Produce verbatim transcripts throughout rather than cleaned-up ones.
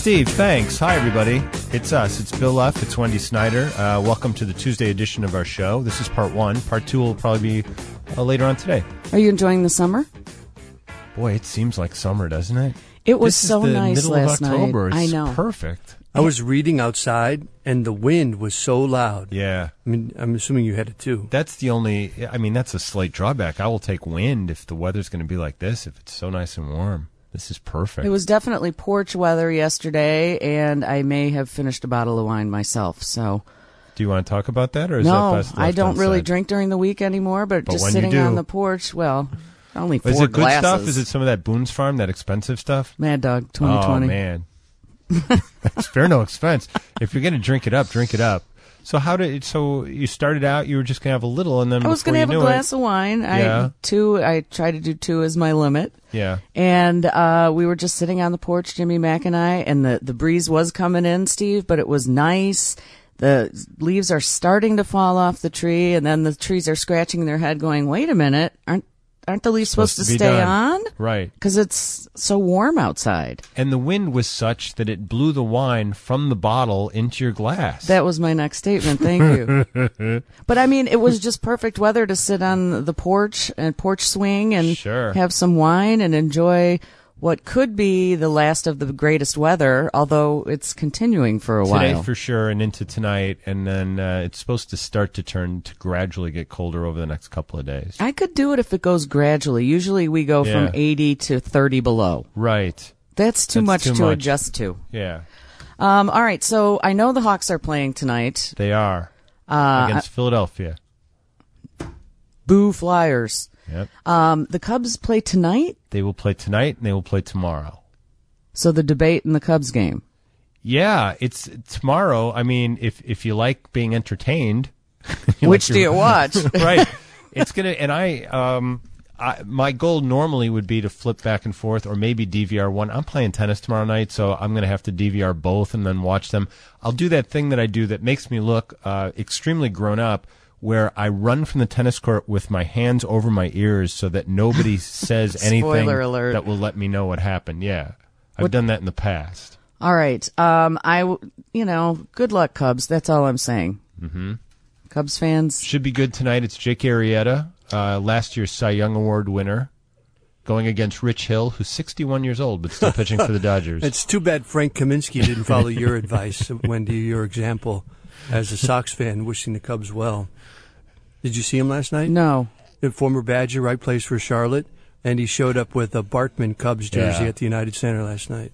Steve, thanks. Hi, everybody. It's us. It's Bill Luff. It's Wendy Snyder. Uh, welcome to the Tuesday edition of our show. This is part one. Part two will probably be uh, later on today. Are you enjoying the summer? Boy, it seems like summer, doesn't it? It was this so is the nice middle last of October. night. It's I know. Perfect. I was reading outside, and the wind was so loud. Yeah. I mean, I'm assuming you had it too. That's the only, I mean, that's a slight drawback. I will take wind if the weather's going to be like this, if it's so nice and warm. This is perfect. It was definitely porch weather yesterday, and I may have finished a bottle of wine myself. So, do you want to talk about that, or is no, that best left I don't really unsaid? drink during the week anymore. But, But just when you sitting do- on the porch, well, only four Is it good glasses. stuff? Is it some of that Boone's Farm, that expensive stuff? Mad Dog twenty twenty? Oh, man. Spare no expense. If you're going to drink it up, drink it up. So how did so you started out? You were just going to have a little, and then I was going to have a glass of wine. Yeah. I two. I try to do two as my limit. Yeah. And uh, we were just sitting on the porch, Jimmy Mack and I, and the, the breeze was coming in, Steve, but it was nice. The leaves are starting to fall off the tree, and then the trees are scratching their head going, wait a minute, aren't aren't the leaves supposed, Supposed to, to be stay done. on? Right. Because it's so warm outside. And the wind was such that it blew the wine from the bottle into your glass. That was my next statement. Thank you. But I mean, it was just perfect weather to sit on the porch and porch swing and Sure. have some wine and enjoy what could be the last of the greatest weather, although it's continuing for a Today while. for sure, and into tonight, and then uh, it's supposed to start to turn to gradually get colder over the next couple of days. I could do it if it goes gradually. Usually we go Yeah. from eighty to thirty below. Right. That's too That's much too to much. adjust to. Yeah. Um, all right, so I know the Hawks are playing tonight. They are Uh, against Philadelphia. Boo Flyers. Yep. Um, the Cubs play tonight, They will play tonight, and they will play tomorrow. so the debate in the Cubs game. Yeah, it's tomorrow. I mean, if if you like being entertained, you Which like do your- you watch? Right. It's gonna, and I, um, I, my goal normally would be to flip back and forth, or maybe D V R one. I'm playing tennis tomorrow night, so I'm gonna have to D V R both and then watch them. I'll do that thing that I do that makes me look uh, extremely grown up, where I run from the tennis court with my hands over my ears so that nobody says anything Spoiler alert. that will let me know what happened. Yeah, I've What- done that in the past. All right. Um, I, w- you know, good luck, Cubs. That's all I'm saying. Mm-hmm. Cubs fans. Should be good tonight. It's Jake Arrieta, uh, last year's Cy Young Award winner, going against Rich Hill, who's sixty-one years old but still pitching for the Dodgers. It's too bad Frank Kaminsky didn't follow your advice, Wendy, your example, as a Sox fan wishing the Cubs well. Did you see him last night? No. The former Badger, right, plays for Charlotte, and he showed up with a Bartman Cubs jersey Yeah. at the United Center last night.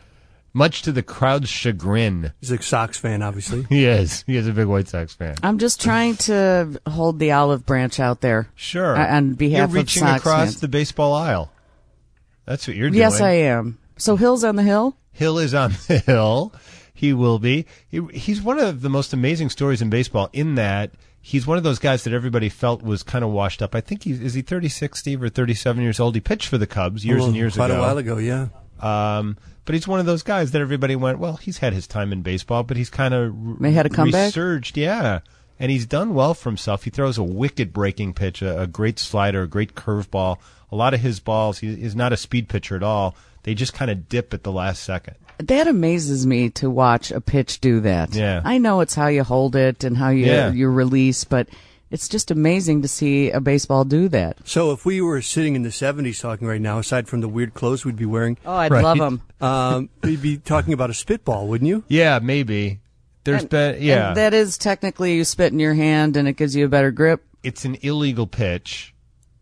Much to the crowd's chagrin. He's a Sox fan, obviously. He is. He is a big White Sox fan. I'm just trying to hold the olive branch out there. Sure. Uh, on behalf You're of reaching Sox across fans. the baseball aisle. That's what you're doing. Yes, I am. So Hill's on the hill? Hill is on the hill. He will be. He, he's one of the most amazing stories in baseball in that he's one of those guys that everybody felt was kind of washed up. I think he's, is he thirty-six, Steve, or thirty-seven years old? He pitched for the Cubs years Well, and years quite ago. a while ago, yeah. Um, but he's one of those guys that everybody went, well, he's had his time in baseball, but he's kind of May had a comeback? resurged, yeah. And he's done well for himself. He throws a wicked breaking pitch, a, a great slider, a great curveball. A lot of his balls, he is not a speed pitcher at all. They just kind of dip at the last second. That amazes me to watch a pitch do that. Yeah. I know it's how you hold it and how you, Yeah. you release, but it's just amazing to see a baseball do that. So if we were sitting in the seventies talking right now, aside from the weird clothes we'd be wearing, Oh, I'd Right. love them. um, we'd be talking about a spitball, wouldn't you? Yeah, maybe. There's been, yeah. And that is technically you spit in your hand and it gives you a better grip. It's an illegal pitch,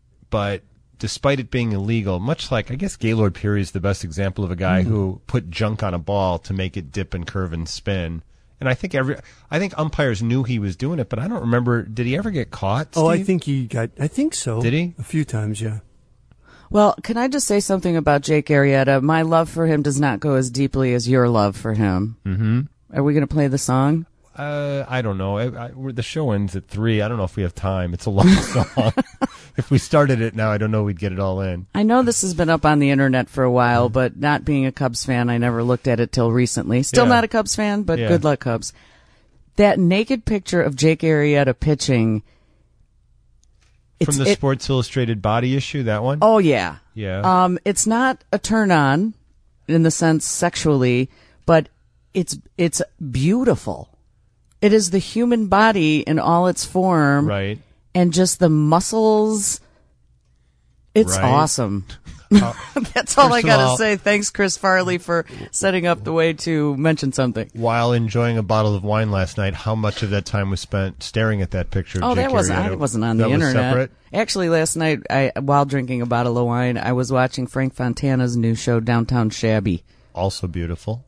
but despite it being illegal, much like, I guess Gaylord Perry is the best example of a guy Mm-hmm. who put junk on a ball to make it dip and curve and spin. And I think every, I think umpires knew he was doing it, but I don't remember, did he ever get caught, Oh, I Steve? think he got, I think so. Did he? A few times, yeah. Well, can I just say something about Jake Arrieta? My love for him does not go as deeply as your love for him. Mm-hmm. Are we going to play the song? Uh, I don't know. I, I, we're- the show ends at three. I don't know if we have time. It's a long song. If we started it now, I don't know we'd get it all in. I know this has been up on the internet for a while, but not being a Cubs fan, I never looked at it till recently. Still Yeah. not a Cubs fan, but Yeah. good luck, Cubs. That naked picture of Jake Arrieta pitching. It's, From the it- Sports Illustrated body issue, that one? Oh, yeah. Yeah. Um, it's not a turn on in the sense sexually, but it's it's beautiful. It is the human body in all its form, Right. and just the muscles. It's Right. awesome. That's all I First of got to all- say. Thanks, Chris Farley, for setting up the way to mention something. While enjoying a bottle of wine last night, how much of that time was spent staring at that picture of Oh, Jake that wasn't. Arrieta? I wasn't on That the was internet. separate? Actually, last night, I while drinking a bottle of wine, I was watching Frank Fontana's new show, Downtown Shabby. Also beautiful.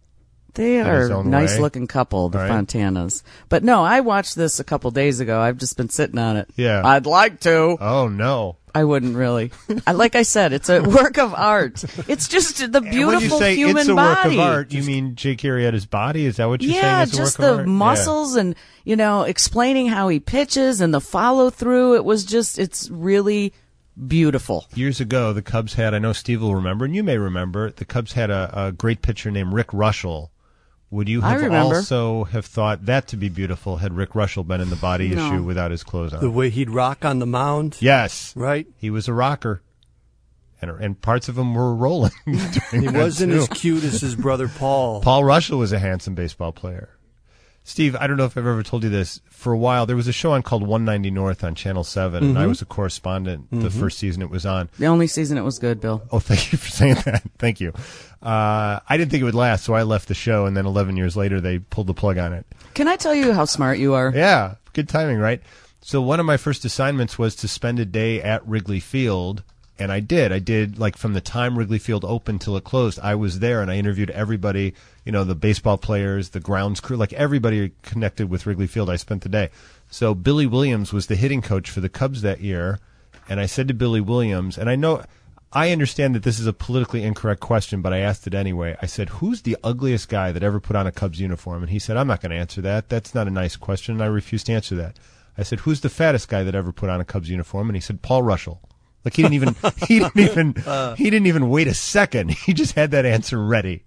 They In are his a own nice way. looking couple, the Right. Fontanas. But no, I watched this a couple days ago. I've just been sitting on it. Yeah. I'd like to. Oh, no. I wouldn't really. I, like I said, it's a work of art. It's just the And when you beautiful say human it's a body. work of art, you mean Jake Arrieta's body? Is that what you're Yeah, saying? It's a just work of the art? muscles and, you know, explaining how he pitches and the follow through. It was just, it's really beautiful. Yeah. Years ago, the Cubs had, I know Steve will remember, and you may remember, the Cubs had a, a great pitcher named Rick Russell. Would you I have remember. also have thought that to be beautiful had Rick Russell been in the body No. issue without his clothes on? The way he'd rock on the mound. Yes. Right? He was a rocker. And, and parts of him were rolling. He wasn't as cute as his brother Paul. Paul Russell was a handsome baseball player. Steve, I don't know if I've ever told you this. For a while, there was a show on called one ninety North on Channel seven, and I was a correspondent the first season it was on. The only season it was good, Bill. Oh, thank you for saying that. Thank you. Uh, I didn't think it would last, so I left the show, and then eleven years later, they pulled the plug on it. Can I tell you how smart you are? Yeah, good timing, right? So one of my first assignments was to spend a day at Wrigley Field, and I did. I did, like, from the time Wrigley Field opened till it closed, I was there, and I interviewed everybody, you know, the baseball players, the grounds crew, like everybody connected with Wrigley Field. I spent the day. So Billy Williams was the hitting coach for the Cubs that year, and I said to Billy Williams, and I know, I understand that this is a politically incorrect question, but I asked it anyway. I said, who's the ugliest guy that ever put on a Cubs uniform? And he said, I'm not going to answer that. That's not a nice question, and I refused to answer that. I said, who's the fattest guy that ever put on a Cubs uniform? And he said, Paul Russell. Like he didn't even he didn't even Uh. he didn't even wait a second. He just had that answer ready.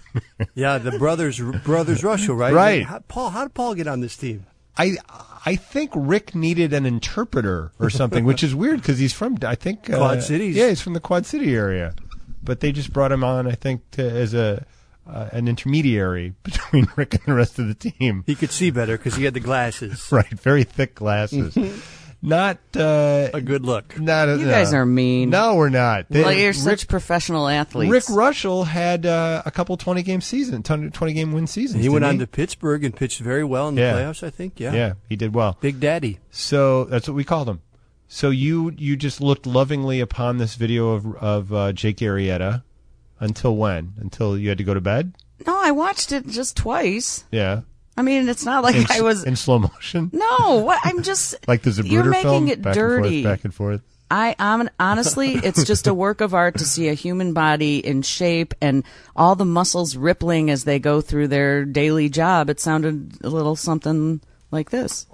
Yeah, the brothers brothers Russell, right? Right. How, Paul, how did Paul get on this team? I I think Rick needed an interpreter or something, which is weird because he's from I think uh, Quad Cities. Yeah, he's from the Quad City area, but they just brought him on I think to, as a uh, an intermediary between Rick and the rest of the team. He could see better because he had the glasses. Right, very thick glasses. Not uh, A good look. not a, You guys no. are mean. No, we're not. They- Well, you're Rick- such professional athletes. Rick Russell had uh, a couple twenty game season, twenty game win seasons. He went didn't on to Pittsburgh and pitched very well in the Yeah. playoffs, I think. Yeah. yeah, he did well. Big Daddy. So that's what we called him. So you you just looked lovingly upon this video of of uh, Jake Arrieta until when? Until you had to go to bed? No, I watched it just twice. Yeah, I mean, it's not like in, I was. in slow motion, No, what, I'm just. like the You're Zapruder making film, it back dirty. and forth, back and forth. I um, honestly, it's just a work of art to see a human body in shape and all the muscles rippling as they go through their daily job. It sounded a little something like this.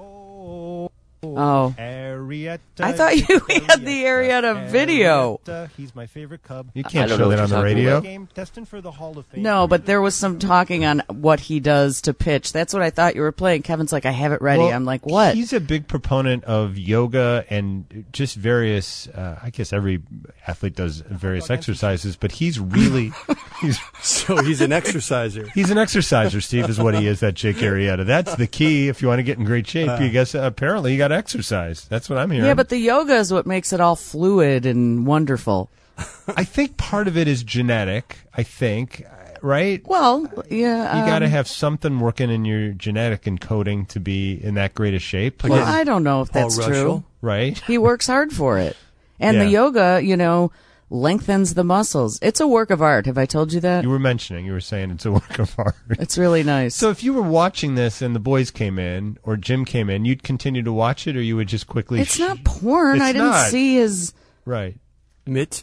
Oh. Arrieta. I thought you had the Arrieta video. Arrieta, he's my favorite Cub. You I can't don't show know that what on the you're talking radio. about. Game destined for the Hall of Fame. No, but there was some talking on what he does to pitch. That's what I thought you were playing. Kevin's like, I have it ready. Well, I'm like, what? He's a big proponent of yoga and just various. Uh, I guess every athlete does various exercises, but he's really he's So he's an exerciser. he's an exerciser. Steve is what he is. That Jake Arrieta. That's the key. If you want to get in great shape, you guess apparently you got to exercise. That's what I'm hearing. Yeah, but the yoga is what makes it all fluid and wonderful. I think part of it is genetic. I think, right? Well, yeah. You got to um, have something working in your genetic encoding to be in that great a shape, Well, I don't know if Paul that's Russell. true. right? He works hard for it. And the Yeah. yoga, you know, lengthens the muscles. It's a work of art. Have I told you that? You were mentioning, you were saying it's a work of art. It's really nice. So if you were watching this and the boys came in or Jim came in, you'd continue to watch it, or you would just quickly. it's sh- not porn. It's I didn't not. see his. right. Mitt.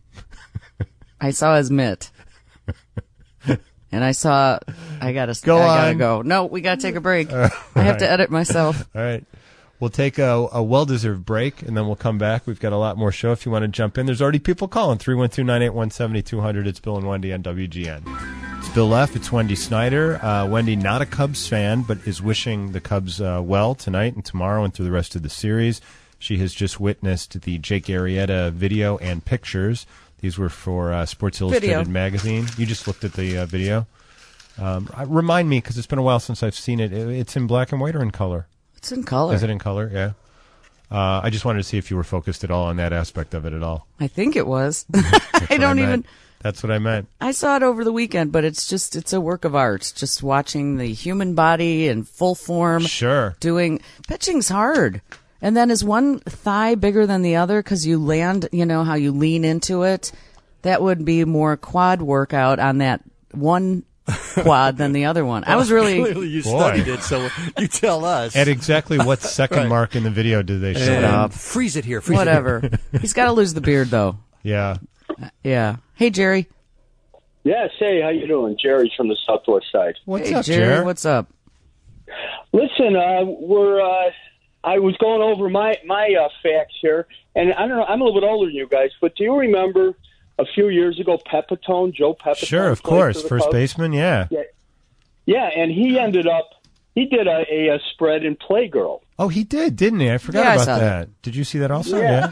I saw his mitt. And I saw. I gotta. Go I gotta on. go. No, we gotta take a break. I have to edit myself. All right. We'll take a, a well-deserved break, and then we'll come back. We've got a lot more show if you want to jump in. There's already people calling, three one two, nine eight one, seven two zero zero. It's Bill and Wendy on W G N. It's Bill F. It's Wendy Snyder. Uh, Wendy, not a Cubs fan, but is wishing the Cubs uh, well tonight and tomorrow and through the rest of the series. She has just witnessed the Jake Arrieta video and pictures. These were for uh, Sports Illustrated Video. magazine. You just looked at the uh, video? Um, I- remind me, because it's been a while since I've seen it. it. It's in black and white or in color? It's in color. Is it in color? Yeah. Uh, I just wanted to see if you were focused at all on that aspect of it at all. I think it was. That's I what don't meant. even. That's what I meant. I saw it over the weekend, but it's just it's a work of art. Just watching the human body in full form. Sure. Doing pitching's hard. And then is one thigh bigger than the other because you land, you know, how you lean into it? That would be more quad workout on that one quad than the other one. I was really... Clearly you Boy. studied it, so you tell us. At exactly what second Right. mark in the video did they show And up? freeze it here. Freeze Whatever. It He's got to lose the beard, though. Yeah. Yeah. Hey, Jerry. Yes, hey, how you doing? Jerry from the Southwest side. What's hey, up, Jerry? Jer? What's up? Listen, uh, we're uh, I was going over my my uh, facts here, and I don't know. I'm a little bit older than you guys, but do you remember a few years ago Pepitone, Joe Pepitone? Sure, of played course. for the First Cubs? baseman, yeah. Yeah, yeah, and he ended up he did a, a, a spread in Playgirl. Oh, he did, didn't he? I forgot Yeah, I about saw that. Did you see that also? Yeah.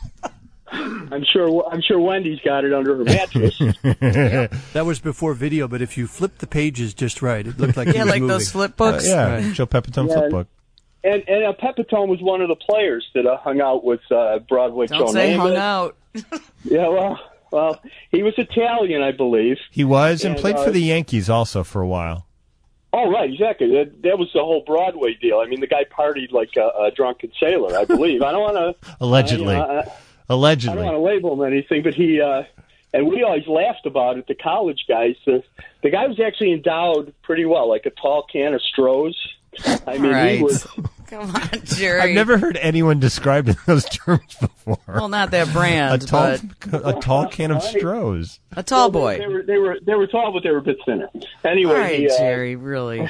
I'm sure I'm sure Wendy's got it under her mattress. That was before video, but if you flip the pages just right, it looked like he Yeah, was like moving. those flip Uh, books. yeah, Right. Joe Pepitone Yeah. flip book. and and uh, Pepitone was one of the players that uh, hung out with uh, Broadway Don't Joe say Namath. hung out. Yeah, well, well, he was Italian, I believe. He was, and And, played uh, for the Yankees also for a while. Oh, right, exactly. That, that was the whole Broadway deal. I mean, the guy partied like a, a drunken sailor, I believe. I don't want to Allegedly. I, I, I Allegedly. don't want to label him anything, but he uh, and we always laughed about it. The college guys, the, the guy was actually endowed pretty well, like a tall can of Strohs. I mean, Right. he was. Come on, Jerry. I've never heard anyone described in those terms before. Well, not that a brand, tall, but a tall can of Right. Strohs. a tall They, boy. they were they were they were tall, but they were a bit thinner. Anyway, All right, he, uh, Jerry, really.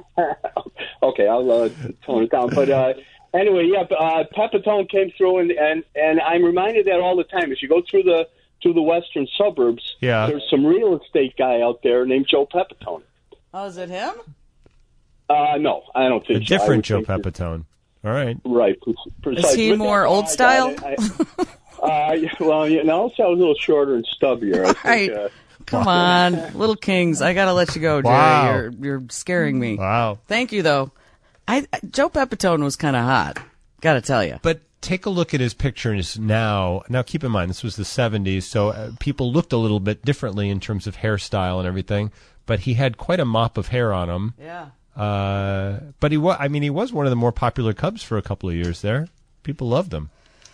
okay, I'll uh, tone it down. But uh, anyway, yeah, uh, Pepitone came through, and, and and I'm reminded that all the time. As you go through the through the western suburbs, Yeah. there's some real estate guy out there named Joe Pepitone. Oh, is it him? Uh, no, I don't A think so. I different would Joe think that- Pepitone. All right. Right. pre- Precisely. Is he But more that's old how I style? got it. I- uh, yeah, well, you know, so I was a little shorter and stubbier. I think, Right. uh, Come on, Little Kings. I got to let you go, Jerry. Wow. You're, you're scaring me. Wow. Thank you, though. I, I Joe Pepitone was kind of hot. Got to tell you. But take a look at his pictures now. Now, keep in mind, this was the seventies, so uh, people looked a little bit differently in terms of hairstyle and everything. But he had quite a mop of hair on him. Yeah. Uh, but he was, I mean, he was one of the more popular Cubs for a couple of years there. People loved him.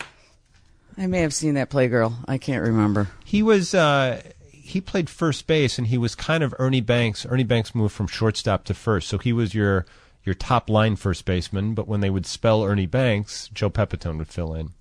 I may have seen that Playgirl. I can't remember. He was, uh, he played first base, and he was kind of Ernie Banks. Ernie Banks moved from shortstop to first, so he was your your top line first baseman. But when they would spell Ernie Banks, Joe Pepitone would fill in.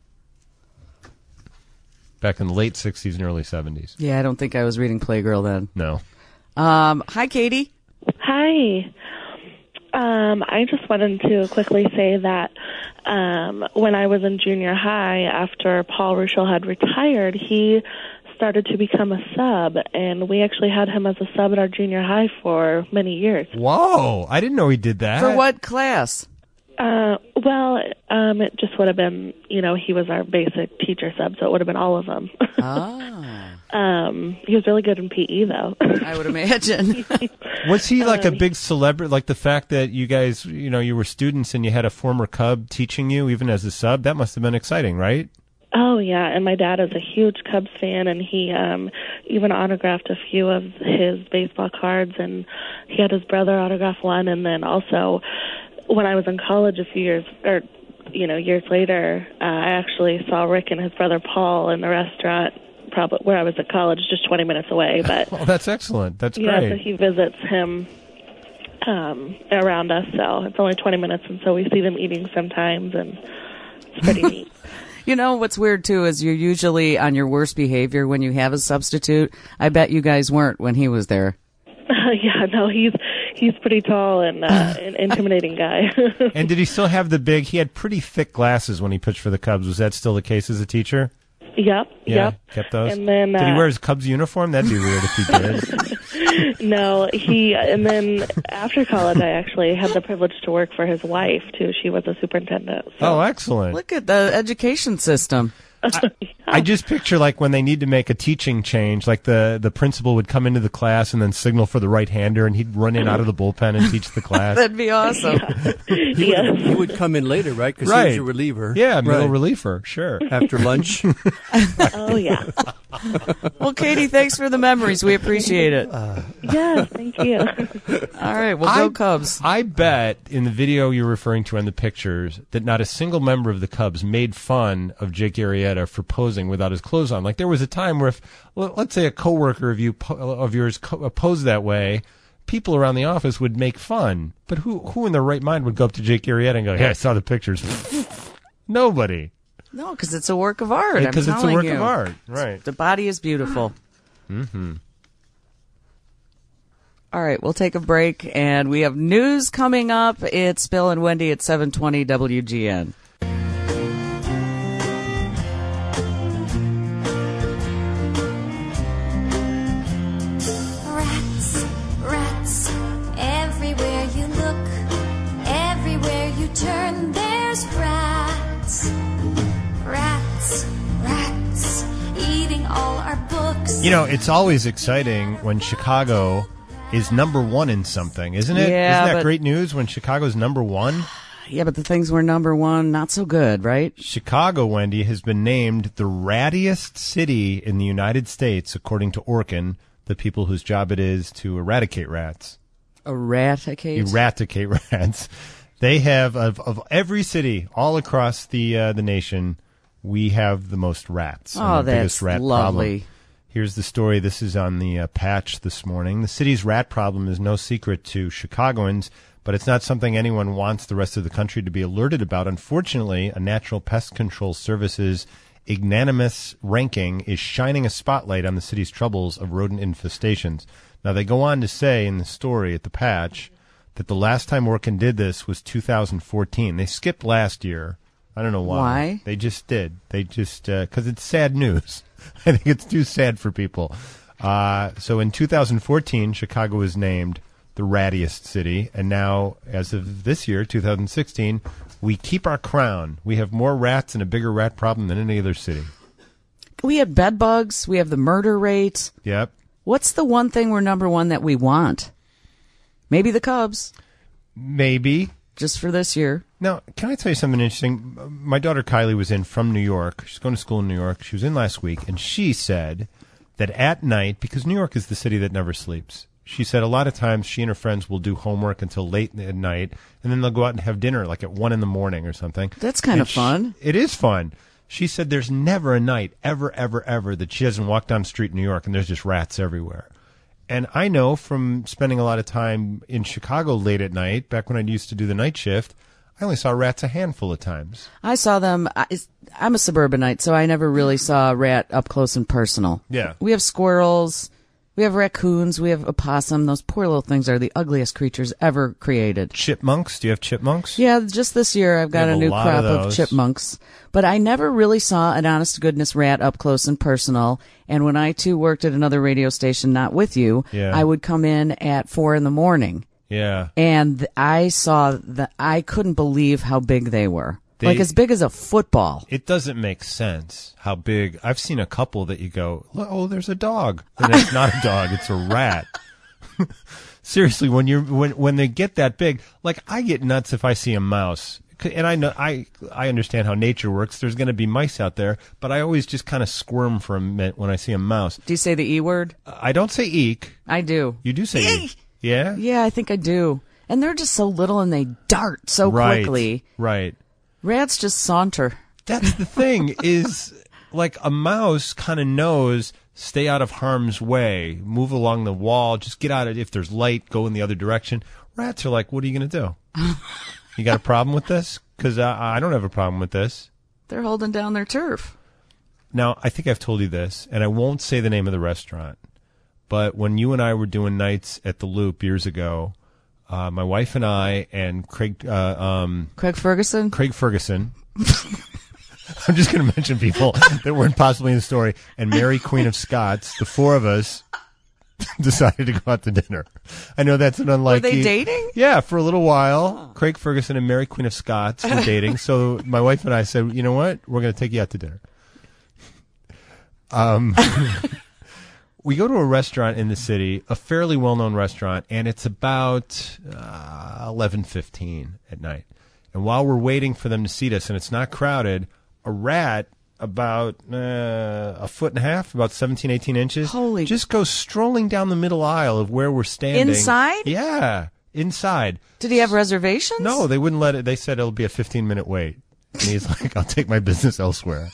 Back in the late sixties and early seventies. Yeah, I don't think I was reading Playgirl then. No. Um, hi, Katie. Hi. Um, I just wanted to quickly say that um, when I was in junior high, after Paul Ruschel had retired, he started to become a sub, and we actually had him as a sub at our junior high for many years. Whoa! I didn't know he did that. For what class? Uh, well, um, it just would have been, you know, he was our basic teacher sub, so it would have been all of them. Ah, um, he was really good in P E, though. I would imagine. Was he like a Um, big celebrity? Like the fact that you guys, you know, you were students and you had a former Cub teaching you, even as a sub, that must have been exciting, right? Oh, yeah, and my dad is a huge Cubs fan, and he um, even autographed a few of his baseball cards, and he had his brother autograph one, and then also when I was in college a few years, or, you know, years later, uh, I actually saw Rick and his brother Paul in the restaurant probably where I was at college, just twenty minutes away, but Oh, that's excellent. That's yeah, great. so he visits him um, around us, so it's only twenty minutes, and so we see them eating sometimes, and it's pretty neat. You know, what's weird, too, is you're usually on your worst behavior when you have a substitute. I bet you guys weren't when he was there. Yeah, no, he's he's pretty tall and uh, an intimidating guy. And did he still have the big? He had pretty thick glasses when he pitched for the Cubs. Was that still the case as a teacher? Yep, Yeah, yep. kept those. And then did he uh, wear his Cubs uniform? That'd be weird if he did. No, he. And then after college, I actually had the privilege to work for his wife too. She was a superintendent. So. Oh, excellent. Look at the education system. Yeah. I just picture like when they need to make a teaching change, like the, the principal would come into the class and then signal for the right-hander, and he'd run in out of the bullpen and teach the class. That'd be awesome. He, Yes. would, he would come in later, right? Because Right. he was a reliever. Yeah, middle Right. reliever, sure. After lunch. Oh, yeah. Well, Katie, thanks for the memories. We appreciate it. Yes, thank you. All right, well, go I- Cubs. I bet in the video you're referring to and the pictures that not a single member of the Cubs made fun of Jake Arrieta for posing without his clothes on. Like there was a time where if, well, let's say a coworker of you po- of yours co- posed that way, people around the office would make fun. But who who in their right mind would go up to Jake Arrieta and go, "Hey, I saw the pictures." Nobody. No, because it's a work of art. I'm Because it's a telling work you. of art, right? The body is beautiful. Mm-hmm. All right, we'll take a break, and we have news coming up. It's Bill and Wendy at seven twenty W G N. Rats, rats, everywhere you look, everywhere you turn, there's rats. Rats, rats, eating all our books. You know, it's always exciting when Chicago is number one in something, isn't it? Yeah, Isn't that but- great news when Chicago's number one? Yeah, but the things were number one, not so good, right? Chicago, Wendy, has been named the rattiest city in the United States, according to Orkin, the people whose job it is to eradicate rats. Eradicate. Eradicate rats. They have, of, of every city all across the uh, the nation, we have the most rats. and Oh, the biggest that's rat lovely. problem. Here's the story. This is on the uh, Patch this morning. The city's rat problem is no secret to Chicagoans, but it's not something anyone wants the rest of the country to be alerted about. Unfortunately, a Natural Pest Control Service's Ignanimous ranking is shining a spotlight on the city's troubles of rodent infestations. Now, they go on to say in the story at the Patch that the last time Orkin did this was two thousand fourteen. They skipped last year. I don't know why. Why? They just did. They just, because it's sad news. I think it's too sad for people. Uh, so in two thousand fourteen, Chicago was named the rattiest city. And now, as of this year, two thousand sixteen, we keep our crown. We have more rats and a bigger rat problem than any other city. We have bed bugs. We have the murder rate. Yep. What's the one thing we're number one that we want? Maybe the Cubs, Maybe. just for this year. Now, can I tell you something interesting? My daughter Kylie was in from New York. She's going to school in New York. She was in last week, and she said that at night, because New York is the city that never sleeps, she said a lot of times she and her friends will do homework until late at night, and then they'll go out and have dinner like at one in the morning or something. That's kind And of fun. she- it is fun. She said there's never a night, ever, ever, ever, that she hasn't walked down the street in New York and there's just rats everywhere. And I know from spending a lot of time in Chicago late at night, back when I used to do the night shift, I only saw rats a handful of times. I saw them. I, I'm a suburbanite, so I never really saw a rat up close and personal. Yeah. We have squirrels. We have raccoons. We have opossum. Those poor little things are the ugliest creatures ever created. Chipmunks? Do you have chipmunks? Yeah, just this year I've got We a have a new lot crop of of, those. chipmunks. But I never really saw an honest to goodness rat up close and personal. And when I too worked at another radio station, not with you, Yeah. I would come in at four in the morning. Yeah. And th- I saw that I couldn't believe how big they were. They- like as big as a football. It doesn't make sense how big. I've seen a couple that you go, oh, there's a dog. And it's not a dog, it's a rat. Seriously, when you're when when they get that big, like I get nuts if I see a mouse. And I know I I understand how nature works. There's going to be mice out there, but I always just kind of squirm for a minute when I see a mouse. Do you say the E word? I don't say eek. I do. You do say eek. Yeah? Yeah, I think I do. And they're just so little and they dart so Right. quickly. Right. Rats just saunter. That's the thing is like a mouse kind of knows stay out of harm's way, move along the wall, just get out of if there's light, go in the other direction. Rats are like, what are you going to do? You got a problem with this? Because I, I don't have a problem with this. They're holding down their turf. Now, I think I've told you this, and I won't say the name of the restaurant, but when you and I were doing nights at the Loop years ago, uh, my wife and I and Craig, uh, um, Craig Ferguson? Craig Ferguson. I'm just going to mention people that weren't possibly in the story. And Mary, Queen of Scots, the four of us decided to go out to dinner. I know that's an unlikely. Were they dating? Yeah, for a little while. Craig Ferguson and Mary, Queen of Scots were dating. So my wife and I said, you know what? We're going to take you out to dinner. Um, we go to a restaurant in the city, a fairly well-known restaurant, and it's about uh, eleven fifteen at night. And while we're waiting for them to seat us, and it's not crowded, a rat about uh, a foot and a half, about seventeen, eighteen inches, Holy- just goes strolling down the middle aisle of where we're standing. Inside? Yeah, inside. Did he have reservations? No, they wouldn't let it. They said it'll be a fifteen-minute wait. And he's like, I'll take my business elsewhere.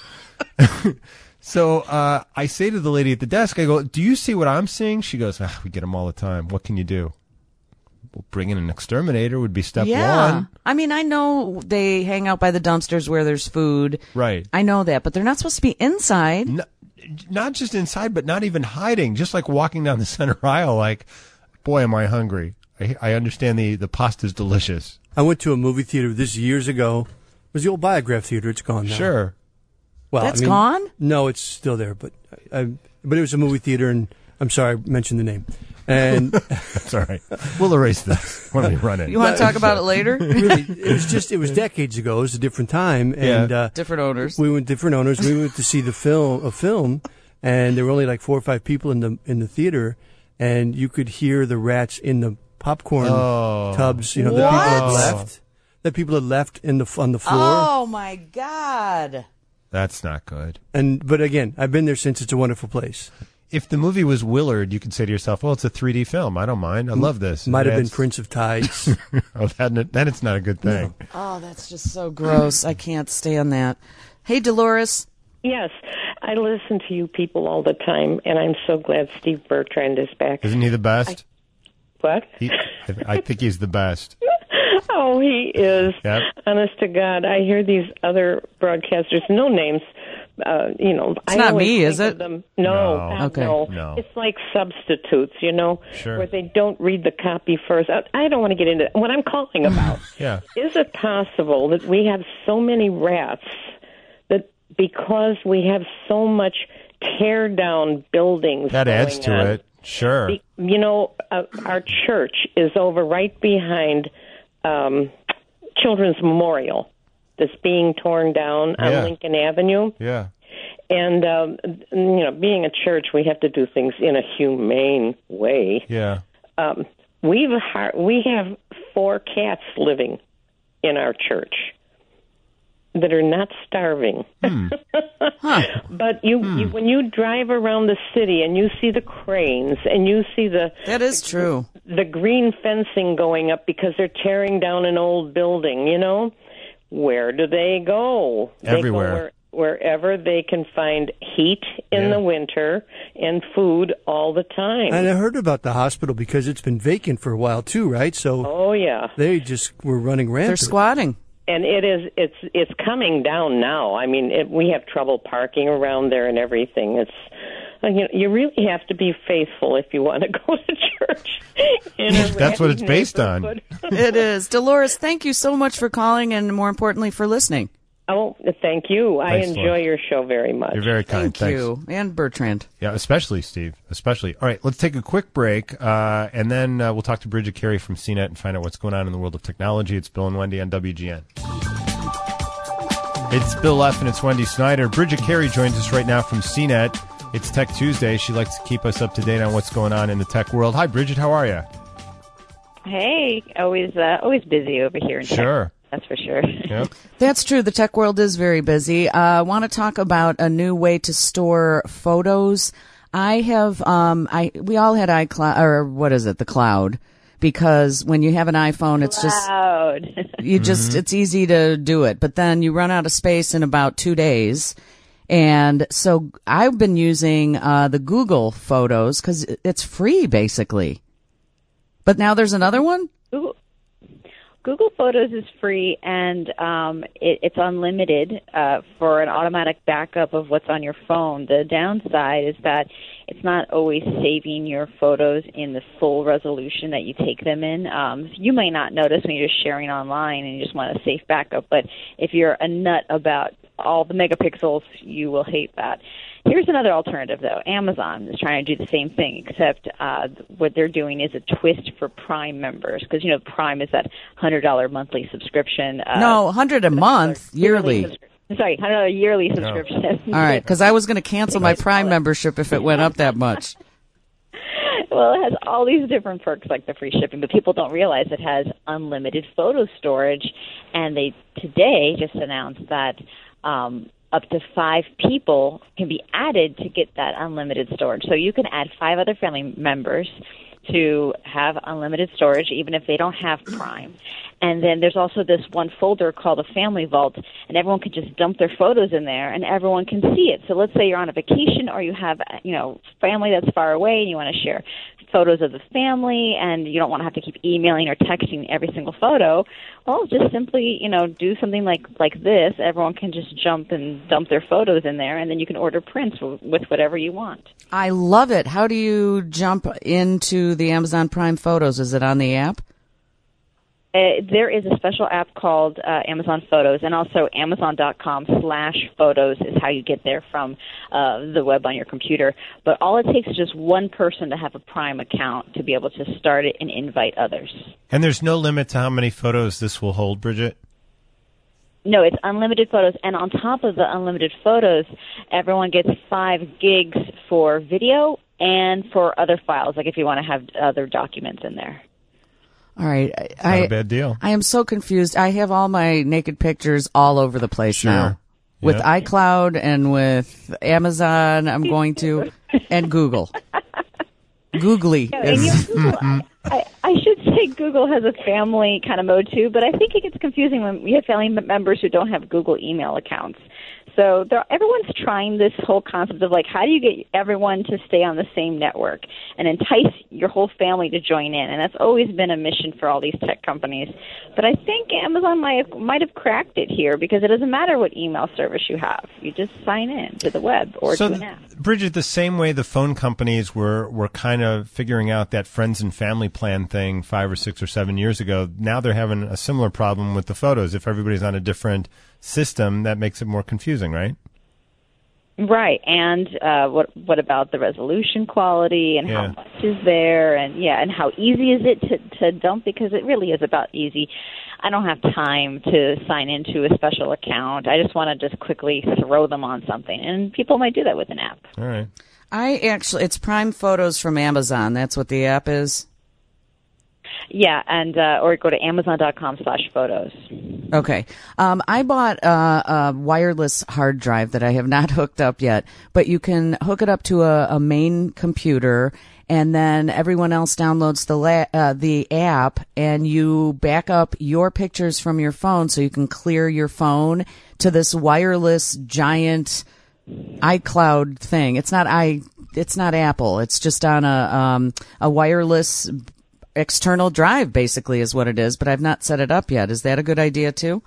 So uh, I say to the lady at the desk, I go, do you see what I'm seeing? She goes, ah, we get them all the time. What can you do? Well, bring in an exterminator would be step Yeah. one. I mean, I know they hang out by the dumpsters where there's food. Right. I know that, but they're not supposed to be inside. No, not just inside, but not even hiding. Just like walking down the center aisle like, boy, am I hungry. I, I understand the, the pasta's delicious. I went to a movie theater this years ago. It was the old Biograph Theater. It's gone now. Sure. Well, That's I mean, gone? No, it's still there, but I, but it was a movie theater, and I'm sorry I mentioned the name. And That's all right. We'll erase this when we run it. You want to talk about it later? really, it was just it was decades ago. It was a different time, and Yeah. uh, Different owners. we went different owners. We went to see the film, a film, and there were only like four or five people in the in the theater, and you could hear the rats in the popcorn Oh. tubs. You know, the What? people had left. The people had left in the on the floor. Oh, my God. That's not good. And but again, I've been there since. It's a wonderful place. If the movie was Willard, you could say to yourself, well, it's a three D film. I don't mind. I love this. Might have been That's- Prince of Tides. Oh, then, then it's not a good thing. Oh, that's just so gross. I can't stand that. Hey, Dolores. Yes, I listen to you people all the time, and I'm so glad Steve Bertrand is back. Isn't he the best? What? He, I think he's the best. Oh, he is. Yep. Honest to God, I hear these other broadcasters, no names. Uh, you know, It's I not always me, think is it? of Them, no, No. God, Okay. no. No. It's like substitutes, you know, Sure. where they don't read the copy first. I, I don't want to get into what I'm calling about. Yeah. Is it possible that we have so many rats that because we have so much tear down buildings That adds going to on, it. Sure. Be- You know, uh, our church is over right behind um, Children's Memorial that's being torn down on Yeah. Lincoln Avenue. Yeah. And, um, you know, being a church, we have to do things in a humane way. Yeah. Um, we've har- we have four cats living in our church that are not starving. But you, you, when you drive around the city and you see the cranes and you see the That is true. the green fencing going up because they're tearing down an old building, you know, where do they go? Everywhere. They go where, wherever they can find heat in Yeah. the winter and food all the time. And I heard about the hospital because it's been vacant for a while too, right? So Oh yeah. they just were running They're rampant. squatting. And it is it's it's coming down now. I mean, it, we have trouble parking around there and everything. It's uh, you know, you really have to be faithful if you want to go to church. In a That's what it's ratty based on. neighborhood. It is. Dolores, thank you so much for calling and, more importantly, for listening. Oh, thank you. I Thanks, enjoy Laura. your show very much. You're very kind. Thank Thanks. you. And Bertrand. Yeah, especially Steve. Especially. All right, let's take a quick break, uh, and then uh, we'll talk to Bridget Carey from C net and find out what's going on in the world of technology. It's Bill and Wendy on W G N. It's Bill F. and it's Wendy Snyder. Bridget Carey joins us right now from C net. It's Tech Tuesday. She likes to keep us up to date on what's going on in the tech world. Hi, Bridget. How are you? Hey, always uh, always busy over here in Sure. Texas, that's for sure. Yep. That's true. The tech world is very busy. Uh, I want to talk about a new way to store photos. I have, um, I we all had iCloud, or what is it, the cloud, because when you have an iPhone, it's just Loud. you just it's easy to do it, but then you run out of space in about two days. And so I've been using uh, the Google Photos because it's free, basically. But now there's another one? Google, Google Photos is free, and um, it, it's unlimited uh, for an automatic backup of what's on your phone. The downside is that it's not always saving your photos in the full resolution that you take them in. Um, you may not notice when you're just sharing online and you just want a safe backup, but if you're a nut about all the megapixels, you will hate that. Here's another alternative, though. Amazon is trying to do the same thing, except uh, what they're doing is a twist for Prime members, because, you know, Prime is that one hundred dollars monthly subscription. Uh, No, one hundred a month, yearly. subscri- Sorry, one hundred dollars yearly subscription. All right, because I was going to cancel my Prime membership if it went up that much. Well, it has all these different perks like the free shipping, but people don't realize it has unlimited photo storage. And they today just announced that um, up to five people can be added to get that unlimited storage. So you can add five other family members to have unlimited storage, even if they don't have Prime. And then there's also this one folder called a Family Vault, and everyone can just dump their photos in there, and everyone can see it. So let's say you're on a vacation, or you have, you know, family that's far away, and you want to share photos of the family, and you don't want to have to keep emailing or texting every single photo. Well, just simply, you know, do something like like this. Everyone can just jump and dump their photos in there, and then you can order prints w- with whatever you want. I love it. How do you jump into the Amazon Prime Photos? Is it on the app? Uh, there is a special app called uh, Amazon Photos, and also Amazon.com slash photos is how you get there from uh, the web on your computer. But all it takes is just one person to have a Prime account to be able to start it and invite others. And there's no limit to how many photos this will hold, Bridget? No, it's unlimited photos, and on top of the unlimited photos, everyone gets five gigs for video and for other files, like if you want to have other documents in there. All right. Not I, a bad deal. I am so confused. I have all my naked pictures all over the place Sure. now. With Yeah. iCloud and with Amazon, I'm going to, and Google. Googly. Yeah, and you, Google, I, I should say Google has a family kind of mode too, but I think it gets confusing when we have family members who don't have Google email accounts. So there, everyone's trying this whole concept of like, how do you get everyone to stay on the same network and entice your whole family to join in? And that's always been a mission for all these tech companies. But I think Amazon might have, might have cracked it here, because it doesn't matter what email service you have. You just sign in to the web or so to an app. Bridget, the same way the phone companies were, were kind of figuring out that friends and family plan thing five or six or seven years ago, now they're having a similar problem with the photos. If everybody's on a different system, that makes it more confusing, right? Right, and uh, what what about the resolution quality, and Yeah. how much is there, and yeah, and how easy is it to, to dump? Because it really is about easy. I don't have time to sign into a special account. I just want to just quickly throw them on something, and people might do that with an app. All right. I actually, it's Prime Photos from Amazon. That's what the app is. Yeah, and uh, or go to Amazon.com slash photos. Okay. Um, I bought uh, a wireless hard drive that I have not hooked up yet, but you can hook it up to a, a main computer, and then everyone else downloads the la- uh, the app, and you back up your pictures from your phone so you can clear your phone to this wireless giant iCloud thing. It's not i. It's not Apple. It's just on a um, a wireless external drive, basically, is what it is, but I've not set it up yet. Is that a good idea too?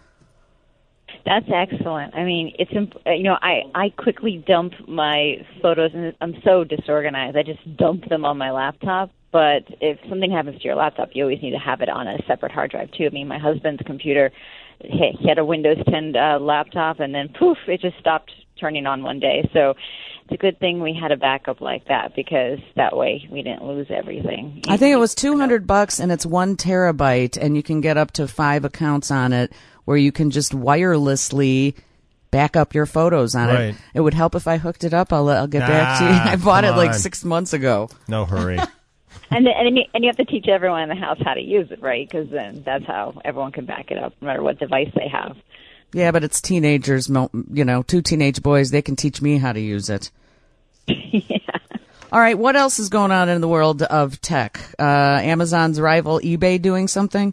That's excellent. I mean, it's imp- you know, I I quickly dump my photos, and I'm so disorganized. I just dump them on my laptop. But if something happens to your laptop, you always need to have it on a separate hard drive too. I mean, my husband's computer, he he had a Windows ten uh, laptop, and then poof, it just stopped turning on one day. So it's a good thing we had a backup like that, because that way we didn't lose everything. I think it was two hundred bucks, and it's one terabyte, and you can get up to five accounts on it, where you can just wirelessly back up your photos on Right. it. It would help if I hooked it up. I'll I'll get back to you. Ah, I bought it come like on. six months ago. No hurry. And then, and, then you, and you have to teach everyone in the house how to use it, right? Because then that's how everyone can back it up, no matter what device they have. Yeah, but it's teenagers, mo- you know, two teenage boys. They can teach me how to use it. Yeah. All right, what else is going on in the world of tech? Uh, Amazon's rival eBay doing something?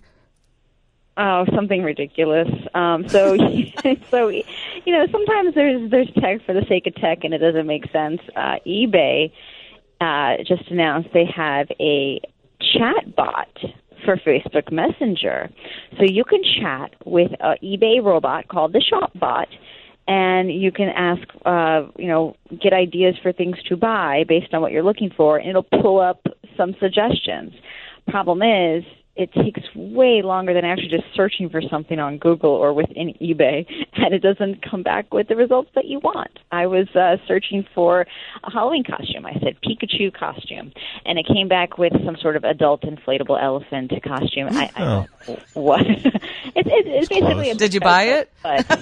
Oh, something ridiculous. Um, so, so you know, sometimes there's there's tech for the sake of tech, and it doesn't make sense. Uh, eBay uh, just announced they have a chat bot for Facebook Messenger, so you can chat with an eBay robot called the Shop Bot, and you can ask, uh, you know, get ideas for things to buy based on what you're looking for, and it'll pull up some suggestions. Problem is, it takes way longer than actually just searching for something on Google or within eBay, and it doesn't come back with the results that you want. I was uh, searching for a Halloween costume. I said Pikachu costume, and it came back with some sort of adult inflatable elephant costume. I, I Oh. don't know what. it's, it's, it's basically close. a Did you buy it? But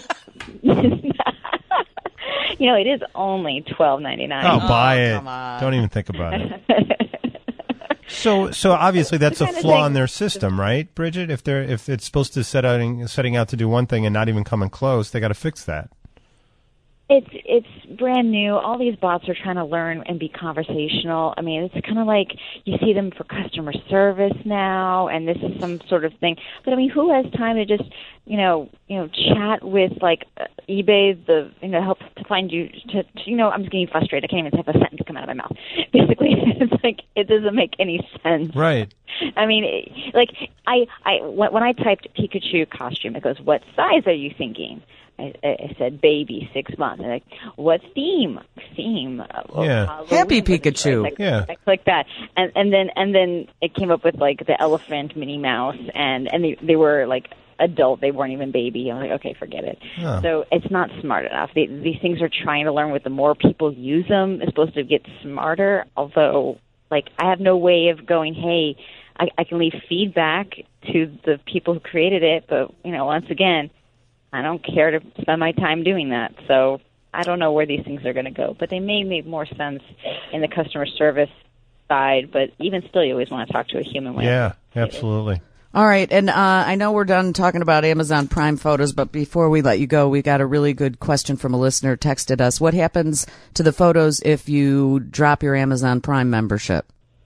You know, it is only twelve ninety-nine. Oh, buy Oh, it. come on. Don't even think about it. So, so obviously that's a kind of flaw thing- in their system, right, Bridget? If they're if it's supposed to set out setting out to do one thing and not even coming close, they got to fix that. It's it's brand new. All these bots are trying to learn and be conversational. I mean, it's kind of like you see them for customer service now, and this is some sort of thing. But I mean, who has time to just you know you know chat with like uh, eBay, the you know help to find you to, to you know I'm just getting frustrated. I can't even have a sentence come out of my mouth. Basically, it's like it doesn't make any sense. Right. I mean, it- like I I when when I typed Pikachu costume, it goes, "What size are you thinking?" I, I said baby, six months. And like, what theme? Theme. Uh, Yeah. Halloween. Happy Pikachu. Like, Yeah. I clicked that, and and then and then it came up with like the elephant, Minnie Mouse, and and they they were like adult. They weren't even baby. I'm like, okay, forget it. Oh. So it's not smart enough. They, these things are trying to learn. With the more people use them, it's supposed to get smarter. Although, like, I have no way of going, hey, I, I can leave feedback to the people who created it, but you know, once again, I don't care to spend my time doing that. So I don't know where these things are going to go, but they may make more sense in the customer service side. But even still, you always want to talk to a human. when Yeah, it's created. absolutely. All right, and uh, I know we're done talking about Amazon Prime photos, but before we let you go, we got a really good question from a listener texted us. What happens to the photos if you drop your Amazon Prime membership?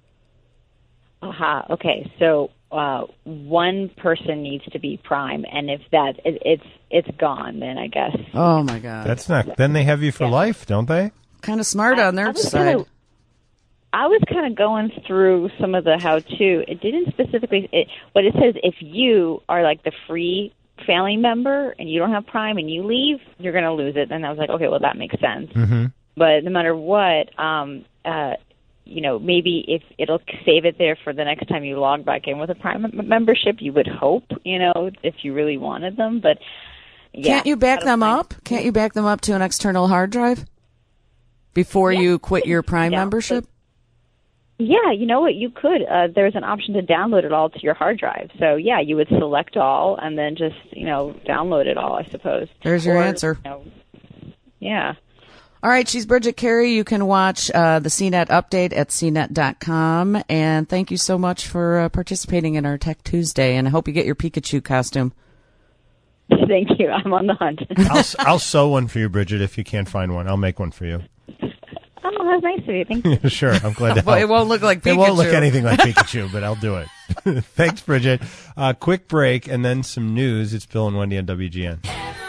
Aha. Okay. So uh, one person needs to be Prime, and if that it, it's it's gone, then I guess. Oh, my God. That's not. Then they have you for life, don't they? kind of smart on I their was side. kinda- I was kind of going through some of the how-to. It didn't specifically. It, but it says if you are like the free family member and you don't have Prime and you leave, you're going to lose it. And I was like, okay, well that makes sense. Mm-hmm. But no matter what, um, uh, you know, maybe if it'll save it there for the next time you log back in with a Prime m- membership, you would hope, you know, if you really wanted them. But yeah, Can't you back I don't them find- up? Can't you back them up to an external hard drive before Yeah. you quit your Prime Yeah, membership? Yeah, you know what? You could. Uh, there's an option to download it all to your hard drive. So yeah, you would select all and then just you know download it all. I suppose. There's your Or, answer. you know, yeah. All right, she's Bridget Carey. You can watch uh, the C net update at c net dot com. And thank you so much for uh, participating in our Tech Tuesday. And I hope you get your Pikachu costume. Thank you. I'm on the hunt. I'll s- I'll sew one for you, Bridget. If you can't find one, I'll make one for you. Oh, that's nice of you. Thank you. Sure, I'm glad to help. Well, it won't look like Pikachu. It won't look anything like Pikachu, but I'll do it. Thanks, Bridget. Uh, quick break and then some news. It's Bill and Wendy on W G N.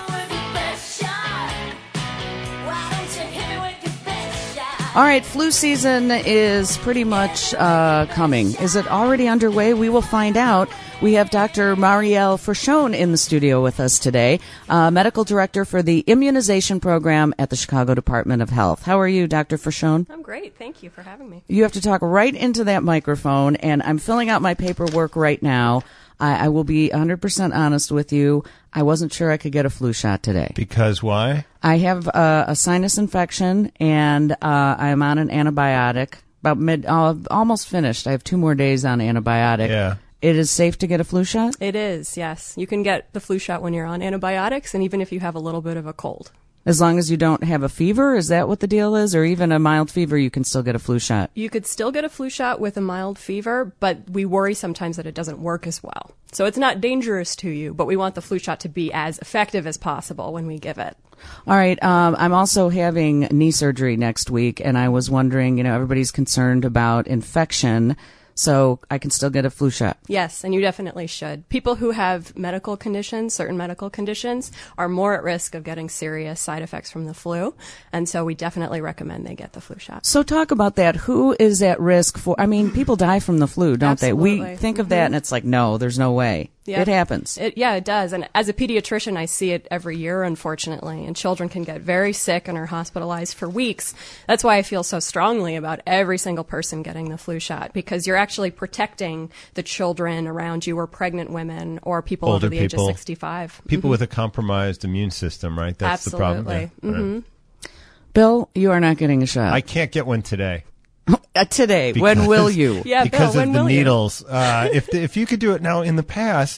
All right, flu season is pretty much uh, coming. Is it already underway? We will find out. We have Doctor Marielle Frachon in the studio with us today, uh, medical director for the immunization program at the Chicago Department of Health. How are you, Doctor Frachon? I'm great. Thank you for having me. You have to talk right into that microphone, and I'm filling out my paperwork right now. I, I will be one hundred percent honest with you. I wasn't sure I could get a flu shot today. Because why? I have uh, a sinus infection, and uh, I'm on an antibiotic. About mid, uh, almost finished. I have two more days on antibiotic. Yeah. It is safe to get a flu shot? It is, yes. You can get the flu shot when you're on antibiotics, and even if you have a little bit of a cold. As long as you don't have a fever? Is that what the deal is? Or even a mild fever, you can still get a flu shot? You could still get a flu shot with a mild fever, but we worry sometimes that it doesn't work as well. So it's not dangerous to you, but we want the flu shot to be as effective as possible when we give it. All right. Um, I'm also having knee surgery next week, and I was wondering, you know, everybody's concerned about infection, so I can still get a flu shot. Yes, and you definitely should. People who have medical conditions, certain medical conditions, are more at risk of getting serious side effects from the flu, and so we definitely recommend they get the flu shot. So talk about that. Who is at risk for, I mean, people die from the flu, don't they? We Absolutely. think of that and it's like, no, there's no way. Yeah. It happens. It, yeah, it does. And as a pediatrician, I see it every year, unfortunately. And children can get very sick and are hospitalized for weeks. That's why I feel so strongly about every single person getting the flu shot, because you're actually protecting the children around you, or pregnant women, or people Older over the age people. of sixty-five. People with a compromised immune system, right? That's Absolutely. the problem. Yeah. Mm-hmm. Right. Bill, you are not getting a shot. I can't get one today. Uh, today. Because- when will you? Yeah, because Bill, when of the will you? needles. Uh, if the, if you could do it now, in the past,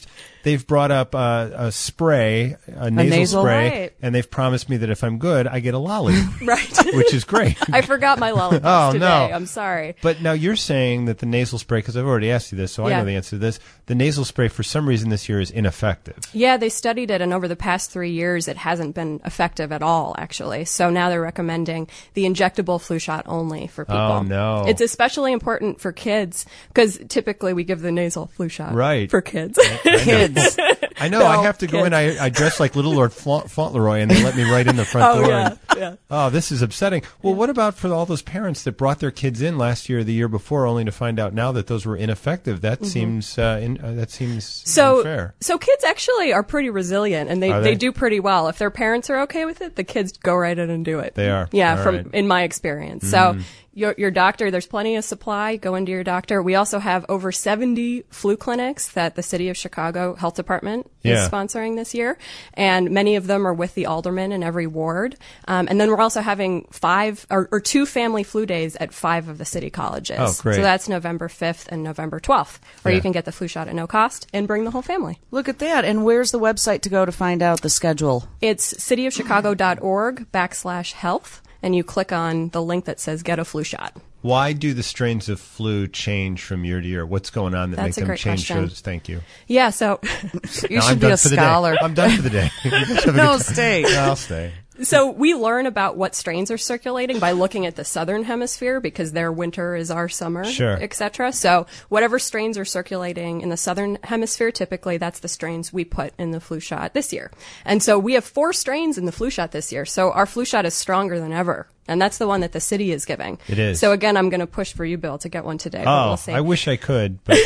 they've brought up uh, a spray, a nasal, nasal? spray, Right. and they've promised me that if I'm good, I get a lolly, Right. which is great. I forgot my lollipops Oh, today. no. I'm sorry. But now you're saying that the nasal spray, because I've already asked you this, so I Yeah. know the answer to this. The nasal spray, for some reason this year, is ineffective. Yeah, they studied it, and over the past three years, it hasn't been effective at all, actually. So now they're recommending the injectable flu shot only for people. Oh, no. It's especially important for kids, because typically we give the nasal flu shot Right. for kids. Kids. I know. No, I have to go in. I, I dress like Little Lord Faunt- Fauntleroy, and they let me right in the front Oh, door. yeah, And- yeah. Oh, this is upsetting. Well, what about for all those parents that brought their kids in last year or the year before, only to find out now that those were ineffective? That seems uh, in, uh, that seems So, unfair. so kids actually are pretty resilient, and they, Are they? they? do pretty well. If their parents are okay with it, the kids go right in and do it. They are. Yeah, All from right. in my experience. Mm. So your your doctor, there's plenty of supply. Go into your doctor. We also have over seventy flu clinics that the City of Chicago Health Department Yeah. is sponsoring this year, and many of them are with the aldermen in every ward. Um, and then we're also having five or, or two family flu days at five of the city colleges. Oh, great. So that's November fifth and November twelfth, where Yeah. you can get the flu shot at no cost and bring the whole family. Look at that. And where's the website to go to find out the schedule? It's cityofchicago.org backslash health, and you click on the link that says get a flu shot. Why do the strains of flu change from year to year? What's going on that That's make a them great change? question. Shows? Thank you. Yeah, so You No, I'm should be done a for the day. scholar. I'm done for the day. You guys have a No, good- stay. No, I'll stay. so we learn about what strains are circulating by looking at the southern hemisphere because their winter is our summer, Sure. et cetera. So whatever strains are circulating in the southern hemisphere, typically that's the strains we put in the flu shot this year. And so we have four strains in the flu shot this year. So our flu shot is stronger than ever. And that's the one that the city is giving. It is. So again, I'm going to push for you, Bill, to get one today. but Oh, we'll see. I wish I could, but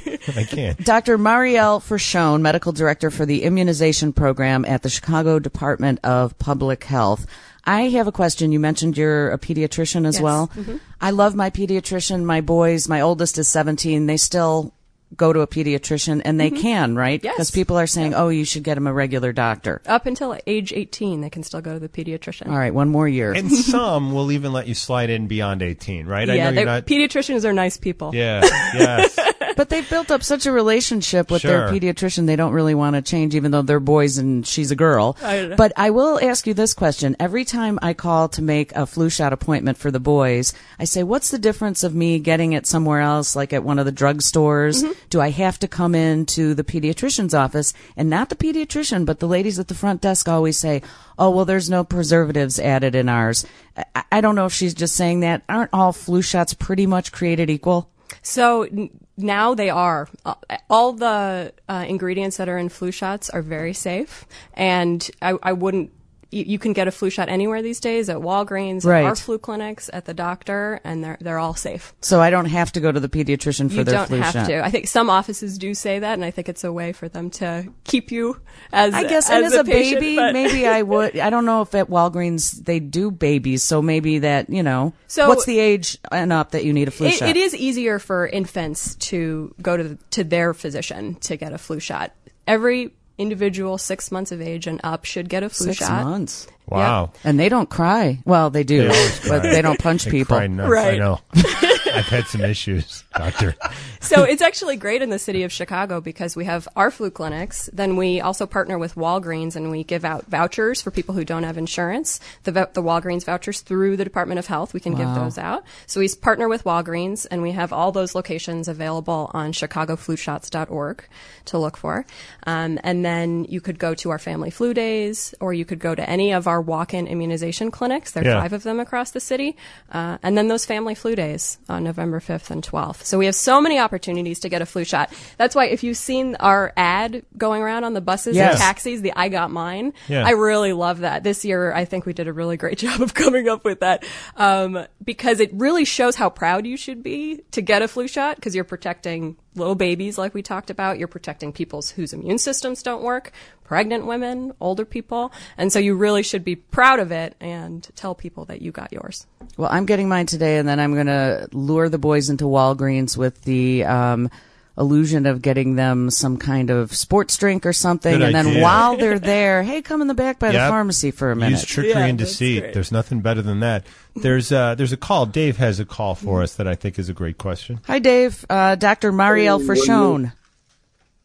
I can't. Doctor Marielle Fershone, medical director for the immunization program at the Chicago Department of Public Health. I have a question. You mentioned you're a pediatrician as Yes. well. Mhm. I love my pediatrician. My boys, my oldest is seventeen. They still go to a pediatrician, and they can, right? Yes. Because people are saying, oh, you should get him a regular doctor. Up until age eighteen, they can still go to the pediatrician. All right, one more year. And some will even let you slide in beyond eighteen, right? I Yeah, know they- you're not. pediatricians are nice people. Yeah, yes. But they've built up such a relationship with their Sure. pediatrician, they don't really want to change, even though they're boys and she's a girl. I know. But I will ask you this question. Every time I call to make a flu shot appointment for the boys, I say, what's the difference of me getting it somewhere else, like at one of the drugstores? Mm-hmm. Do I have to come into the pediatrician's office? And not the pediatrician, but the ladies at the front desk always say, oh, well, there's no preservatives added in ours. I, I don't know if she's just saying that. Aren't all flu shots pretty much created equal? So n- now they are. Uh, all the uh, ingredients that are in flu shots are very safe, and I, I wouldn't. You, you can get a flu shot anywhere these days at Walgreens, Right. at our flu clinics, at the doctor, and they're they're all safe. So I don't have to go to the pediatrician for You their don't flu have shot. to. I think some offices do say that, and I think it's a way for them to keep you as I guess, and as a, patient, baby, but- maybe I would. I don't know if at Walgreens they do babies, so maybe that, you know. So- what's the age and up that you need a flu It, shot? it is easier for infants to go to the, to their physician to get a flu shot. Every individual six months of age and up should get a flu Six shot. months. Wow. And they don't cry. Well, they do, They always but cry. they don't punch They people. cry nuts. I Right. know. I've had some issues, doctor. So it's actually great in the city of Chicago because we have our flu clinics. Then we also partner with Walgreens and we give out vouchers for people who don't have insurance. The, v- the Walgreens vouchers through the Department of Health, we can give Wow. those out. So we s- partner with Walgreens and we have all those locations available on chicago flu shots dot org to look for. Um, and then you could go to our family flu days or you could go to any of our walk-in immunization clinics. There are Yeah. five of them across the city. Uh, and then those family flu days on November fifth and twelfth. So we have so many opportunities to get a flu shot. That's why if you've seen our ad going around on the buses Yes. and taxis, the I Got Mine, Yeah. I really love that. This year, I think we did a really great job of coming up with that um, because it really shows how proud you should be to get a flu shot because you're protecting little babies like we talked about. You're protecting people whose immune systems don't work, pregnant women, older people. And so you really should be proud of it and tell people that you got yours. Well, I'm getting mine today, and then I'm going to lure the boys into Walgreens with the um, illusion of getting them some kind of sports drink or something. Good and then idea. while they're there, hey, come in the back by the Yep. pharmacy for a minute. Use trickery Yeah, and that's deceit. great. There's nothing better than that. There's uh, there's a call. Dave has a call for us that I think is a great question. Hi, Dave. Uh, Doctor Marielle Fershone.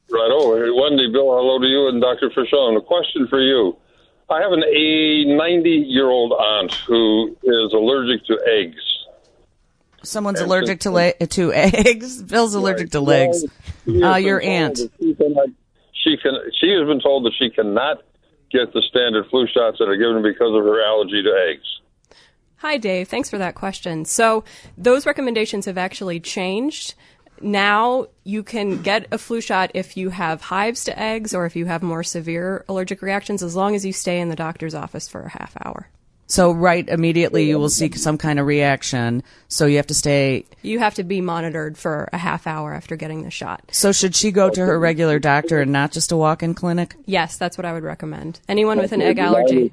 Right over. Wendy, Bill, hello to you and Doctor Fischone. A question for you. I have an a ninety-year-old aunt who is allergic to eggs. Someone's and allergic to la- to eggs. Bill's allergic right. to legs. Well, uh, your aunt. She, cannot, she can. She has been told that she cannot get the standard flu shots that are given because of her allergy to eggs. Hi, Dave. Thanks for that question. So those recommendations have actually changed. Now you can get a flu shot if you have hives to eggs or if you have more severe allergic reactions, as long as you stay in the doctor's office for a half hour. So right immediately you will see some kind of reaction. So you have to stay. You have to be monitored for a half hour after getting the shot. So should she go to her regular doctor and not just a walk-in clinic? Yes, that's what I would recommend. Anyone with an egg allergy.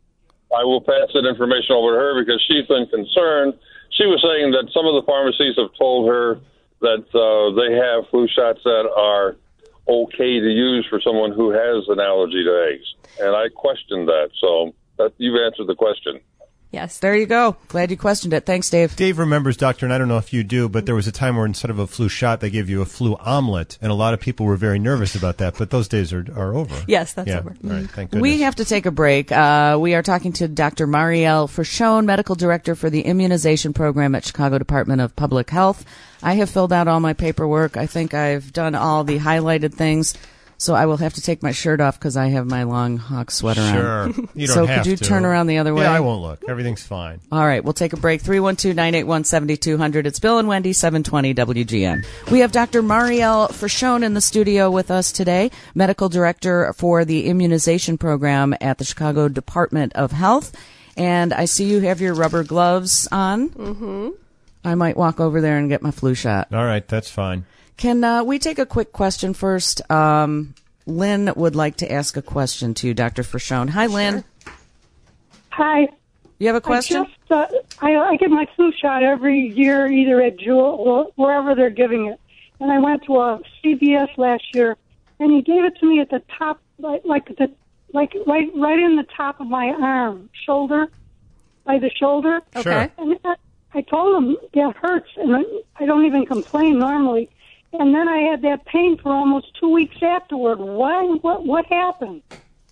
I will pass that information over to her because she's been concerned. She was saying that some of the pharmacies have told her that uh, they have flu shots that are okay to use for someone who has an allergy to eggs. And I questioned that, so that, you've answered the question. Yes. There you go. Glad you questioned it. Thanks, Dave. Dave remembers, Doctor, and I don't know if you do, but there was a time where instead of a flu shot, they gave you a flu omelet, and a lot of people were very nervous about that, but those days are, are over. Yes, that's yeah. over. All right, thank goodness. We have to take a break. Uh, we are talking to Doctor Marielle Fischone, Medical Director for the Immunization Program at Chicago Department of Public Health. I have filled out all my paperwork. I think I've done all the highlighted things. So I will have to take my shirt off because I have my long hawk sweater sure. on. Sure. You don't so have could you to. turn around the other way? Yeah, I won't look. Everything's fine. All right. We'll take a break. three one two, nine eight one, seven two zero zero. It's Bill and Wendy, seven twenty W G N. We have Doctor Marielle Fischone in the studio with us today, Medical Director for the Immunization Program at the Chicago Department of Health. And I see you have your rubber gloves on. Mm-hmm. I might walk over there and get my flu shot. All right. That's fine. Can uh, we take a quick question first? Um... Lynn would like to ask a question to you, Doctor Fischone. Hi, Lynn. Sure. Hi. You have a question? I, just, uh, I, I get my flu shot every year, either at Jewel or wherever they're giving it. And I went to a C V S last year, and he gave it to me at the top, like, like the, like right, right in the top of my arm, shoulder, by the shoulder. Okay. And I, I told him that hurts, and I don't even complain normally. And then I had that pain for almost two weeks afterward. Why? What? What happened?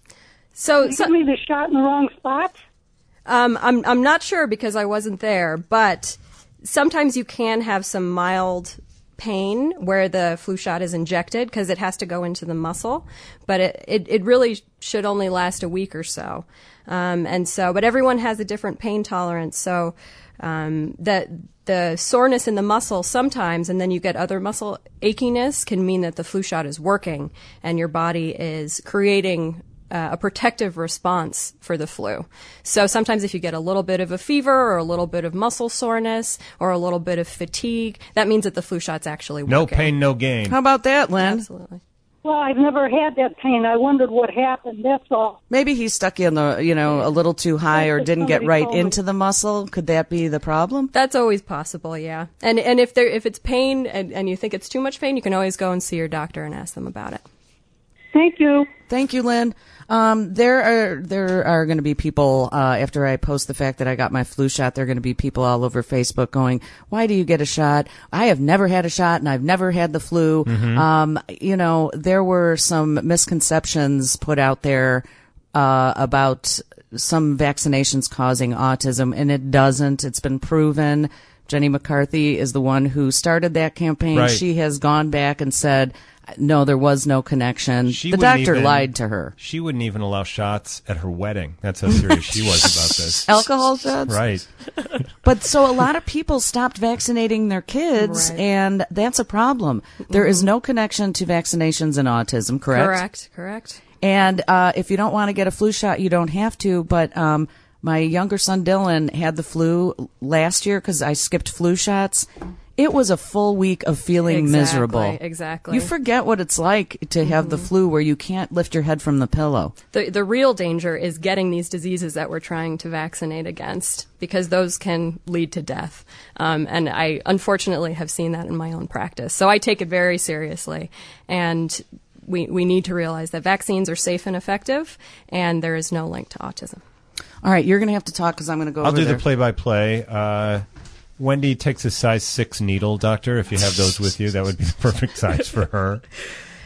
So, Did you so give me the shot in the wrong spot? Um, I'm I'm not sure because I wasn't there, but sometimes you can have some mild pain where the flu shot is injected because it has to go into the muscle, but it, it, it really should only last a week or so. Um, and so, but everyone has a different pain tolerance, so um, that the soreness in the muscle sometimes, and then you get other muscle achiness, can mean that the flu shot is working and your body is creating uh, a protective response for the flu. So sometimes if you get a little bit of a fever or a little bit of muscle soreness or a little bit of fatigue, that means that the flu shot's actually working. No pain, no gain. How about that, Lynn? Absolutely. Well, I've never had that pain. I wondered what happened. That's all. Maybe he stuck you in the, you know, a little too high or didn't get right into the muscle. Could that be the problem? That's always possible, yeah. And and if there if it's pain and, and you think it's too much pain, you can always go and see your doctor and ask them about it. Thank you. Thank you, Lynn. Um, there are there are going to be people uh, after I post the fact that I got my flu shot. There are going to be people all over Facebook going, "Why do you get a shot? I have never had a shot, and I've never had the flu." Mm-hmm. Um, you know, there were some misconceptions put out there uh, about some vaccinations causing autism, and it doesn't. It's been proven. Jenny McCarthy is the one who started that campaign. Right. She has gone back and said, no, there was no connection. She the wouldn't doctor even- lied to her. She wouldn't even allow shots at her wedding. That's how serious she was about this. Alcohol shots? Right. But so a lot of people stopped vaccinating their kids, Right. and that's a problem. There is no connection to vaccinations and autism, correct? Correct, correct. And uh, if you don't want to get a flu shot, you don't have to. But um, my younger son, Dylan, had the flu last year because I skipped flu shots. It was a full week of feeling Exactly, miserable. exactly. You forget what it's like to have the flu where you can't lift your head from the pillow. The the real danger is getting these diseases that we're trying to vaccinate against, because those can lead to death. Um, and I unfortunately have seen that in my own practice. So I take it very seriously. And we, we need to realize that vaccines are safe and effective, and there is no link to autism. All right, you're going to have to talk because I'm going to go I'll over do there. the play-by-play. Uh, Wendy takes a size six needle, doctor. If you have those with you, that would be the perfect size for her.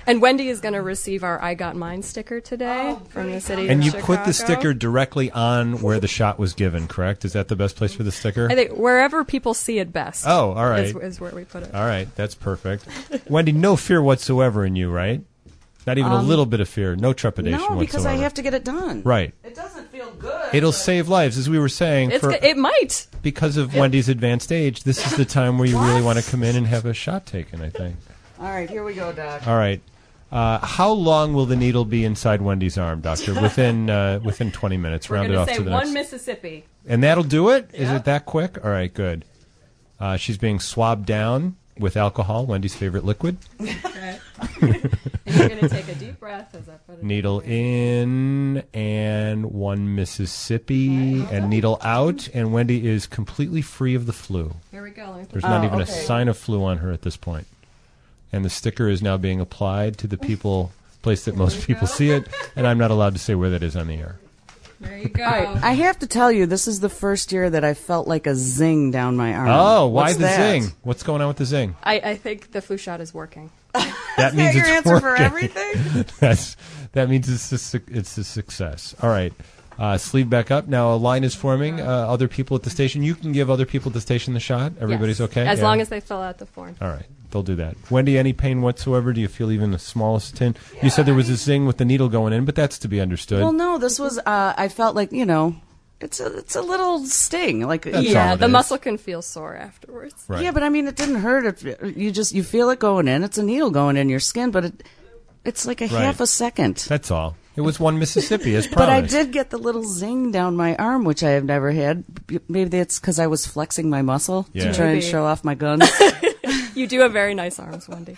And Wendy is going to receive our I Got Mine sticker today from the city And of you Chicago. put the sticker directly on where the shot was given, correct? Is that the best place for the sticker? I think wherever people see it best. Oh, all right. Is, is where we put it. All right, that's perfect. Wendy, no fear whatsoever in you, right? Not even Um, a little bit of fear, no trepidation No, because whatsoever. I have to get it done. Right. It doesn't feel good. It'll save lives, as we were saying. It's, for, go- it might. because of Wendy's advanced age, this is the time where you really want to come in and have a shot taken, I think. All right, here we go, Doc. All right. Uh, how long will the needle be inside Wendy's arm, Doctor? Within uh, within twenty minutes. We're Round going it to off say to the one next. Mississippi. And that'll do it? Is it that quick? All right, good. Uh, she's being swabbed down with alcohol, Wendy's favorite liquid. Okay. And you're going to take a deep breath as I put it Needle in and one Mississippi and needle out, and Wendy is completely free of the flu. Here we go. Let me put There's it- not Oh, even okay. a sign of flu on her at this point. And the sticker is now being applied to the people place that most people see it, and I'm not allowed to say where that is on the air. There you go. All right, I have to tell you, this is the first year that I felt like a zing down my arm. Oh, why What's the that? zing? What's going on with the zing? I, I think the flu shot is working. That means your it's answer for working. everything? That's that means it's a, su- it's a success. All right, uh, sleeve back up. Now a line is forming. Uh, other people at the station. You can give other people at the station the shot. Everybody's Yes. okay. As Yeah. long as they fill out the form. All right, they'll do that. Wendy, any pain whatsoever? Do you feel even the smallest tin? You said there was a zing with the needle going in, but that's to be understood. Well, no, this was, uh, I felt like, you know, it's a, it's a little sting. Like, That's yeah, all it the is. muscle can feel sore afterwards. Right. Yeah, but I mean, it didn't hurt. If you just, you feel it going in. It's a needle going in your skin, but it, it's like a Right. half a second. That's all. It was one Mississippi, as promised. But I did get the little zing down my arm, which I have never had. Maybe that's because I was flexing my muscle Yeah. to try and Maybe. show off my guns. You do have very nice arms, Wendy.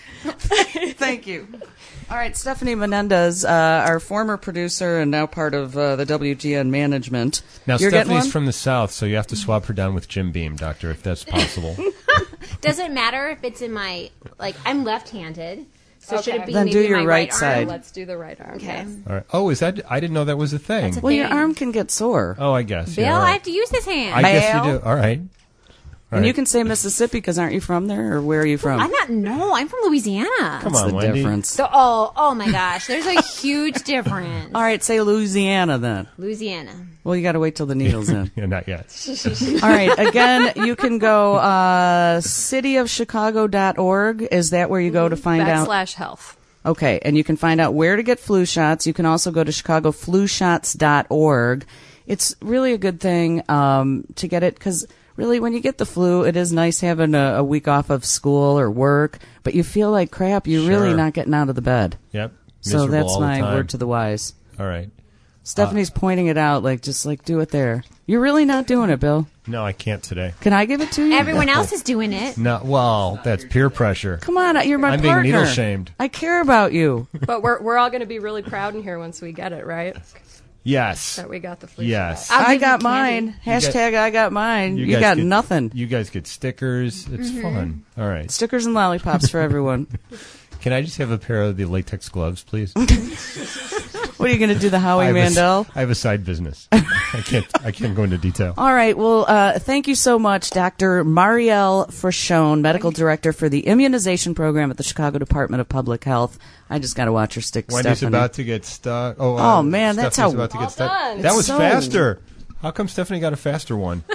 Thank you. All right, Stephanie Menendez, uh, our former producer and now part of uh, the W G N management. Now, You're getting Stephanie's one? from the South, so you have to swab her down with Jim Beam, Doctor, if that's possible. Does it matter if it's in my, like, I'm left-handed, so should it be Then maybe do your my right arm? side. Let's do the right arm. Okay. yes. All right. Oh, is that? I didn't know that was a thing. That's a Well, your thing. arm can get sore. Oh, I guess. Bill, yeah, all I right. have to use this hand. I guess you Bill. do. All right. All And right. you can say Mississippi because aren't you from there, or where are you from? I'm not. No, I'm from Louisiana. Come What's on, the Wendy. difference? So, oh, oh my gosh, there's a huge difference. All right, say Louisiana then. Louisiana. Well, you got to wait till the needle's in. Yeah, not yet. All right, again, you can go uh, city of chicago dot org. Is that where you go to find out? Backslash health. Okay, and you can find out where to get flu shots. You can also go to chicago flu shots dot org. It's really a good thing um, to get it because really when you get the flu, it is nice having a, a week off of school or work, but you feel like crap. You're really Sure. not getting out of the bed. Yep. So Miserable that's all the my time. word to the wise. All right. Stephanie's pointing it out, like, just like, do it there. You're really not doing it, Bill. No, I can't today. Can I give it to you? Everyone else is doing it. No, well, that's peer pressure. Come on, you're my I'm partner. being needle shamed. I care about you. But we're we're all going to be really proud in here once we get it, right? Yes. That we got the flu Yes. shot. I'll I give got you candy. mine. Hashtag I got mine. You, guys got get- nothing. You guys get stickers. It's fun. All right. Stickers and lollipops for everyone. Can I just have a pair of the latex gloves, please? What are you going to do, the Howie I have a s- Mandel? I have a side business. I can't. I can't go into detail. All right. Well, uh, thank you so much, Doctor Marielle Frachon, Medical Director for the Immunization Program at the Chicago Department of Public Health. I just got to watch her stick, Wendy's Stephanie. about to get stuck. Oh, uh, Oh, man, that's Stephanie's how- about to Well get stuck. done. That It's was so- faster. How come Stephanie got a faster one?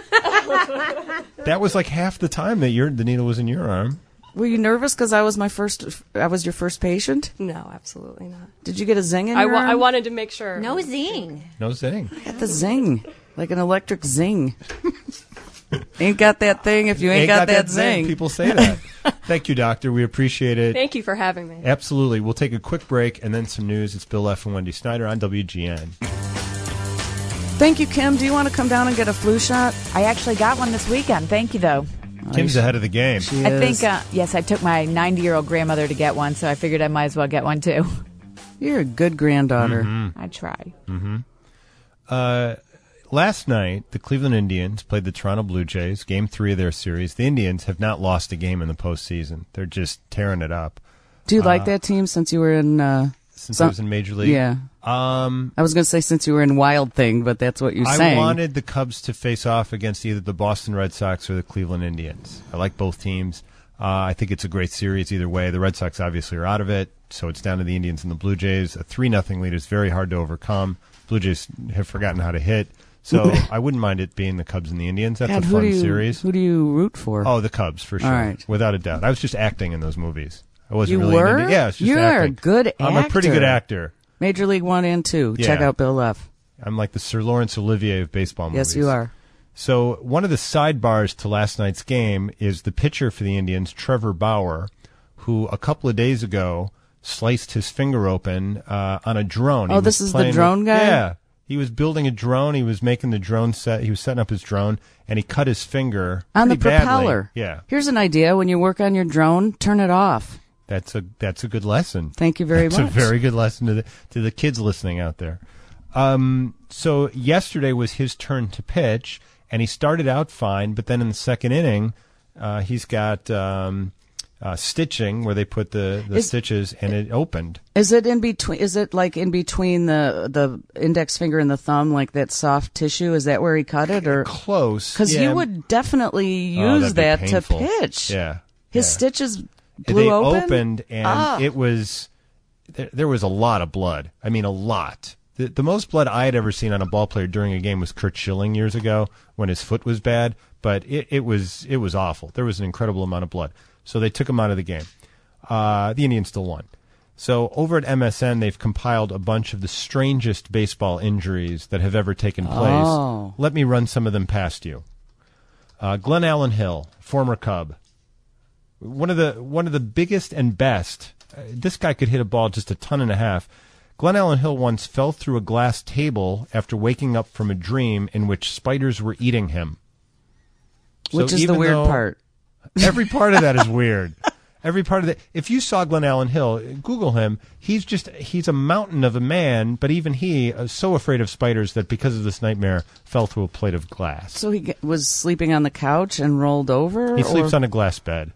That was like half the time that your the needle was in your arm. Were you nervous because I was my first? I was your first patient. No, absolutely not. Did you get a zing in I, your wa- arm? I wanted to make sure. No zing. No zing. Got the zing, like an electric zing. Ain't got that thing if you ain't, got, that, zing. People say that. Thank you, Doctor. We appreciate it. Thank you for having me. Absolutely. We'll take a quick break and then some news. It's Bill F. and Wendy Snyder on W G N. Thank you, Kim. Do you want to come down and get a flu shot? I actually got one this weekend. Thank you, though. Kim's ahead of the game. She I is. think, uh, yes, I took my ninety-year-old grandmother to get one, so I figured I might as well get one, too. You're a good granddaughter. Mm-hmm. I try. Uh, last night, the Cleveland Indians played the Toronto Blue Jays, game three of their series. The Indians have not lost a game in the postseason. They're just tearing it up. Do you like that team since you were in? Uh, Since some- I was in Major League. Yeah. Um, I was going to say since you were in Wild Thing, but that's what you I sang. wanted the Cubs to face off against either the Boston Red Sox or the Cleveland Indians. I like both teams. Uh, I think it's a great series either way. The Red Sox obviously are out of it, so it's down to the Indians and the Blue Jays. A three nothing lead is very hard to overcome. Blue Jays have forgotten how to hit, so I wouldn't mind it being the Cubs and the Indians. That's God, a who fun do you, series. Who do you root for? Oh, the Cubs, for sure, All right. without a doubt. I was just acting in those movies. I wasn't You really were? into, yeah, I was just You're acting. a good actor. I'm a pretty good actor. Major League One and Two. Yeah. Check out Bill Leff. I'm like the Sir Laurence Olivier of baseball movies. Yes, you are. So one of the sidebars to last night's game is the pitcher for the Indians, Trevor Bauer, who a couple of days ago sliced his finger open uh, on a drone. Oh, He this was is the playing drone with- guy? Yeah. He was building a drone. He was making the drone set. He was setting up his drone, and he cut his finger On the pretty badly. propeller. Yeah. Here's an idea. When you work on your drone, turn it off. That's a that's a good lesson. Thank you very that's much. It's a very good lesson to the to the kids listening out there. Um, so yesterday was his turn to pitch, and he started out fine, but then in the second inning, uh, he's got um, uh, stitching where they put the, the Is- stitches, and it opened. Is it in between? Is it like in between the the index finger and the thumb, like that soft tissue? Is that where he cut it, or close? Because Yeah. you would definitely Oh, use that'd be that to painful. pitch. Yeah, His yeah. stitches blew they open. opened, and Ah. it was there, there was a lot of blood. I mean, a lot. The, the most blood I had ever seen on a ball player during a game was Kurt Schilling years ago when his foot was bad. But it, it was it was awful. There was an incredible amount of blood. So they took him out of the game. Uh, the Indians still won. So over at M S N, they've compiled a bunch of the strangest baseball injuries that have ever taken place. Oh. Let me run some of them past you. Uh, Glenn Allen Hill, former Cub. One of the one of the biggest and best. Uh, this guy could hit a ball just a ton and a half. Glenn Allen Hill once fell through a glass table after waking up from a dream in which spiders were eating him. Which So is the even weird though- part. Every part of that is weird. Every part of that. If you saw Glenn Allen Hill, Google him. He's just he's a mountain of a man, but even he is so afraid of spiders that because of this nightmare fell through a plate of glass. So he ge- was sleeping on the couch and rolled over. He sleeps or? on a glass bed.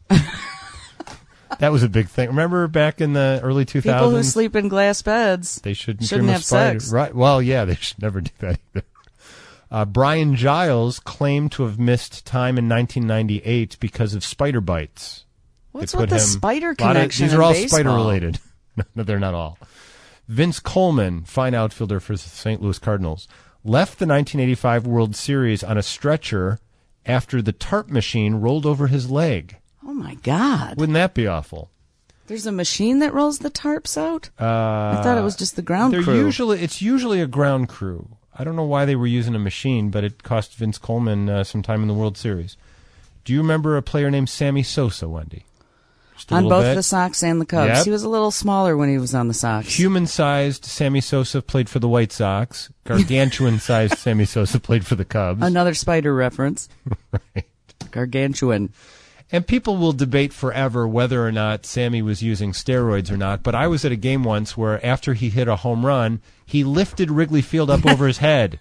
That was a big thing. Remember back in the early two thousands? People who sleep in glass beds They shouldn't, shouldn't dream of have spiders. sex. Right. Well, yeah, they should never do that either. Uh, Brian Giles claimed to have missed time in nineteen ninety-eight because of spider bites. What's They with put the him- spider lot of- connection These in are all baseball? spider related. No, they're not all. Vince Coleman, fine outfielder for the Saint Louis Cardinals, left the nineteen eighty-five World Series on a stretcher after the tarp machine rolled over his leg. Oh my God! Wouldn't that be awful? There's a machine that rolls the tarps out. Uh, I thought it was just the ground they're crew. Usually, it's usually a ground crew. I don't know why they were using a machine, but it cost Vince Coleman uh, some time in the World Series. Do you remember a player named Sammy Sosa, Wendy? Just a on little both bit. the Sox and the Cubs. Yep. He was a little smaller when he was on the Sox. Human-sized Sammy Sosa played for the White Sox. Gargantuan-sized Sammy Sosa played for the Cubs. Another spider reference. Right. Gargantuan. And people will debate forever whether or not Sammy was using steroids or not, but I was at a game once where after he hit a home run, he lifted Wrigley Field up over his head.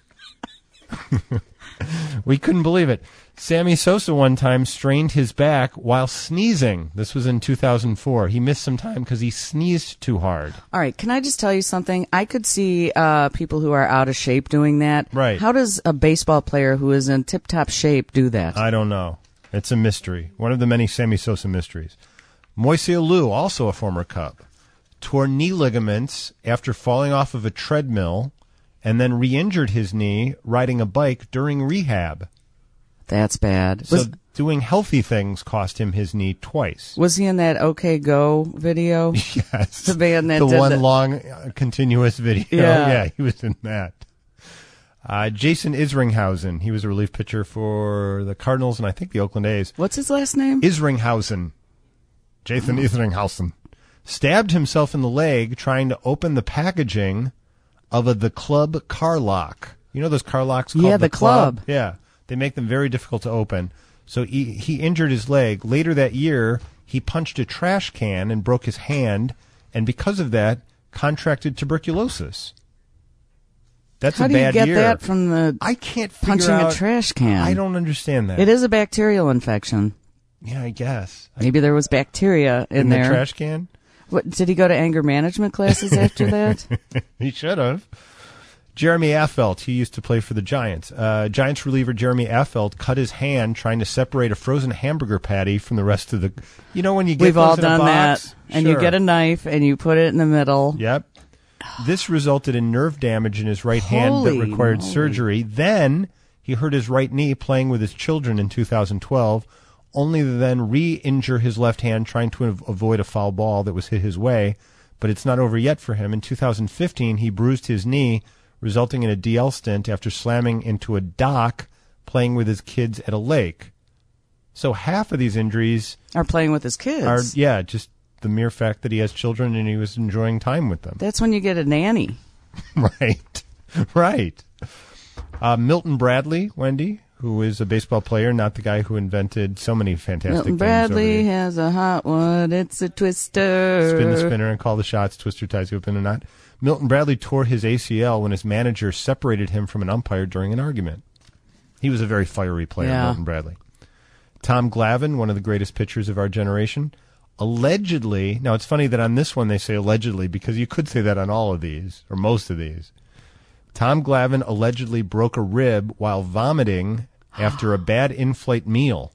We couldn't believe it. Sammy Sosa one time strained his back while sneezing. This was in two thousand four. He missed some time because he sneezed too hard. All right, can I just tell you something? I could see uh, people who are out of shape doing that. Right. How does a baseball player who is in tip-top shape do that? I don't know. It's a mystery. One of the many Sammy Sosa mysteries. Moise Alou, also a former Cub, tore knee ligaments after falling off of a treadmill and then re-injured his knee riding a bike during rehab. That's bad. So Was, doing healthy things cost him his knee twice. was he in that OK Go video? Yes. The band that the did one the- long uh, continuous video. Yeah. Yeah, he was in that. Uh, Jason Isringhausen, he was a relief pitcher for the Cardinals and I think the Oakland A's. What's his last name? Isringhausen. Jason Oh. Isringhausen. Stabbed himself in the leg trying to open the packaging of a The Club car lock. You know those car locks called Yeah, The, The Club. Yeah. They make them very difficult to open. So he, he injured his leg. Later that year, he punched a trash can and broke his hand, and because of that, contracted tuberculosis. That's How a do you bad get year. that from the I can't figure punching out, a trash can? I don't understand that. It is a bacterial infection. Yeah, I guess. Maybe there was bacteria in, In there. the trash can? What, did he go to anger management classes after that? He should have. Jeremy Affeldt, he used to play for the Giants. Uh, Giants reliever Jeremy Affeldt cut his hand trying to separate a frozen hamburger patty from the rest of the... You know when you get We've those all in done a box? that. And Sure. you get a knife and you put it in the middle. Yep. This resulted in nerve damage in his right hand Holy that required moly. surgery. Then he hurt his right knee playing with his children in two thousand twelve, only to then re-injure his left hand trying to av- avoid a foul ball that was hit his way. But it's not over yet for him. In two thousand fifteen, he bruised his knee, resulting in a D L stint after slamming into a dock playing with his kids at a lake. So half of these injuries Are playing with his kids. are, yeah, just the mere fact that he has children and he was enjoying time with them. That's when you get a nanny. Right, right. Uh, Milton Bradley, Wendy, who is a baseball player, not the guy who invented so many fantastic Milton games Bradley over the- has a hot one. It's a twister. Spin the spinner and call the shots, twister ties you up in a knot. Milton Bradley tore his A C L when his manager separated him from an umpire during an argument. He was a very fiery player, Yeah. Milton Bradley. Tom Glavine, one of the greatest pitchers of our generation, allegedly, now it's funny that on this one they say allegedly because you could say that on all of these, or most of these. Tom Glavine allegedly broke a rib while vomiting after a bad in-flight meal.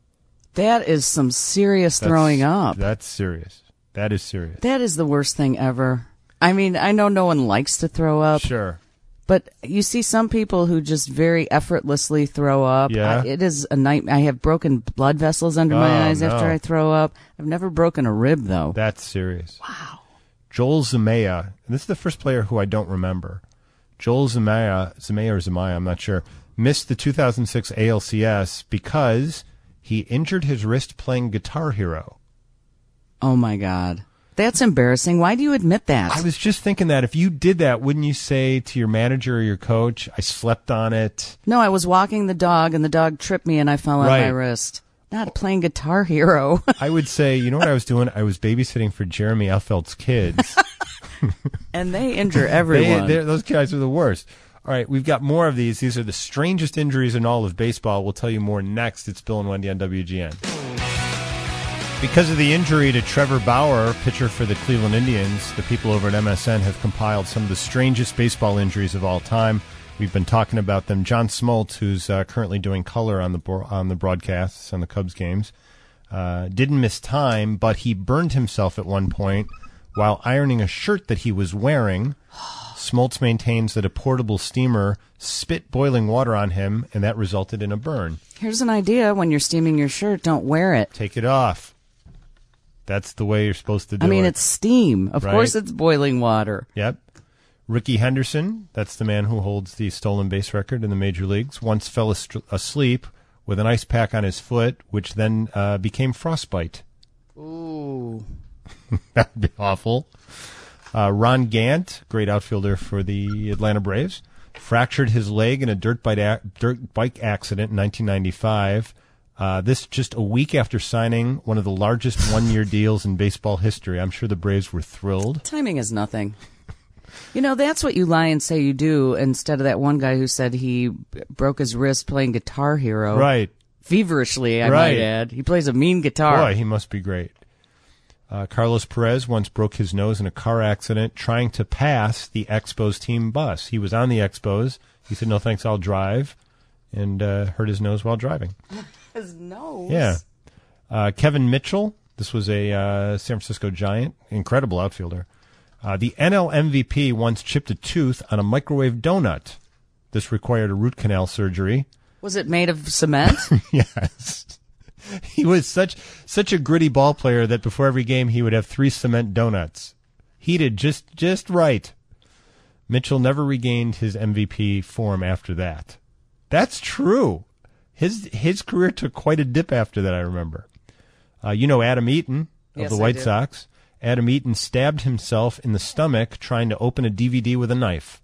That is some serious That's- throwing up. That's serious. That is serious. That is the worst thing ever. I mean, I know no one likes to throw up. Sure. But you see some people who just very effortlessly throw up. Yeah. I, it is a nightmare. I have broken blood vessels under my Oh, eyes after no. I throw up. I've never broken a rib, though. That's serious. Wow. Joel Zamaya, and this is the first player who I don't remember. Joel Zamaya, Zamaya or Zamaya, I'm not sure, missed the two thousand six A L C S because he injured his wrist playing Guitar Hero. Oh, my God. That's embarrassing. Why do you admit that? I was just thinking that if you did that, wouldn't you say to your manager or your coach, I slept on it? No, I was walking the dog, and the dog tripped me, and I fell on Right. my wrist. Not playing Guitar Hero. I would say, you know what I was doing? I was babysitting for Jeremy Affeldt's kids. And they injure everyone. They, they're- those guys are the worst. All right, we've got more of these. These are the strangest injuries in all of baseball. We'll tell you more next. It's Bill and Wendy on W G N. Because of the injury to Trevor Bauer, pitcher for the Cleveland Indians, the people over at M S N have compiled some of the strangest baseball injuries of all time. We've been talking about them. John Smoltz, who's uh, currently doing color on the bro- on the broadcasts on the Cubs games, uh, didn't miss time, but he burned himself at one point while ironing a shirt that he was wearing. Smoltz maintains that a portable steamer spit boiling water on him, and that resulted in a burn. Here's an idea. When you're steaming your shirt, don't wear it. Take it off. That's the way you're supposed to do I mean, it. it's steam. Of Right. course it's boiling water. Yep. Ricky Henderson, that's the man who holds the stolen base record in the major leagues, once fell ast- asleep with an ice pack on his foot, which then uh, became frostbite. Ooh. That would be awful. Uh, Ron Gant, great outfielder for the Atlanta Braves, fractured his leg in a dirt bike, ac- dirt bike accident in nineteen ninety-five. Uh, this just a week after signing one of the largest one-year deals in baseball history. I'm sure the Braves were thrilled. Timing is nothing. You know, that's what you lie and say you do instead of that one guy who said he b- broke his wrist playing Guitar Hero. Right. Feverishly, I Right. might add. He plays a mean guitar. Boy, he must be great. Uh, Carlos Perez once broke his nose in a car accident trying to pass the Expos team bus. He was on the Expos. He said, no thanks, I'll drive, and uh, hurt his nose while driving. His nose? Yeah. Uh, Kevin Mitchell, this was a uh, San Francisco Giant, incredible outfielder. Uh, the N L M V P once chipped a tooth on a microwave donut. This required a root canal surgery. Was it made of cement? Yes. He was such such a gritty ball player that before every game he would have three cement donuts, heated just just right. Mitchell never regained his M V P form after that. That's true. His his career took quite a dip after that, I remember. Uh, you know Adam Eaton of Yes, the I White do. Sox. Adam Eaton stabbed himself in the stomach trying to open a D V D with a knife.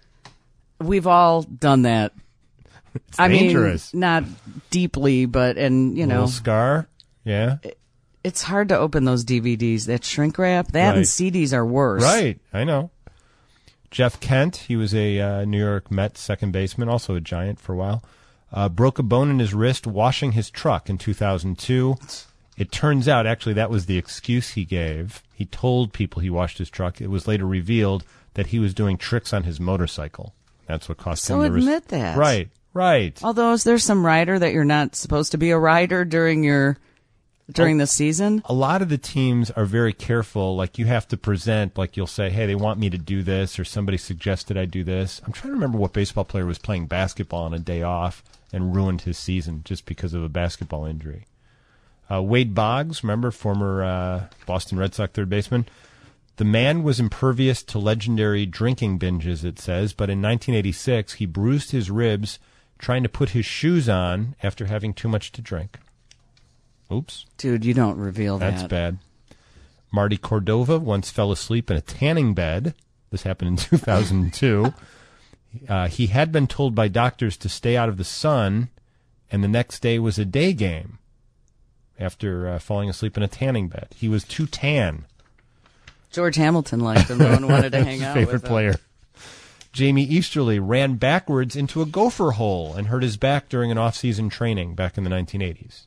We've all done that. It's I dangerous. mean, not deeply, but, and, you know. Little scar. Yeah. It's hard to open those D V Ds. That shrink wrap, that and Right. C Ds are worse. Right, I know. Jeff Kent, he was a uh, New York Mets second baseman, also a Giant for a while, uh, broke a bone in his wrist washing his truck in two thousand two. It turns out, actually, that was the excuse he gave. He told people he washed his truck. It was later revealed that he was doing tricks on his motorcycle. That's what cost So him the admit that. Right, right. Although, is there some rider that you're not supposed to be a rider during your during Oh, the season? A lot of the teams are very careful. Like, you have to present, like, you'll say, hey, they want me to do this, or somebody suggested I do this. I'm trying to remember what baseball player was playing basketball on a day off and ruined his season just because of a basketball injury. Uh, Wade Boggs, remember, former uh, Boston Red Sox third baseman? The man was impervious to legendary drinking binges, it says, but in nineteen eighty-six, he bruised his ribs trying to put his shoes on after having too much to drink. Oops. Dude, you don't reveal that. That's bad. Marty Cordova once fell asleep in a tanning bed. This happened in two thousand two. uh, he had been told by doctors to stay out of the sun, and the next day was a day game after uh, falling asleep in a tanning bed. He was too tan. George Hamilton liked him, though, and wanted to hang out Favorite with him. player. Jamie Easterly ran backwards into a gopher hole and hurt his back during an off-season training back in the nineteen eighties.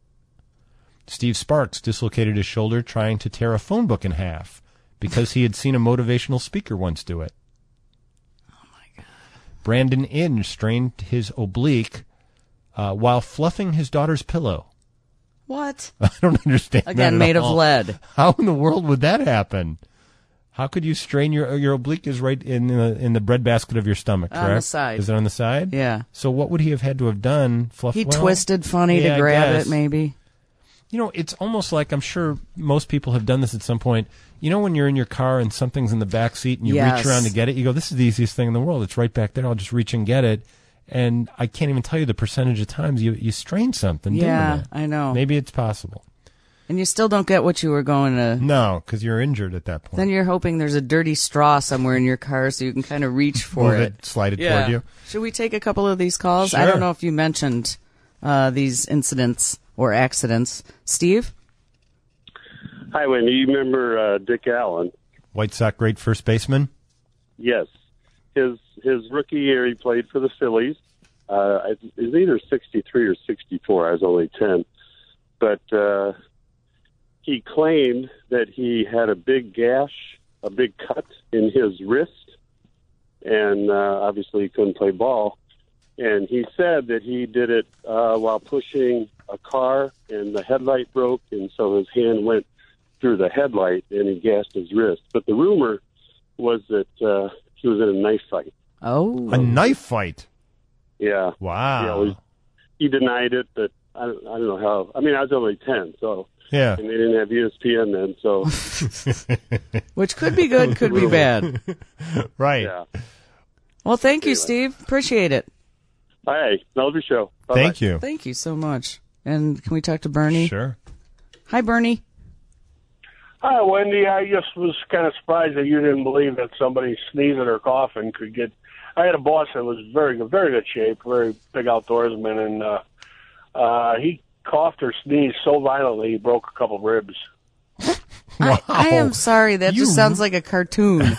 Steve Sparks dislocated his shoulder trying to tear a phone book in half because he had seen a motivational speaker once do it. Oh, my God. Brandon Inge strained his oblique uh, while fluffing his daughter's pillow. What? I don't understand that Again, at made of all. lead. How in the world would that happen? How could you strain your your oblique is right in the in the breadbasket of your stomach, correct? On the side. Is it on the side? Yeah. So what would he have had to have done? Fluff. He well, twisted funny yeah, to I grab guess. it, maybe. You know, it's almost like, I'm sure most people have done this at some point. You know when you're in your car and something's in the back seat and you Yes. reach around to get it, you go, this is the easiest thing in the world. It's right back there. I'll just reach and get it. And I can't even tell you the percentage of times you, you strain something Yeah, doing it. I know. Maybe it's possible. And you still don't get what you were going to... No, because you're injured at that point. Then you're hoping there's a dirty straw somewhere in your car so you can kind of reach for Move it. it, slide it Yeah. toward you. Should we take a couple of these calls? I Sure. don't know if you mentioned uh, these incidents or accidents. Steve? Hi, Wendy. You remember uh, Dick Allen? White Sox great first baseman? Yes. His his rookie year, he played for the Phillies. Uh, it was either sixty-three or sixty-four. I was only ten. But uh, he claimed that he had a big gash, a big cut in his wrist, and uh, obviously he couldn't play ball. And he said that he did it uh, while pushing a car, and the headlight broke, and so his hand went through the headlight, and he gashed his wrist. But the rumor was that uh, he was in a knife fight. Oh. A knife fight? Yeah. Wow. Yeah, it was, he denied it, but I don't, I don't know how. I mean, I was only ten, so. Yeah. And they didn't have E S P N then, so. Which could be good, could be bad. Right. Yeah. Well, thank you, Anyway. Steve. Appreciate it. Hey, love your show. Bye-bye. Thank you. Thank you so much. And can we talk to Bernie? Sure. Hi, Bernie. Hi, Wendy. I just was kind of surprised that you didn't believe that somebody sneezing or coughing could get. I had a boss that was very good, very good shape, very big outdoorsman, and uh, uh, he coughed or sneezed so violently he broke a couple ribs. I, I am sorry. That You- just sounds like a cartoon.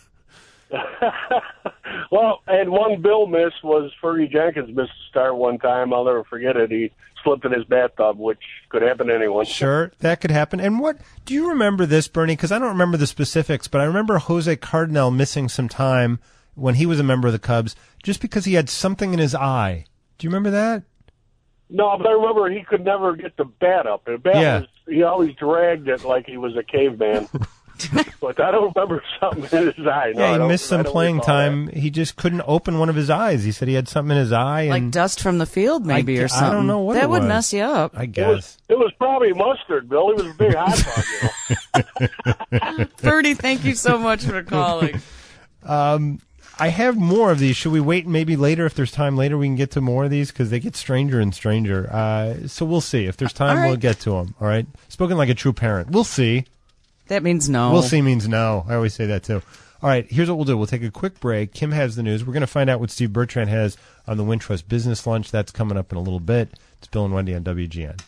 Well, and one Bill miss was Fergie Jenkins missed a start one time. I'll never forget it. He slipped in his bathtub, which could happen to anyone. Sure, that could happen. And what do you remember this, Bernie? Because I don't remember the specifics, but I remember Jose Cardinal missing some time when he was a member of the Cubs just because he had something in his eye. Do you remember that? No, but I remember he could never get the bat up. The bat Yeah. was, he always dragged it like he was a caveman. But I don't remember something in his eye. No, yeah, I he don't- missed I some don't playing recall time. He just couldn't open one of his eyes. He said he had something in his eye. Like and dust from the field, maybe, I, or something. I don't know what That it would was. mess you up. I It was, guess. it was probably mustard, Bill. He was a big hot dog, you know. Bernie, thank you so much for calling. Um, I have more of these. Should we wait maybe later? If there's time later, we can get to more of these because they get stranger and stranger. Uh, so we'll see. If there's time, All right. we'll get to them. All right. Spoken like a true parent. We'll see. That means no. We'll see means no. I always say that too. All right. Here's what we'll do. We'll take a quick break. Kim has the news. We're going to find out what Steve Bertrand has on the Wintrust Business Lunch. That's coming up in a little bit. It's Bill and Wendy on W G N.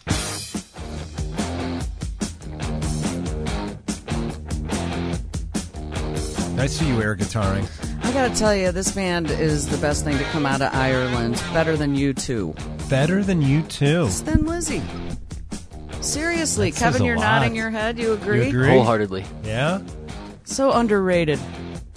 I see you air guitaring. I gotta tell you, this band is the best thing to come out of Ireland. Better than you two. Better than you too. Than Lizzie. Seriously, That says Kevin, a you're lot. nodding your head. You agree? You agree? Wholeheartedly. Yeah? So underrated.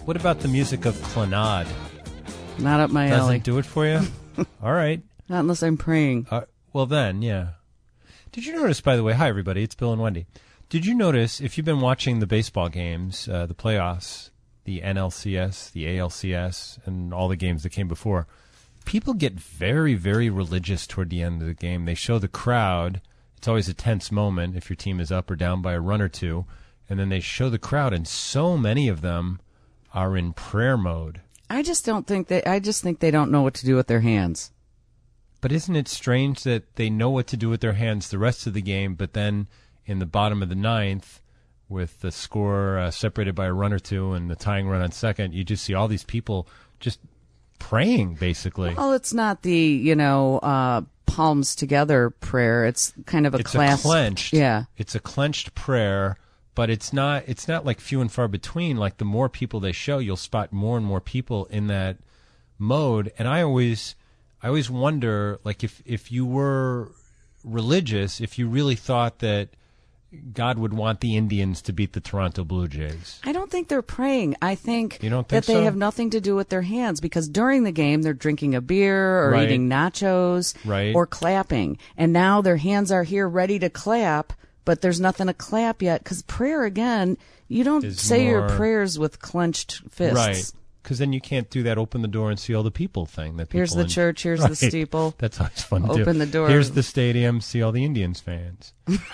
What about the music of Clannad? Not up my Doesn't alley. do it for you? All right. Not unless I'm praying. Uh, well, then, yeah. Did you notice, by the way, hi, everybody, it's Bill and Wendy. Did you notice, if you've been watching the baseball games, uh, the playoffs, the N L C S, the A L C S, and all the games that came before, people get very, very religious toward the end of the game. They show the crowd. It's always a tense moment if your team is up or down by a run or two. And then they show the crowd, and so many of them are in prayer mode. I just don't think they. I just think they don't know what to do with their hands. But isn't it strange that they know what to do with their hands the rest of the game, but then in the bottom of the ninth, with the score uh, separated by a run or two and the tying run on second, you just see all these people just praying, basically. Well, it's not the, you know, uh, palms together prayer. It's kind of a it's class. a clenched. Yeah. It's a clenched prayer. But it's not it's not like few and far between. Like the more people they show, you'll spot more and more people in that mode. And I always I always wonder, like if, if you were religious, if you really thought that God would want the Indians to beat the Toronto Blue Jays. I don't think they're praying. I think, you don't think that they so? have nothing to do with their hands, because during the game they're drinking a beer or Right. eating nachos Right. or clapping. And now their hands are here ready to clap, but there's nothing to clap yet, because prayer, again, you don't Is say your more- prayers with clenched fists. Right. Because then you can't do that open the door and see all the people thing. That Here's people the in- church, here's the Right. steeple. That's always fun to do. Open the door. Here's the stadium, see all the Indians fans.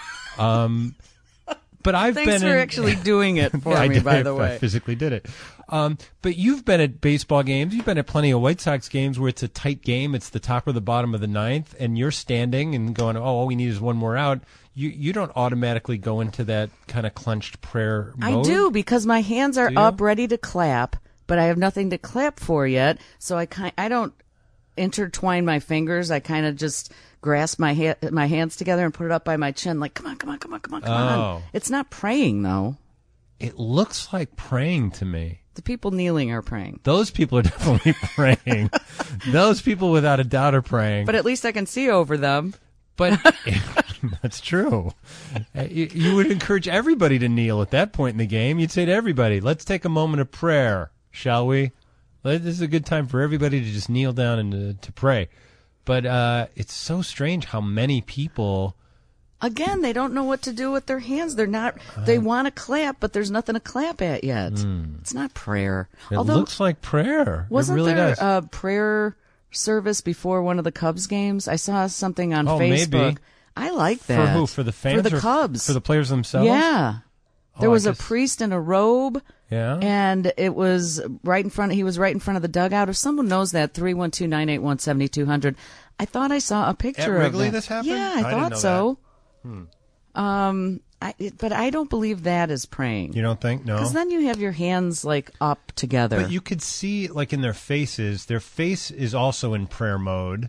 um, but I've Thanks been for in- actually doing it for I me, did, by I- the I way. physically did it. Um, but you've been at baseball games. You've been at plenty of White Sox games where it's a tight game. It's the top or the bottom of the ninth, and you're standing and going, "Oh, all we need is one more out." You you don't automatically go into that kind of clenched prayer mode. I do, because my hands are Do you? up ready to clap, but I have nothing to clap for yet. So I kind I don't intertwine my fingers. I kind of just grasp my ha- my hands together and put it up by my chin, like, come on, come on, come on, come on, come Oh. on. It's not praying, though. It looks like praying to me. The people kneeling are praying. Those people are definitely praying. Those people, without a doubt, are praying. But at least I can see over them. But that's true. Uh, You, you would encourage everybody to kneel at that point in the game. You'd say to everybody, let's take a moment of prayer, shall we? Let- This is a good time for everybody to just kneel down and to, to pray. But uh, it's so strange how many people... Again, they don't know what to do with their hands. They're not. They want to clap, but there's nothing to clap at yet. It's not prayer. It Although, looks like prayer. wasn't it really there does. a prayer service before one of the Cubs games? I saw something on Oh, Facebook. maybe. I like For that. who? For the fans? For the or Cubs. For the players themselves? Yeah. There Oh, I was a guess- priest in a robe. Yeah. And it was right in front. He was right in front of the dugout. If someone knows that, three one two, nine eight one, seven two zero zero. I thought I saw a picture At of Wrigley that. this happened? Yeah, I, I didn't thought know so. that. Hmm. Um, I, it- but I don't believe that is praying. You don't think? No. Because then you have your hands like up together. But you could see, like in their faces, their face is also in prayer mode.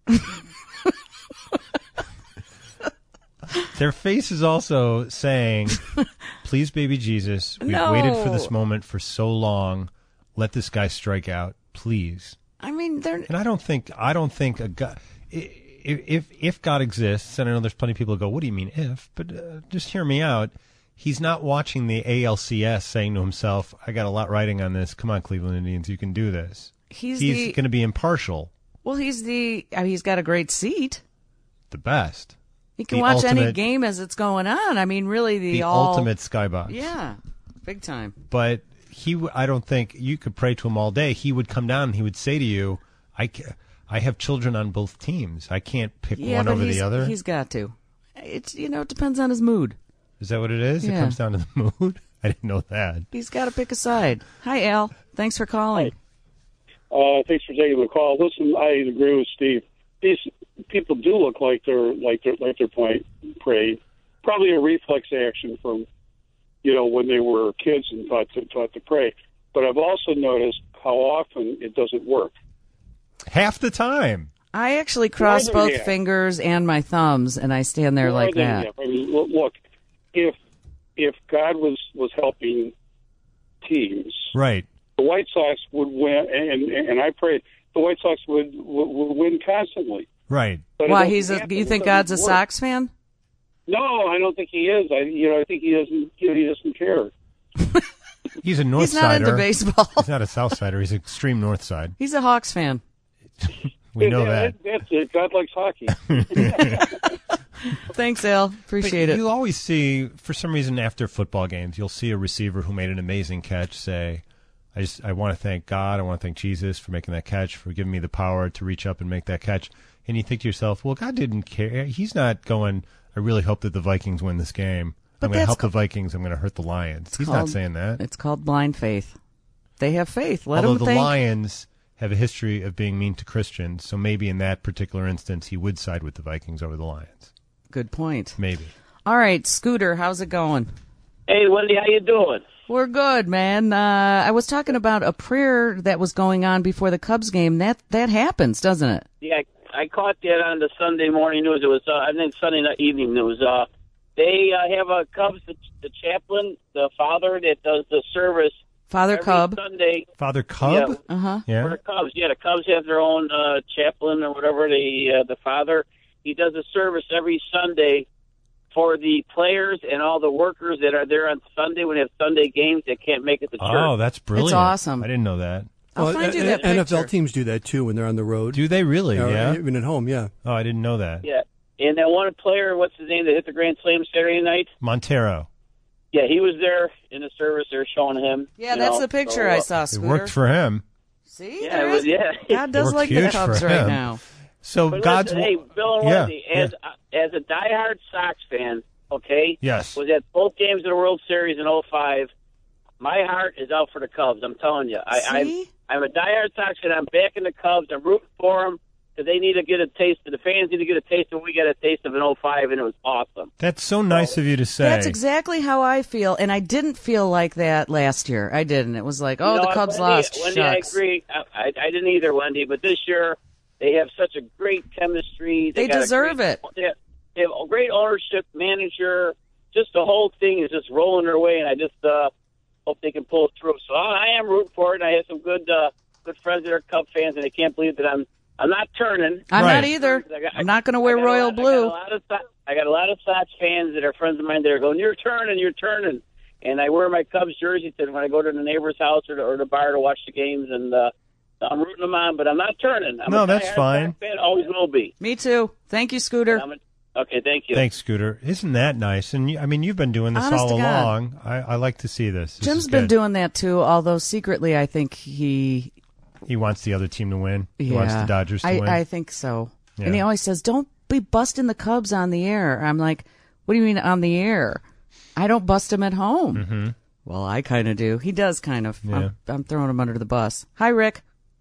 Their face is also saying, "Please, baby Jesus, we've No. waited for this moment for so long. Let this guy strike out, please." I mean, they're. And I don't think I don't think a God, if if God exists, and I know there's plenty of people who go, "What do you mean if?" But uh, just hear me out. He's not watching the A L C S saying to himself, "I got a lot riding on this. Come on, Cleveland Indians, you can do this." He's he's the- going to be impartial, Well, he's the. I mean, he's got a great seat. the best. He can The watch any ultimate- game as it's going on. I mean, really, the, The all, ultimate skybox. Yeah, big time. But he, w- I don't think you could pray to him all day. He would come down and he would say to you, "I, ca- I have children on both teams. I can't pick Yeah, one but over he's, the other." he's got to. It's you know, it depends on his mood. Is that what it is? It Yeah. comes down to the mood. I didn't know that. He's got to pick a side. Hi, Al. Thanks for calling. Uh, thanks for taking the call. Listen, I agree with Steve. These people do look like they're like they're like they're playing praying. Probably a reflex action from, you know, when they were kids and taught to taught to pray. But I've also noticed how often it doesn't work. Half the time. I actually cross More than both half. fingers and my thumbs, and I stand there More like than that. half. I mean, look- look, if if God was was helping teams, Right. the White Sox would win, and and I pray the White Sox would would, would win constantly. Right. But it Why? doesn't He's a. happen. You It think doesn't God's a work. Sox fan? No, I don't think he is. I you know I think he doesn't you know, he doesn't care. He's a North He's not Sider. into baseball. He's not a South Sider. He's extreme North Side. He's a Hawks fan. We know yeah, that. That's it. God likes hockey. Thanks, Al. Appreciate But it. You always see, for some reason, after football games, you'll see a receiver who made an amazing catch say, I just I want to thank God, I want to thank Jesus for making that catch, for giving me the power to reach up and make that catch. And you think to yourself, well, God didn't care. He's not going, I really hope that the Vikings win this game. But I'm going to that's help ca- the Vikings. I'm going to hurt the Lions. He's called- not saying that. It's called blind faith. They have faith. Let Although them the think. Lions have a history of being mean to Christians, so maybe in that particular instance he would side with the Vikings over the Lions. Good point. Maybe. All right, Scooter, how's it going? Hey, Wendy, how you doing? We're good, man. Uh, I was talking about a prayer that was going on before the Cubs game. That that happens, doesn't it? Yeah, I, I caught that on the Sunday morning news. It was, uh, I think, Sunday night evening news. Uh, they uh, have a Cubs, the, the chaplain, the father that does the service. Father every Cub. Sunday. Father Cub? Yeah, uh-huh. Yeah. For the Cubs, yeah. The Cubs have their own uh, chaplain or whatever. The uh, the father, he does a service every Sunday for the players and all the workers that are there on Sunday when they have Sunday games that can't make it to church. Oh, that's brilliant. It's awesome. I didn't know that. I'll Well, find you uh, that N F L picture. teams do that too when they're on the road. Do they really? Or Yeah. Even at home, yeah. Oh, I didn't know that. Yeah, and that one player, what's his name, that hit the Grand Slam Saturday night? Montero. Yeah, he was there in the service. They're showing him. Yeah, you that's know, the picture so, uh, I saw, It Scooter. worked for him. See? Yeah, There it was, is- yeah. God does Worked like the huge Cubs for right him. now. So But God's listen, hey, Bill and yeah, Wendy, as uh, as a diehard Sox fan, okay, Yes. was at both games of the World Series in oh five. My heart is out for the Cubs. I'm telling you, I, I'm See? I'm a diehard Sox fan. I'm backing the Cubs. I'm rooting for them because they need to get a taste. The fans need to get a taste, and we got a taste of an oh five, and it was awesome. That's so nice of you to say. That's exactly how I feel, and I didn't feel like that last year. I didn't. It was like, oh, You know, the Cubs Wendy, lost. Wendy, Shucks. I agree. I, I, I didn't either, Wendy. But this year, they have such a great chemistry. They got a deserve great, it. They have, they have a great ownership, manager. Just the whole thing is just rolling their way, and I just uh, hope they can pull it through. So I, I am rooting for it. And I have some good, uh, good friends that are Cub fans, and I can't believe that I'm, I'm not turning. I'm Right. not either. I got- I'm not going to wear I got a royal lot- blue. I got a lot of So- I got a lot of Sox fans that are friends of mine that are going, "You're turning, you're turning," and I wear my Cubs jersey to when I go to the neighbor's house or the, or the bar to watch the games, and uh, I'm rooting them on, but I'm not turning. I'm No, a that's diehard fine. Sox fan, always will be. Me too. Thank you, Scooter. I'm a, okay, thank you. Thanks, Scooter. Isn't that nice? And you, I mean, you've been doing this Honest all to God. along. I, I like to see this. This Jim's is been good. doing that too, although secretly I think he He wants the other team to win. He yeah, wants the Dodgers to I, win. I think so. Yeah. And he always says, "Don't be busting the Cubs on the air." I'm like, "What do you mean on the air? I don't bust them at home." mm-hmm. Well, I kind of do. He does kind of. Yeah. I'm, I'm throwing him under the bus. Hi, Rick.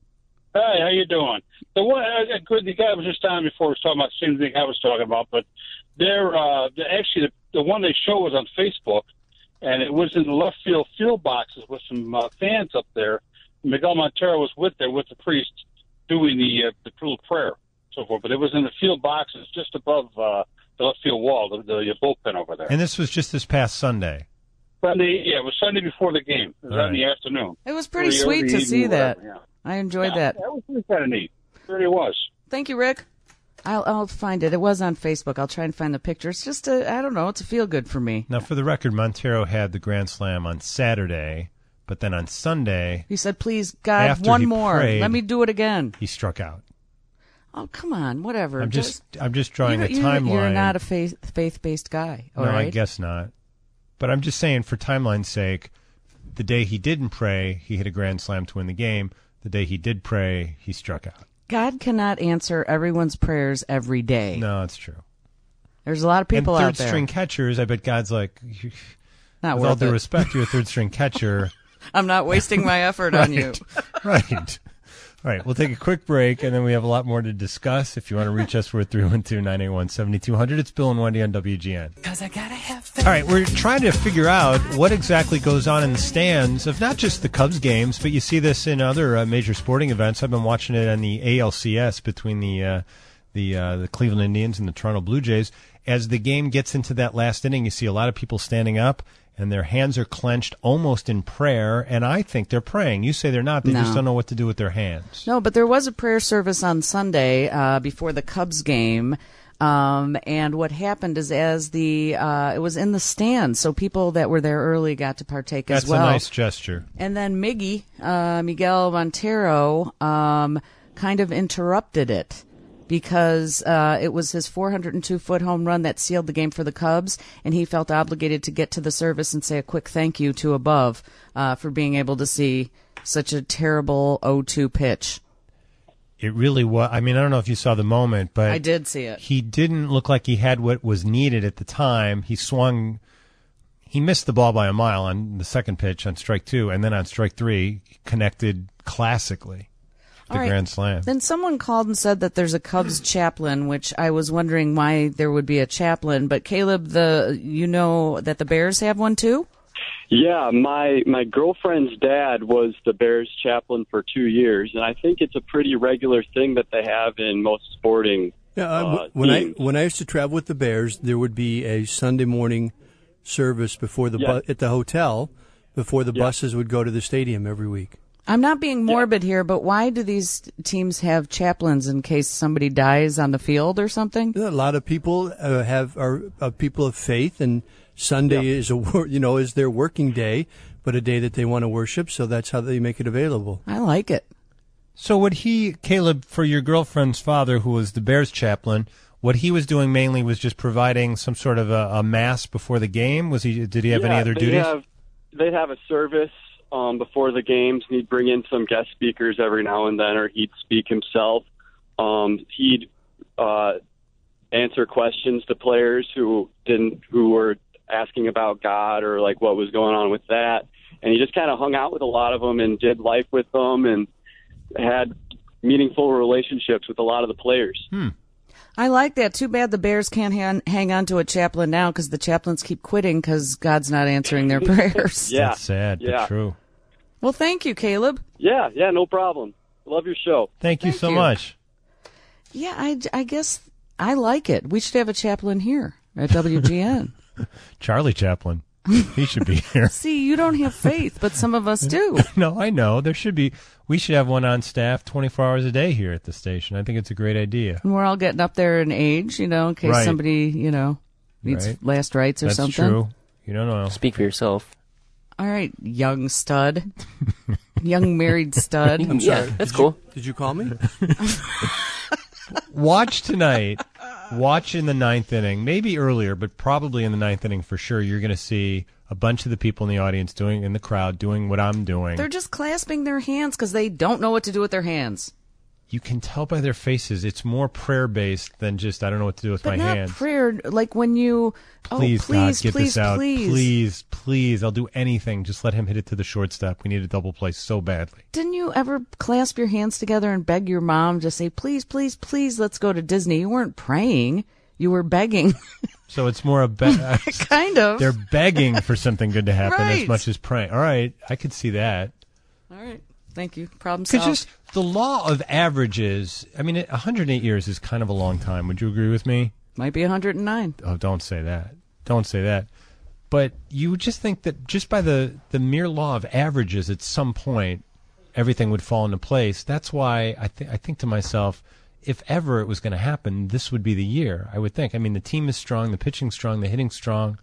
Hi, how you doing? The one, uh, good. The guy was just on before was talking about the same thing I was talking about, but they're uh, the, actually the, the one they show was on Facebook, and it was in the left field field boxes with some uh, fans up there. Miguel Montero was with there with the priest doing the uh, the little prayer, so forth. But it was in the field boxes just above uh, the left field wall, the, the bullpen over there. And this was just this past Sunday. Sunday, yeah, it was Sunday before the game. It was Right. in the afternoon. It was pretty Early- sweet early to evening, see that. whatever, yeah. I enjoyed Yeah, that. That was really kind of neat. It really was. Thank you, Rick. I'll, I'll find it. It was on Facebook. I'll try and find the picture. It's just a, I don't know. It's a feel good for me. Now, for the record, Montero had the Grand Slam on Saturday, but then on Sunday, He said, "Please, God, After one he more. prayed- Let me do it again." he struck out. Oh, come on, whatever. I'm just, I'm just drawing you, a you- timeline. You're not a faith faith based guy. All no, right. I guess not. But I'm just saying, for timeline's sake, the day he didn't pray, he hit a grand slam to win the game. The day he did pray, he struck out. God cannot answer everyone's prayers every day. No, it's true. There's a lot of people and out third there. string catchers, I bet God's like, Not with all worth due it. respect, you're a third string catcher. I'm not wasting my effort on you. Right. All right, we'll take a quick break, and then we have a lot more to discuss. If you want to reach us, we're at three one two, nine eight one, seven two zero zero. It's Bill and Wendy on W G N. Cause I gotta have All right, we're trying to figure out what exactly goes on in the stands of not just the Cubs games, but you see this in other uh, major sporting events. I've been watching it on the A L C S between the uh, the uh, the Cleveland Indians and the Toronto Blue Jays. As the game gets into that last inning, you see a lot of people standing up, and their hands are clenched almost in prayer, and I think they're praying. You say they're not. They No. just don't know what to do with their hands. No, but there was a prayer service on Sunday uh, before the Cubs game. Um, and what happened is as the, uh, it was in the stands, so people that were there early got to partake That's as well. a nice gesture. And then Miggy, uh, Miguel Montero, um, kind of interrupted it because uh, it was his four hundred two foot home run that sealed the game for the Cubs, and he felt obligated to get to the service and say a quick thank you to Above uh, for being able to see such a terrible oh two pitch. It really was. I mean, I don't know if you saw the moment, but I did see it. He didn't look like he had what was needed at the time. He swung. He missed the ball by a mile on the second pitch on strike two, and then on strike three, connected classically. The All right. grand slam. Then someone called and said that there's a Cubs chaplain, which I was wondering why there would be a chaplain. But Caleb, the you know that the Bears have one too? Yeah, my my girlfriend's dad was the Bears chaplain for two years, and I think it's a pretty regular thing that they have in most sporting Yeah, uh, uh, when teams. I when I used to travel with the Bears, there would be a Sunday morning service before the Yeah. bu- at the hotel before the Yeah. buses would go to the stadium every week. I'm not being morbid here, but why do these teams have chaplains in case somebody dies on the field or something? A lot of people uh, have are uh, people of faith, and Sunday is a wor- you know is their working day, but a day that they want to worship. So that's how they make it available. I like it. So what he, Caleb, for your girlfriend's father, who was the Bears chaplain, what he was doing mainly was just providing some sort of a, a mass before the game. Was he? Did he have any Yeah, other they'd duties? Have, they'd have a service um, before the games, and he'd bring in some guest speakers every now and then, or he'd speak himself. Um, he'd uh, answer questions to players who didn't, who were asking about God or like what was going on with that. And he just kind of hung out with a lot of them and did life with them and had meaningful relationships with a lot of the players. Hmm. I like that. Too bad the Bears can't hang, hang on to a chaplain now because the chaplains keep quitting because God's not answering their prayers. Yeah. That's sad, Yeah. but true. Well, thank you, Caleb. Yeah, yeah, no problem. Love your show. Thank you Thank so you. much. Yeah, I, I guess I like it. We should have a chaplain here at W G N. Charlie Chaplin. He should be here. See, you don't have faith, but some of us do. No, I know. There should be. We should have one on staff twenty-four hours a day here at the station. I think it's a great idea. And we're all getting up there in age, you know, in case Right. somebody, you know, needs Right. last rites or That's something. true. You don't know. Speak for yourself. All right, young stud. Young married stud. I'm sorry. that's Did cool. You, did you call me? Watch tonight. Watch in the ninth inning, maybe earlier, but probably in the ninth inning for sure. You're going to see a bunch of the people in the audience doing, in the crowd, doing what I'm doing. They're just clasping their hands because they don't know what to do with their hands. You can tell by their faces. It's more prayer based than just I don't know what to do with But my not hands. prayer, like when you, Please, oh, please, God, get please, this out. please. please, please. I'll do anything. Just let him hit it to the shortstop. We need a double play so badly. Didn't you ever clasp your hands together and beg your mom to say, please, please, please, let's go to Disney? You weren't praying. You were begging. So it's more a be- Kind of. They're begging for something good to happen Right. as much as praying. All right, I could see that. All right. Thank you. Problem Because solved. just the law of averages. I mean, one hundred eight years is kind of a long time. Would you agree with me? Might be one hundred nine. Oh, don't say that. Don't say that. But you would just think that just by the, the mere law of averages, at some point, everything would fall into place. That's why I think I think to myself, if ever it was going to happen, this would be the year. I would think. I mean, the team is strong, the pitching's strong, the hitting's strong.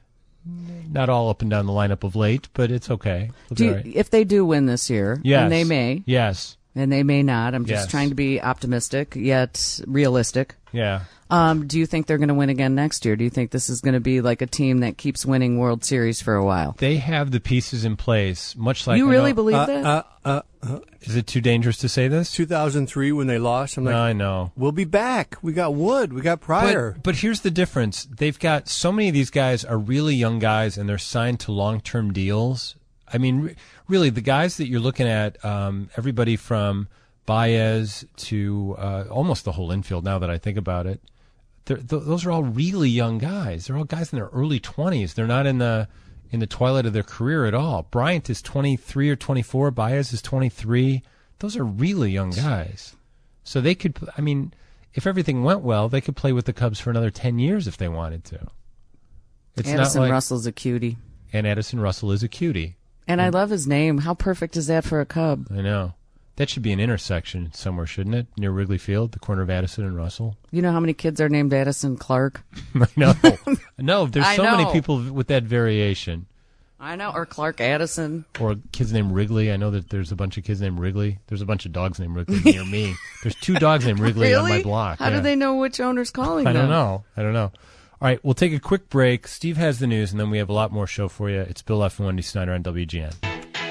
Not all up and down the lineup of late, but it's okay. It'll Do be you, all right. If they do win this year, Yes. and they may, Yes. and they may not, I'm just Yes. trying to be optimistic yet realistic. Yeah. Um, do you think they're going to win again next year? Do you think this is going to be like a team that keeps winning World Series for a while? They have the pieces in place, much like You I really know- believe Uh, that? uh, uh, uh, Is it too dangerous to say this? two thousand three when they lost. I'm like, I know. We'll be back. We got Wood. We got Pryor. But, but here's the difference. They've got so many of these guys are really young guys, and they're signed to long-term deals. I mean, re- really, the guys that you're looking at, um, everybody from Baez to uh, almost the whole infield, now that I think about it, they're, th- those are all really young guys. They're all guys in their early twenties. They're not in the in the twilight of their career at all. Bryant is twenty-three or twenty-four. Baez is twenty-three. Those are really young guys. So they could, I mean, if everything went well, they could play with the Cubs for another ten years if they wanted to. It's Addison not like, Russell's a cutie. And Addison Russell is a cutie. And I love his name. How perfect is that for a Cub? I know. That should be an intersection somewhere, shouldn't it? Near Wrigley Field, the corner of Addison and Russell. You know how many kids are named Addison Clark? I know. No, there's I so know. many people with that variation. I know, or Clark Addison. Or kids named Wrigley. I know that there's a bunch of kids named Wrigley. There's a bunch of dogs named Wrigley near me. There's two dogs named Wrigley really? on my block. How yeah. do they know which owner's calling I them? don't know. I don't know. All right, we'll take a quick break. Steve has the news, and then we have a lot more show for you. It's Bill F. and Wendy Snyder on W G N.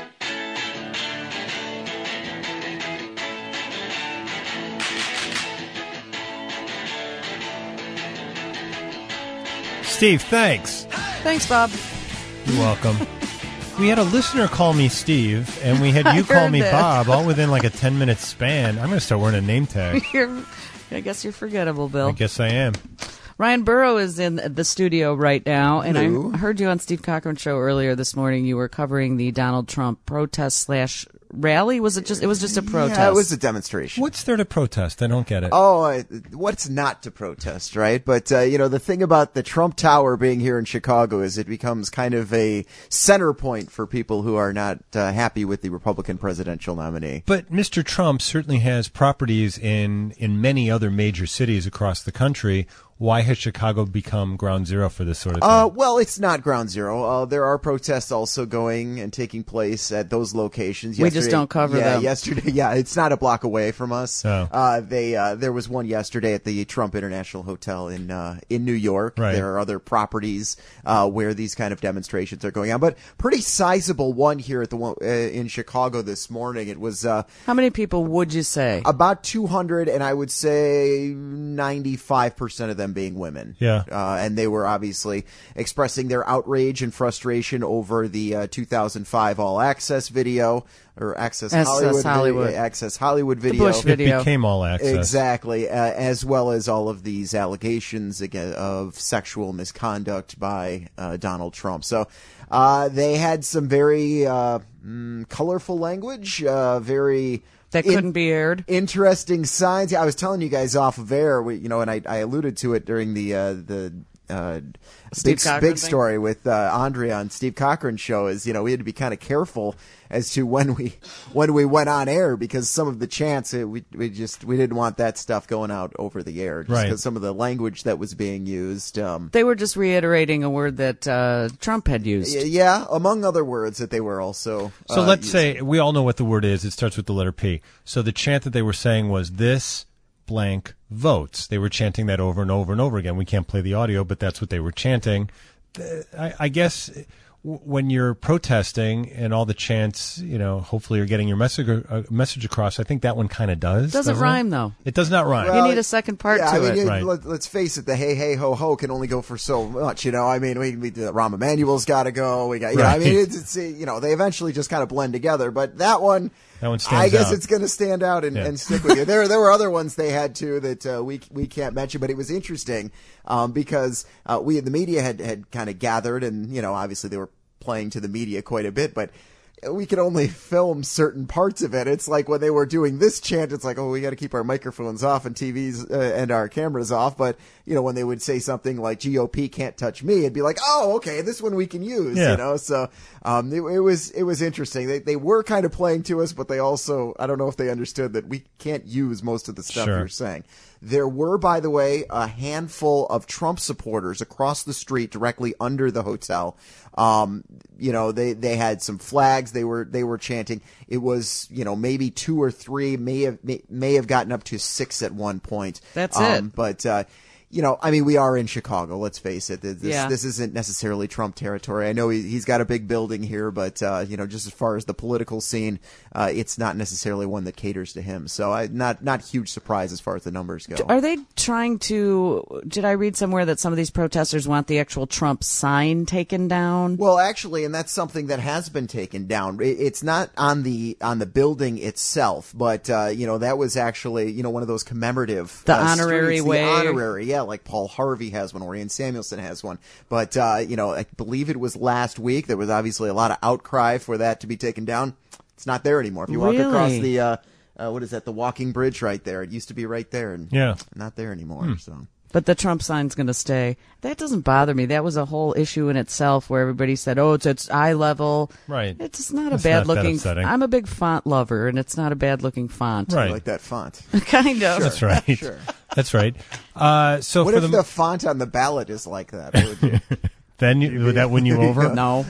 Steve, thanks. Thanks, Bob. You're welcome. We had a listener call me Steve, and we had you I call heard me that. Bob, all within like a ten-minute span. I'm going to start wearing a name tag. You're, I guess you're forgettable, Bill. I guess I am. Ryan Burrow is in the studio right now, and Hello. I heard you on Steve Cochran's show earlier this morning. You were covering the Donald Trump protest slash rally. Was it just? It was just a protest. Yeah, it was a demonstration. What's there to protest? I don't get it. Oh, I- what's not to protest, right? But, uh, you know, the thing about the Trump Tower being here in Chicago is it becomes kind of a center point for people who are not uh, happy with the Republican presidential nominee. But Mister Trump certainly has properties in, in many other major cities across the country. Why has Chicago become ground zero for this sort of thing? Uh, well, it's not ground zero. Uh, there are protests also going and taking place at those locations. We just don't cover yeah, them. Yesterday, yeah, it's not a block away from us. Oh. Uh, they uh, there was one yesterday at the Trump International Hotel in uh, in New York. Right. There are other properties uh, where these kind of demonstrations are going on, but pretty sizable one here at the one uh, in Chicago this morning. It was uh, How many people would you say? about two hundred, and I would say ninety-five percent of them being women. Yeah. Uh, and they were obviously expressing their outrage and frustration over the uh, two thousand five All Access video, or Access, Access Hollywood, Hollywood. Video, Access Hollywood video. Bush video. It became all access. Exactly, uh, as well as all of these allegations again of sexual misconduct by uh, Donald Trump. So uh, they had some very uh, mm, colorful language, uh, very That in- couldn't be aired. interesting signs. Yeah, I was telling you guys off of air, we, you know, and I, I alluded to it during the uh, the uh, Steve big Cochran big thing? story with uh, Andrea on Steve Cochran's show. Is you know we had to be kind of careful as to when we when we went on air because some of the chants it, we we just we didn't want that stuff going out over the air just Right. because some of the language that was being used. Um, They were just reiterating a word that uh, Trump had used. y- yeah, among other words that they were also. So uh, let's using. say we all know what the word is. It starts with the letter P. So the chant that they were saying was this blank votes. They were chanting that over and over and over again. We can't play the audio, but that's what they were chanting. Uh, I, I guess w- when you're protesting and all the chants, you know, hopefully you're getting your message uh, message across. I think that one kind of does. Doesn't doesn't rhyme it? though. It does not rhyme. You need a second part yeah, to I mean, it. you- Right. let, let's face it, the hey hey ho ho can only go for so much. You know, I mean, we, we the Rahm Emanuel's got to go. We got, you know, I mean, Right. it's, it's you know, they eventually just kind of blend together. But that one, That one stands I guess out. it's going to stand out and, Yeah. and stick with you. There, there were other ones they had too that uh, we we can't mention, but it was interesting um, because uh, we the media had had kind of gathered, and you know, obviously they were playing to the media quite a bit, but we could only film certain parts of it. It's like when they were doing this chant, it's like, oh, we got to keep our microphones off and T Vs uh, and our cameras off. But, you know, when they would say something like G O P can't touch me, it'd be like, oh, okay, this one we can use, Yeah. you know? So, um, it, it was, it was interesting. They, they were kind of playing to us, but they also, I don't know if they understood that we can't use most of the stuff Sure. you're saying. There were, by the way, a handful of Trump supporters across the street directly under the hotel. Um, you know, they, they had some flags. They were, they were chanting. It was, you know, maybe two or three, may have, may, may have gotten up to six at one point. That's Um, it. But, uh, you know, I mean, we are in Chicago. Let's face it. This, Yeah. this isn't necessarily Trump territory. I know he, he's got a big building here, but uh, you know, just as far as the political scene, uh, it's not necessarily one that caters to him. So, I, not not huge surprise as far as the numbers go. Are they trying to? Did I read somewhere that some of these protesters want the actual Trump sign taken down? Well, actually, and that's something that has been taken down. It, it's not on the on the building itself, but uh, you know, that was actually you know one of those commemorative The uh, honorary streets, way. the honorary, yeah, like Paul Harvey has one, or Ian Samuelson has one. But uh, you know, I believe it was last week. There was obviously a lot of outcry for that to be taken down. It's not there anymore. If you walk across Really? the uh, uh, what is that? The walking bridge right there. It used to be right there, and Yeah. not there anymore. Hmm. So. But the Trump sign's going to stay. That doesn't bother me. That was a whole issue in itself where everybody said, oh, it's it's eye level. Right. It's not a It's bad not that looking. upsetting. I'm a big font lover, and it's not a bad looking font. Right. I like that font. Kind of. That's right. Sure. That's right. Uh, so What for if the, the font on the ballot is like that? What would you- then you, would that win you over? No.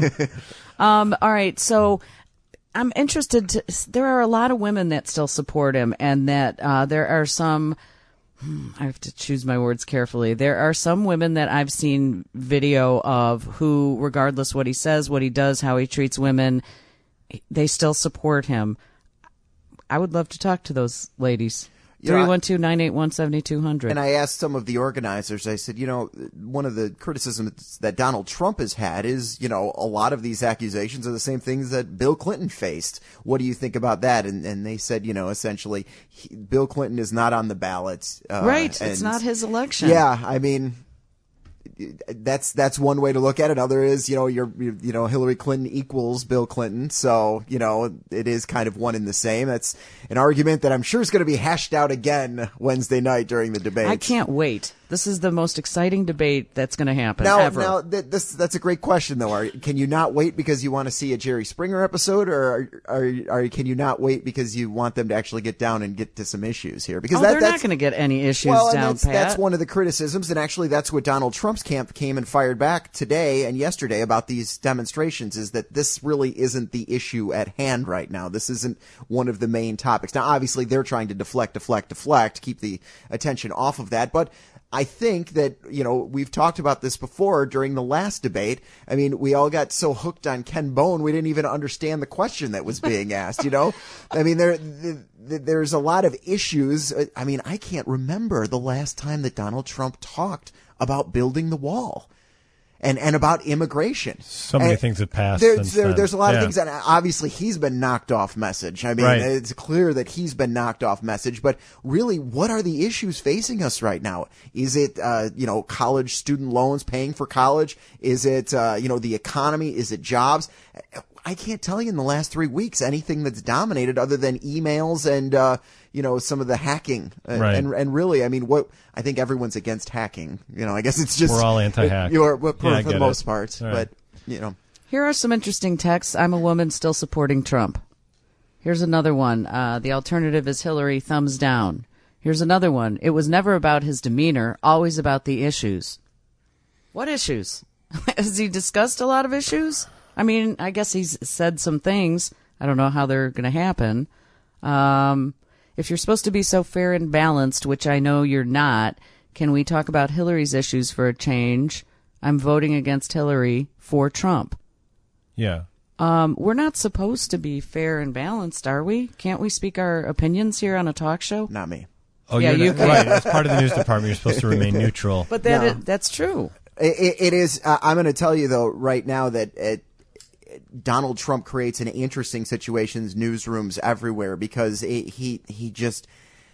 um, all right. So I'm interested to, there are a lot of women that still support him, and that uh, there are some, hmm, I have to choose my words carefully. There are some women that I've seen video of who, regardless what he says, what he does, how he treats women, they still support him. I would love to talk to those ladies. You know, three one two, nine eight one, seven two zero zero. And I asked some of the organizers, I said, you know, one of the criticisms that Donald Trump has had is, you know, a lot of these accusations are the same things that Bill Clinton faced. What do you think about that? And, and they said, you know, essentially, he, Bill Clinton is not on the ballot. Uh, Right. It's and- not his election. Yeah, I mean, that's that's one way to look at it. Other is, you know, you're you know Hillary Clinton equals Bill Clinton, so you know it is kind of one and the same. That's an argument that I'm sure is going to be hashed out again Wednesday night during the debate. I can't wait. This is the most exciting debate that's going to happen Now, ever. now th- this that's a great question though. Are, can you not wait because you want to see a Jerry Springer episode, or are, are, are can you not wait because you want them to actually get down and get to some issues here? Because oh, that, they're that's not going to get any issues well, and down, that's, Pat. that's one of the criticisms, and actually that's what Donald Trump's camp came and fired back today and yesterday about these demonstrations, is that this really isn't the issue at hand right now. This isn't one of the main topics. Now, obviously, they're trying to deflect, deflect, deflect, keep the attention off of that, but I think that, you know, we've talked about this before during the last debate. I mean, we all got so hooked on Ken Bone, we didn't even understand the question that was being asked, you know? I mean, there, the, the, there's a lot of issues. I mean, I can't remember the last time that Donald Trump talked about building the wall. And, and about immigration. So many And things have passed There, since there, then. there's a lot Yeah. of things that obviously he's been knocked off message. I mean, Right. it's clear that he's been knocked off message, but really, what are the issues facing us right now? Is it, uh, you know, college student loans, paying for college? Is it, uh, you know, the economy? Is it jobs? I can't tell you in the last three weeks anything that's dominated other than emails and, uh, you know, some of the hacking. And, Right. and, and really, I mean, what, I think everyone's against hacking. You know, I guess it's just. We're all anti-hack. You're, for, Yeah, I for the get most it. part. All But, right. you know. Here are some interesting texts. I'm a woman still supporting Trump. Here's another one. Uh, the alternative is Hillary, thumbs down. Here's another one. It was never about his demeanor, always about the issues. What issues? Has he discussed a lot of issues? I mean, I guess he's said some things. I don't know how they're going to happen. Um, if you're supposed to be so fair and balanced, which I know you're not, can we talk about Hillary's issues for a change? I'm voting against Hillary for Trump. Yeah. Um, we're not supposed to be fair and balanced, are we? Can't we speak our opinions here on a talk show? Not me. Oh, yeah, you're you not, can. right. As part of the news department, you're supposed to remain neutral. But that No. is, that's true. It, it is. Uh, I'm going to tell you though right now that it, Donald Trump creates an interesting situations, newsrooms everywhere, because it, he he just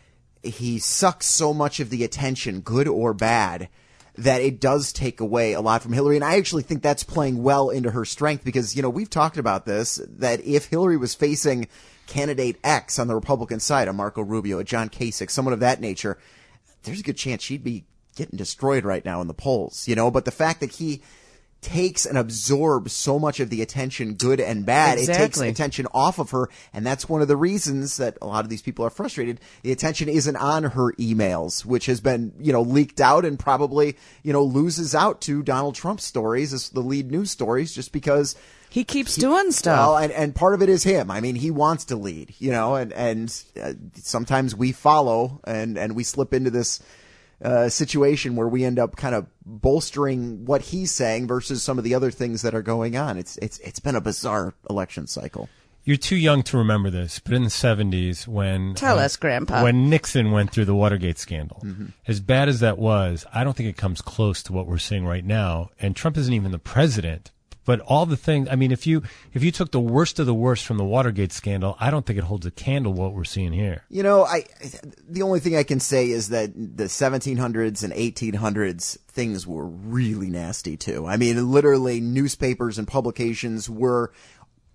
he sucks so much of the attention, good or bad, that it does take away a lot from Hillary. And I actually think that's playing well into her strength, because, you know, we've talked about this, that if Hillary was facing candidate X on the Republican side, a Marco Rubio, a John Kasich, someone of that nature, there's a good chance she'd be getting destroyed right now in the polls, you know. But the fact that he takes and absorbs so much of the attention, good and bad, it takes Exactly. attention off of her, and that's one of the reasons that a lot of these people are frustrated. The attention isn't on her emails, which has been, you know, leaked out and probably, you know, loses out to Donald Trump's stories as the lead news stories, just because he keeps doing stuff. Well, and, and part of it is him. I mean, he wants to lead, you know, and and uh, sometimes we follow and and we slip into this Uh, situation where we end up kind of bolstering what he's saying versus some of the other things that are going on. It's it's it's been a bizarre election cycle. You're too young to remember this, but in the seventies, when Tell uh, us, Grandpa. when Nixon went through the Watergate scandal, Mm-hmm. as bad as that was, I don't think it comes close to what we're seeing right now. And Trump isn't even the president. But all the things, I mean, if you if you took the worst of the worst from the Watergate scandal, I don't think it holds a candle what we're seeing here. You know, I the only thing I can say is that the seventeen hundreds and eighteen hundreds things were really nasty too. I mean, literally newspapers and publications were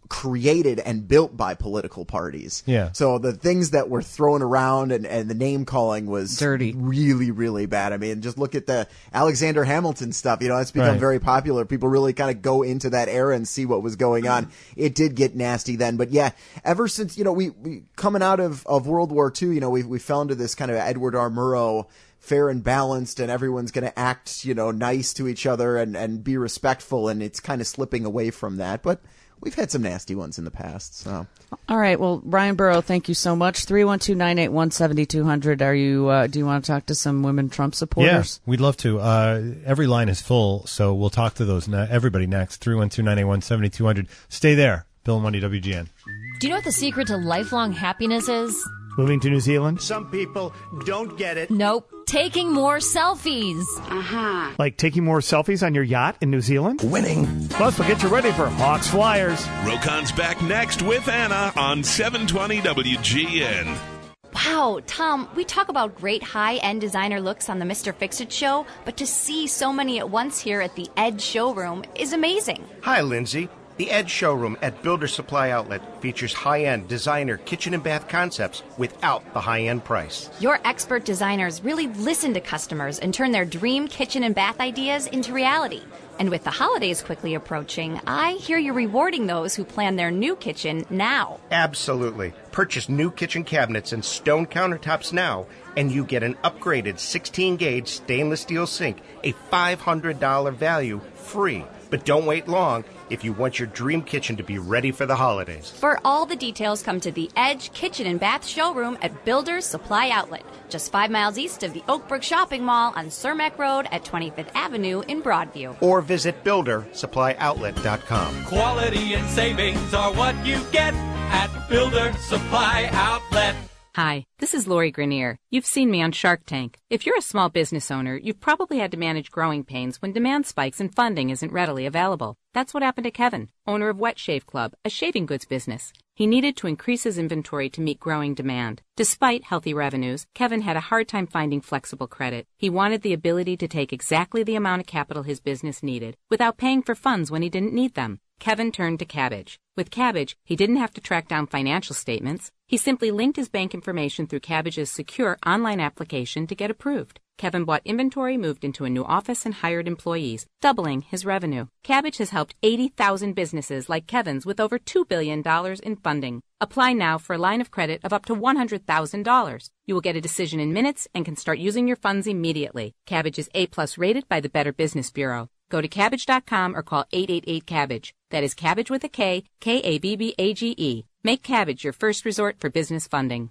created and built by political parties. Yeah. So the things that were thrown around and, and the name calling was dirty, really, really bad. I mean, just look at the Alexander Hamilton stuff. You know, it's become Right. very popular. People really kind of go into that era and see what was going on. It did get nasty then, but yeah, ever since, you know, we, we coming out of, of World War Two, you know, we we fell into this kind of Edward R. Murrow, fair and balanced, and everyone's going to act, you know, nice to each other and, and be respectful, and it's kind of slipping away from that. But we've had some nasty ones in the past. So, all right. Well, Ryan Burrow, thank you so much. three one two, nine eight one, seven two zero zero. Are you, uh, do you want to talk to some women Trump supporters? Yeah, we'd love to. Uh, every line is full, so we'll talk to those ne- everybody next. three one two, nine eight one, seven two zero zero. Stay there. Bill and Wendy, W G N. Do you know what the secret to lifelong happiness is? Moving to New Zealand? Some people don't get it. Nope. Taking more selfies. Uh-huh. Like taking more selfies on your yacht in New Zealand? Winning. Plus, we'll get you ready for Hawks Flyers. Rocon's back next with Anna on seven twenty W G N. Wow, Tom, we talk about great high-end designer looks on the Mister Fix-It show, but to see so many at once here at the Edge showroom is amazing. Hi, Lindsay. The Edge showroom at Builder Supply Outlet features high-end designer kitchen and bath concepts without the high-end price. Your expert designers really listen to customers and turn their dream kitchen and bath ideas into reality. And with the holidays quickly approaching, I hear you're rewarding those who plan their new kitchen now. Absolutely. Purchase new kitchen cabinets and stone countertops now, and you get an upgraded sixteen gauge stainless steel sink, a five hundred dollars value, free. But don't wait long if you want your dream kitchen to be ready for the holidays. For all the details, come to the Edge Kitchen and Bath Showroom at Builders Supply Outlet, just five miles east of the Oakbrook Shopping Mall on Cermak Road at twenty-fifth Avenue in Broadview. Or visit builder supply outlet dot com. Quality and savings are what you get at Builder Supply Outlet. Hi, this is Lori Grenier. You've seen me on Shark Tank. If you're a small business owner, you've probably had to manage growing pains when demand spikes and funding isn't readily available. That's what happened to Kevin, owner of Wet Shave Club, a shaving goods business. He needed to increase his inventory to meet growing demand. Despite healthy revenues, Kevin had a hard time finding flexible credit. He wanted the ability to take exactly the amount of capital his business needed without paying for funds when he didn't need them. Kevin turned to Kabbage. With Kabbage, he didn't have to track down financial statements. He simply linked his bank information through Kabbage's secure online application to get approved. Kevin bought inventory, moved into a new office, and hired employees, doubling his revenue. Kabbage has helped eighty thousand businesses like Kevin's with over two billion dollars in funding. Apply now for a line of credit of up to one hundred thousand dollars. You will get a decision in minutes and can start using your funds immediately. Kabbage is A plus rated by the Better Business Bureau. Go to Kabbage dot com or call eight eight eight Kabbage. That is Kabbage with a K, K A B B A G E. Make Kabbage your first resort for business funding.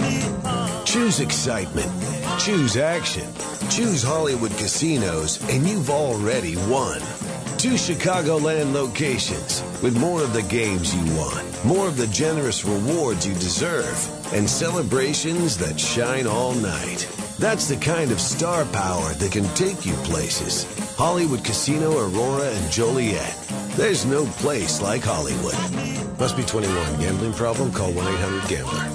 Choose excitement. Choose action. Choose Hollywood Casinos, and you've already won. Two Chicagoland locations with more of the games you want, more of the generous rewards you deserve, and celebrations that shine all night. That's the kind of star power that can take you places. Hollywood Casino Aurora and Joliet. There's no place like Hollywood. Must be twenty-one. Gambling problem? Call one eight hundred gambler.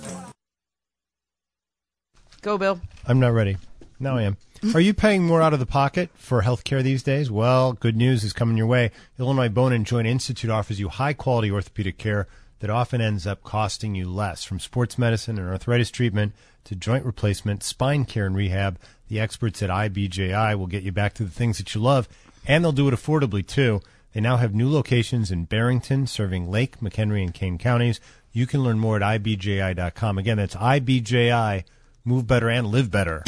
Go, Bill. I'm not ready. Now I am. Are you paying more out of the pocket for health care these days? Well, good news is coming your way. Illinois Bone and Joint Institute offers you high-quality orthopedic care that often ends up costing you less. From sports medicine and arthritis treatment to joint replacement, spine care and rehab, the experts at I B J I will get you back to the things that you love, and they'll do it affordably, too. They now have new locations in Barrington, serving Lake, McHenry, and Kane counties. You can learn more at I B J I dot com. Again, that's I B J I. Move better and live better.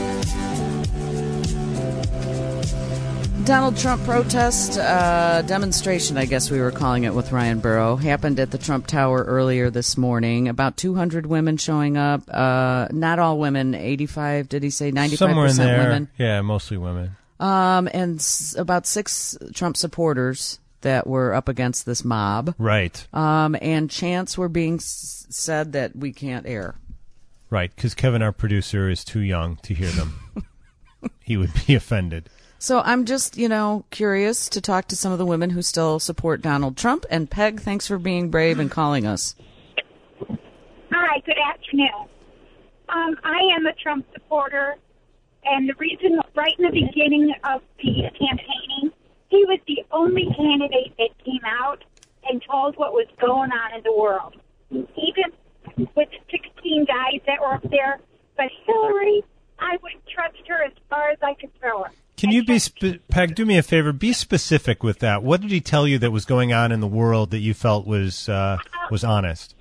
Donald Trump protest uh, demonstration, I guess we were calling it with Ryan Burrow, happened at the Trump Tower earlier this morning. About two hundred women showing up. Uh, not all women, eighty-five, did he say ninety-five percent Somewhere in there. women? Yeah, mostly women. Um, and s- about six Trump supporters that were up against this mob. Right. Um, and chants were being s- said that we can't air. Right, because Kevin, our producer, is too young to hear them. He would be offended. So I'm just, you know, curious to talk to some of the women who still support Donald Trump. And Peg, thanks for being brave and calling us. Hi, good afternoon. Um, I am a Trump supporter, and the reason, right in the beginning of the campaigning, he was the only candidate that came out and told what was going on in the world, even with sixteen guys that were up there. But Hillary, I would trust her as far as I could throw her. Can you be, spe- Peg, do me a favor, be specific with that. What did he tell you that was going on in the world that you felt was uh, was honest?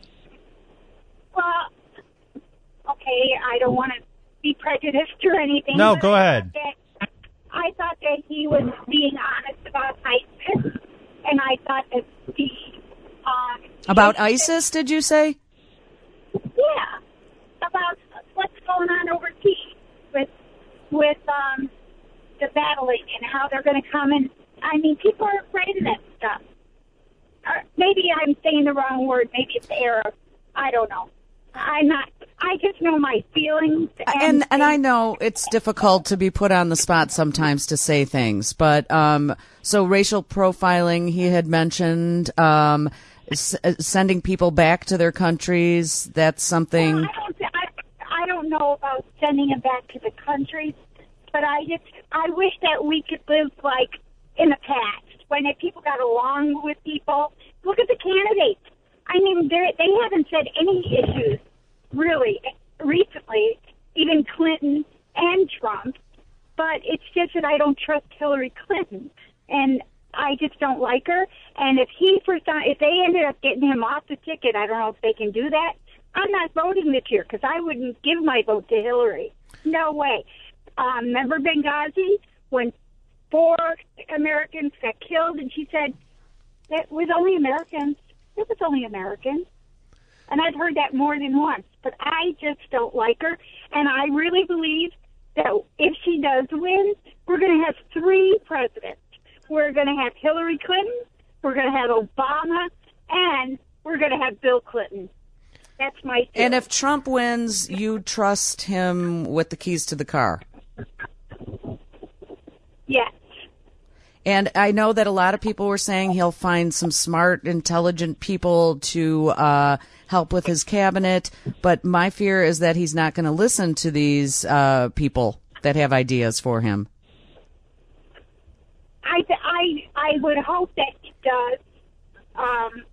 Well, okay, I don't want to be prejudiced or anything. No, but go I ahead. thought that- I thought that he was being honest about ISIS, and I thought that the... Um, About ISIS, did you say? Yeah, about what's going on overseas with with um, the battling and how they're going to come in. I mean, people are afraid of that stuff. Or maybe I'm saying the wrong word. Maybe it's Arab. I don't know. I'm not. I just know my feelings. And And and I know it's difficult to be put on the spot sometimes to say things, but um, so racial profiling he had mentioned, um, s- sending people back to their countries. That's something. Well, I don't. I, I don't know about sending them back to the countries, but I just. I wish that we could live like in the past when the people got along with people. Look at the candidates. I mean, they they haven't said any issues really recently, even Clinton and Trump. But it's just that I don't trust Hillary Clinton, and I just don't like her. And if he for some, if they ended up getting him off the ticket, I don't know if they can do that. I'm not voting this year because I wouldn't give my vote to Hillary. No way. Um, remember Benghazi when four Americans got killed, and she said that was only Americans. It was only Americans. And I've heard that more than once. But I just don't like her. And I really believe that if she does win, we're going to have three presidents. We're going to have Hillary Clinton, we're going to have Obama, and we're going to have Bill Clinton. That's my theory. And if Trump wins, you trust him with the keys to the car? Yes. And I know that a lot of people were saying he'll find some smart, intelligent people to uh, help with his cabinet. But my fear is that he's not going to listen to these uh, people that have ideas for him. I, I, I would hope that he does. Um,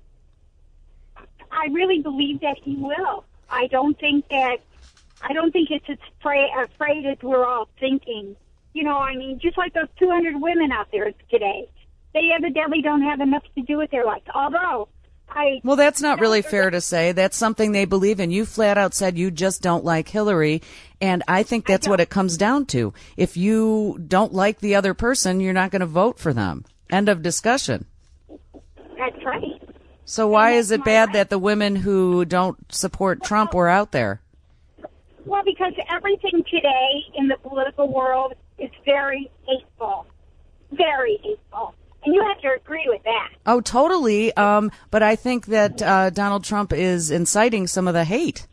I really believe that he will. I don't think that, I don't think it's as afraid, afraid as we're all thinking. You know, I mean, just like those two hundred women out there today, they evidently don't have enough to do with their life. Although, I... Well, that's not really fair to say. That's something they believe in. You flat out said you just don't like Hillary, and I think that's what it comes down to. If you don't like the other person, you're not going to vote for them. End of discussion. That's right. So why is it bad that the women who don't support Trump were out there? Well, because everything today in the political world is very hateful. Very hateful. And you have to agree with that. Oh, totally. Um, but I think that uh, Donald Trump is inciting some of the hate.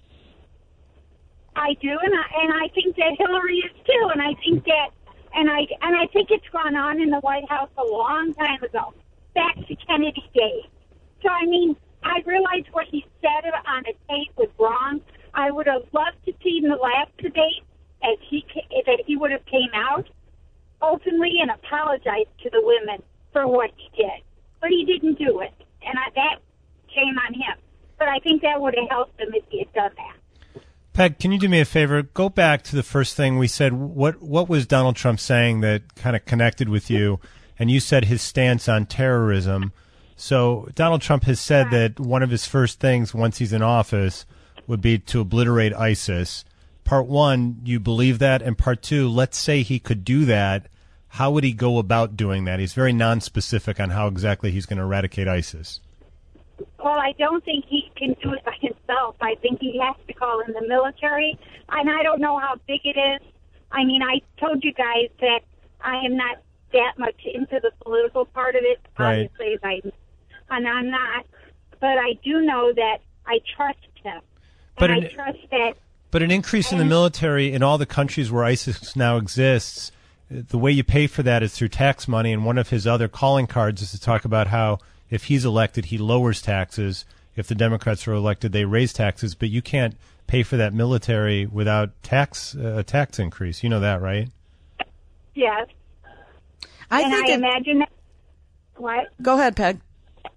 I do, and I, and I think that Hillary is too. And I think that, and I and I think it's gone on in the White House a long time ago, back to Kennedy days. So I mean, I realized what he said on the tape was wrong. I would have loved to see in the last debate as he that he would have came out openly and apologized to the women for what he did, but he didn't do it, and I, that came on him. But I think that would have helped him if he had done that. Peg, can you do me a favor? Go back to the first thing we said. What what was Donald Trump saying that kind of connected with you? And you said his stance on terrorism. So Donald Trump has said that one of his first things once he's in office would be to obliterate ISIS. Part one, you believe that? And part two, let's say he could do that. How would he go about doing that? He's very nonspecific on how exactly he's going to eradicate ISIS. Well, I don't think he can do it by himself. I think he has to call in the military, and I don't know how big it is. I mean, I told you guys that I am not that much into the political part of it. Right. Obviously, I, and I'm not. But I do know that I trust him. But and an, I trust that. But an increase in the military in all the countries where ISIS now exists, the way you pay for that is through tax money. And one of his other calling cards is to talk about how if he's elected, he lowers taxes. If the Democrats are elected, they raise taxes. But you can't pay for that military without tax uh, a tax increase. You know that, right? Yes. I and think I it, imagine that. What? Go ahead, Peg.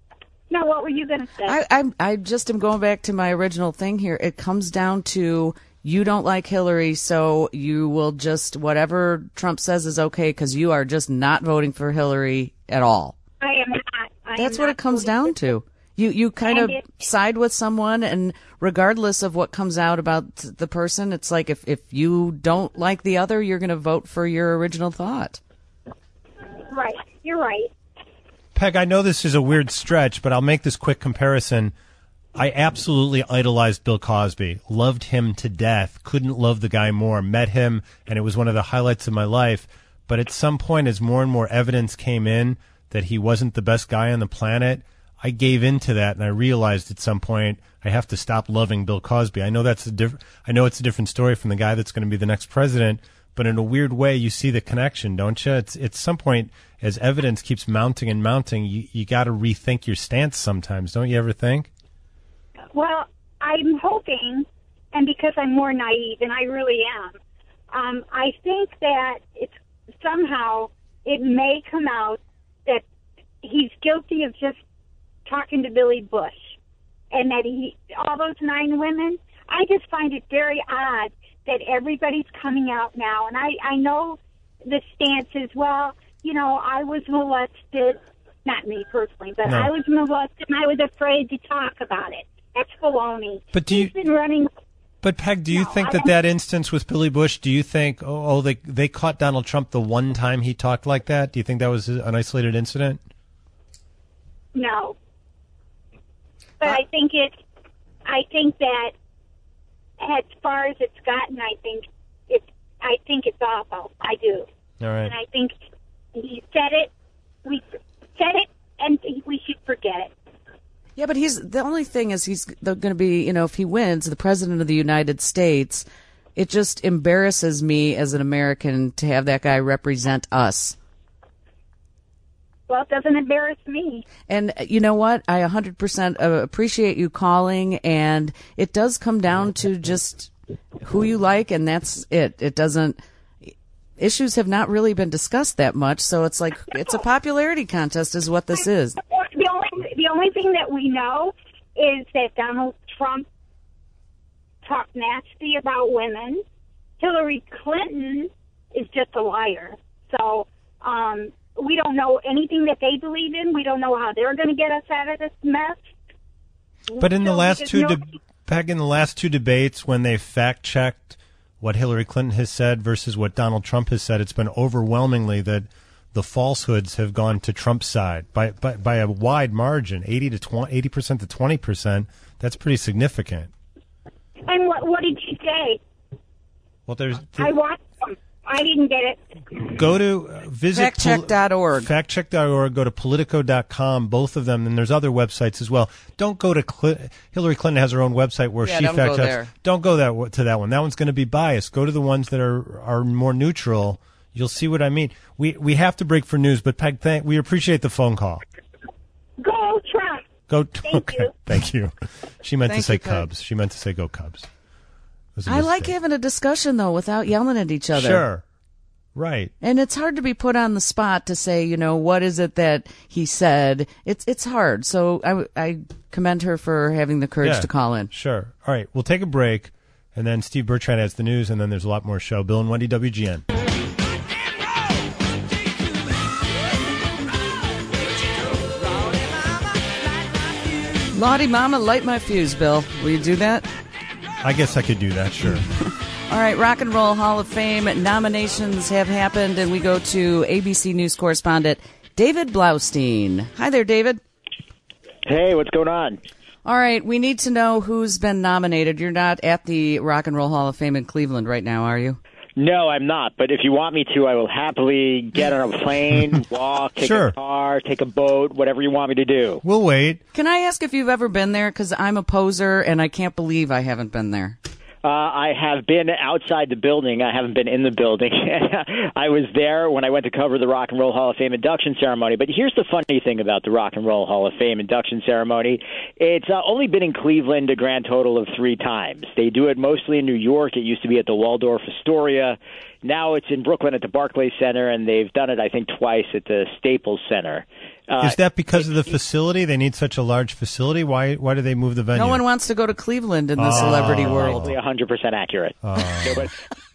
No, what were you going to say? I, I, I just am going back to my original thing here. It comes down to you don't like Hillary, so you will just, whatever Trump says is okay because you are just not voting for Hillary at all. I am not. I That's am what not it comes voting down for- to. You you kind And of it- side with someone, and regardless of what comes out about the person, it's like if, if you don't like the other, you're going to vote for your original thought. Right. You're right. Peg, I know this is a weird stretch, but I'll make this quick comparison. I absolutely idolized Bill Cosby, loved him to death, couldn't love the guy more, met him, and it was one of the highlights of my life. But at some point, as more and more evidence came in that he wasn't the best guy on the planet, I gave into that, and I realized at some point I have to stop loving Bill Cosby. I know that's a diff- I know it's a different story from the guy that's going to be the next president, but in a weird way, you see the connection, don't you? It's at some point, as evidence keeps mounting and mounting, you you got to rethink your stance sometimes, don't you ever think? Well, I'm hoping, and because I'm more naive, and I really am, um, I think that it's somehow it may come out that he's guilty of just talking to Billy Bush, and that he, all those nine women, I just find it very odd that everybody's coming out now. And I, I know the stance is, well, you know, I was molested, not me personally, but No. I was molested and I was afraid to talk about it. That's baloney. But do you- He's been running. But Peg, do you No, think I that don't- that instance with Billy Bush, do you think, oh, oh, they they caught Donald Trump the one time he talked like that? Do you think that was an isolated incident? No. But I think it, I think that as far as it's gotten, I think it's, I think it's awful. I do. All right. And I think he said it, we said it, and we should forget it. Yeah, but he's the only thing is he's going to be, you know, if he wins, the president of the United States. It just embarrasses me as an American to have that guy represent us. Well, it doesn't embarrass me. And you know what? I one hundred percent appreciate you calling, and it does come down to just who you like, and that's it. It doesn't. Issues have not really been discussed that much, so it's like it's a popularity contest, is what this is. The only, the only thing that we know is that Donald Trump talked nasty about women. Hillary Clinton is just a liar. So um, we don't know anything that they believe in. We don't know how they're going to get us out of this mess. But in the So last there's two, no- de- Peg, in the last two debates, when they fact checked what Hillary Clinton has said versus what Donald Trump has said, it's been overwhelmingly that the falsehoods have gone to Trump's side by by, by a wide margin, eighty to twenty, eighty percent to twenty percent. That's pretty significant. And what, what did she say? Well, there's I watched them. I didn't get it. go to uh, visit Factcheck dot org. Factcheck dot org. Go to Politico dot com. Both of them, and there's other websites as well. Don't go to Cl- Hillary Clinton has her own website where Yeah, she don't fact go checks. there. Don't go that w- to that one. That one's going to be biased. Go to the ones that are are more neutral. You'll see what I mean. We we have to break for news, but Peg, thank, we appreciate the phone call. Go Trump. Go. Thank okay. you. Thank you. She meant Thank to say you, Peg. Cubs. She meant to say go Cubs. It was a I like mistake. having a discussion, though, without yelling at each other. Sure. Right. And it's hard to be put on the spot to say, you know, what is it that he said? It's it's hard. So I, I commend her for having the courage Yeah, to call in. Sure. All right. We'll take a break, and then Steve Bertrand has the news, and then there's a lot more show. Bill and Wendy, W G N. Lottie Mama, light my fuse, Bill. Will you do that? I guess I could do that, sure. All right, Rock and Roll Hall of Fame nominations have happened, and we go to A B C News correspondent David Blaustein. Hi there, David. Hey, what's going on? All right, we need to know who's been nominated. You're not at the Rock and Roll Hall of Fame in Cleveland right now, are you? No, I'm not. But if you want me to, I will happily get on a plane, walk, take Sure. a car, take a boat, whatever you want me to do. We'll wait. Can I ask if you've ever been there? Because I'm a poser, and I can't believe I haven't been there. Uh, I have been outside the building. I haven't been in the building. I was there when I went to cover the Rock and Roll Hall of Fame induction ceremony. But here's the funny thing about the Rock and Roll Hall of Fame induction ceremony. It's uh, only been in Cleveland a grand total of three times. They do it mostly in New York. It used to be at the Waldorf Astoria. Now it's in Brooklyn at the Barclays Center, and they've done it, I think, twice at the Staples Center. Uh, Is that because of the facility? They need such a large facility. Why? Why do they move the venue? No one wants to go to Cleveland in the Oh. celebrity world. one hundred percent accurate. Oh. No, but,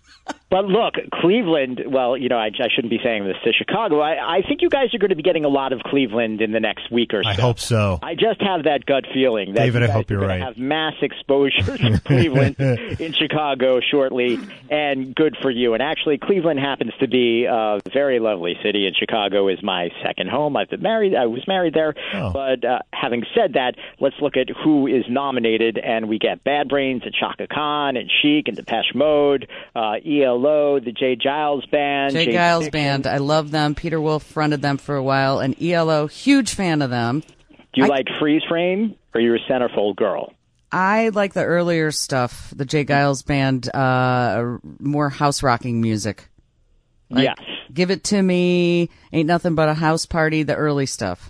but look, Cleveland, well, you know, I, I shouldn't be saying this to Chicago. I, I think you guys are going to be getting a lot of Cleveland in the next week or so. I hope so. I just have that gut feeling that David, you I guys hope are you're gonna right. have mass exposure to Cleveland in Chicago shortly, and good for you. And actually, Cleveland happens to be a very lovely city, and Chicago is my second home. I've been married. I was married there. Oh. But uh, having said that, let's look at who is nominated, and we get Bad Brains and Chaka Khan and Chic and Depeche Mode, uh, E L O, the Jay Giles Band. Jay James Giles Dixon. Band, I love them. Peter Wolf fronted them for a while, and E L O, huge fan of them. Do you I- like Freeze Frame, or you're a centerfold girl? I like the earlier stuff, the Jay Giles Band, uh, more house rocking music. Like, Yes. Give It To Me, Ain't Nothing But a House Party, the early stuff.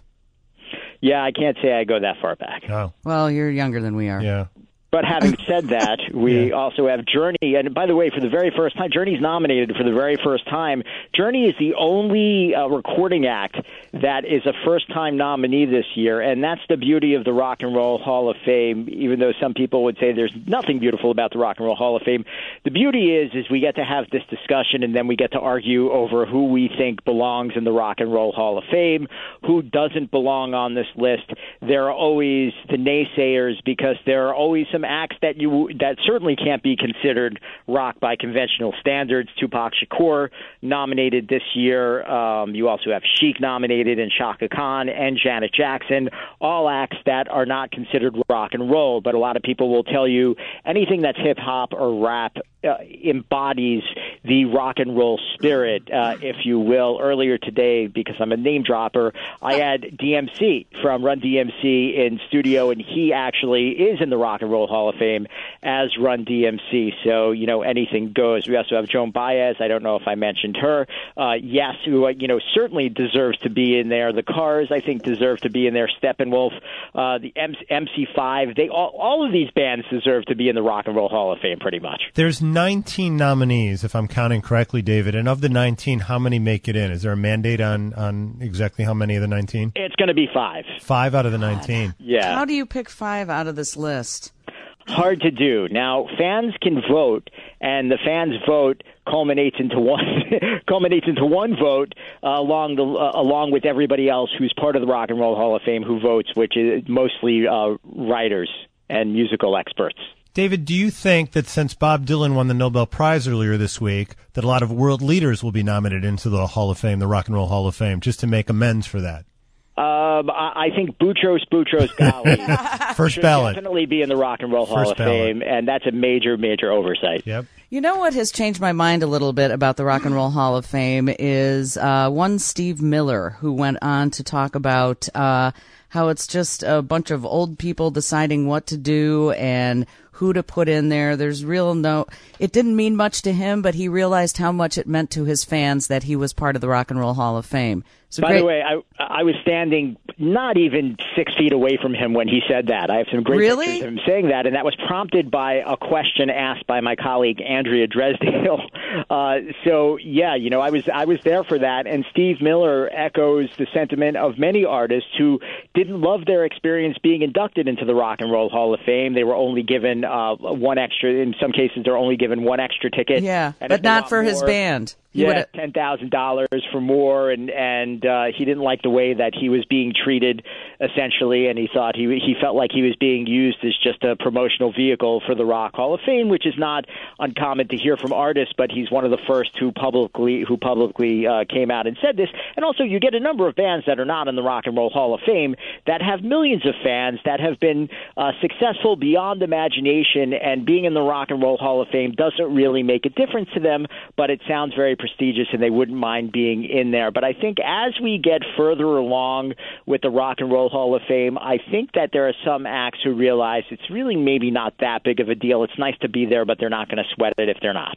Yeah, I can't say I go that far back. Oh. Well, you're younger than we are. Yeah. But having said that, we also have Journey. And by the way, for the very first time, Journey's nominated for the very first time. Journey is the only uh, recording act that is a first-time nominee this year. And that's the beauty of the Rock and Roll Hall of Fame, even though some people would say there's nothing beautiful about the Rock and Roll Hall of Fame. The beauty is, is we get to have this discussion, and then we get to argue over who we think belongs in the Rock and Roll Hall of Fame, who doesn't belong on this list. There are always the naysayers, because there are always some acts that you that certainly can't be considered rock by conventional standards. Tupac Shakur nominated this year. Um, you also have Chic nominated, and Chaka Khan and Janet Jackson, all acts that are not considered rock and roll. But a lot of people will tell you anything that's hip hop or rap uh, embodies the rock and roll spirit, uh, if you will. Earlier today, because I'm a name dropper, I had D M C from Run D M C in studio, and he actually is in the Rock and Roll Hall of Fame as Run D M C. So, you know, anything goes. We also have Joan Baez. I don't know if I mentioned her. Uh, yes, who, uh, you know, certainly deserves to be in there. The Cars, I think, deserve to be in there. Steppenwolf, uh, the M- MC5. They all, all of these bands deserve to be in the Rock and Roll Hall of Fame, pretty much. There's nineteen nominees, if I'm counting correctly, David. And of the nineteen, how many make it in? Is there a mandate on, on exactly how many of the nineteen? It's going to be five. Five out of the nineteen. Yeah. How do you pick five out of this list? Hard to do. Now, fans can vote, and the fans' vote culminates into one culminates into one vote uh, along the uh, along with everybody else who's part of the Rock and Roll Hall of Fame who votes, which is mostly uh, writers and musical experts. David, do you think that since Bob Dylan won the Nobel Prize earlier this week, that a lot of world leaders will be nominated into the Hall of Fame, the Rock and Roll Hall of Fame, just to make amends for that? Um, I, I think Boutros Boutros Ghali First should ballot. definitely be in the Rock and Roll Hall First of ballot. Fame, and that's a major, major oversight. Yep. You know what has changed my mind a little bit about the Rock and Roll Hall of Fame is uh, one Steve Miller, who went on to talk about uh, how it's just a bunch of old people deciding what to do and who to put in there. There's real no, it didn't mean much to him, but he realized how much it meant to his fans that he was part of the Rock and Roll Hall of Fame. So By great. the way, I I was standing not even six feet away from him when he said that. I have some great Really? pictures of him saying that, and that was prompted by a question asked by my colleague Andrea Dresdale. Uh, so yeah, you know, I was I was there for that, and Steve Miller echoes the sentiment of many artists who didn't love their experience being inducted into the Rock and Roll Hall of Fame. They were only given uh, one extra. In some cases, they're only given one extra ticket. Yeah, And but if they not want for his more- band. He Yeah, would've- ten thousand dollars for more, and and uh, he didn't like the way that he was being treated, essentially, and he thought he he felt like he was being used as just a promotional vehicle for the Rock Hall of Fame, which is not uncommon to hear from artists. But he's one of the first who publicly who publicly uh, came out and said this. And also, you get a number of bands that are not in the Rock and Roll Hall of Fame that have millions of fans that have been uh, successful beyond imagination, and being in the Rock and Roll Hall of Fame doesn't really make a difference to them, but it sounds very prestigious and they wouldn't mind being in there. But I think as we get further along with the Rock and Roll Hall of Fame, I think that there are some acts who realize it's really maybe not that big of a deal. It's nice to be there, but they're not going to sweat it if they're not.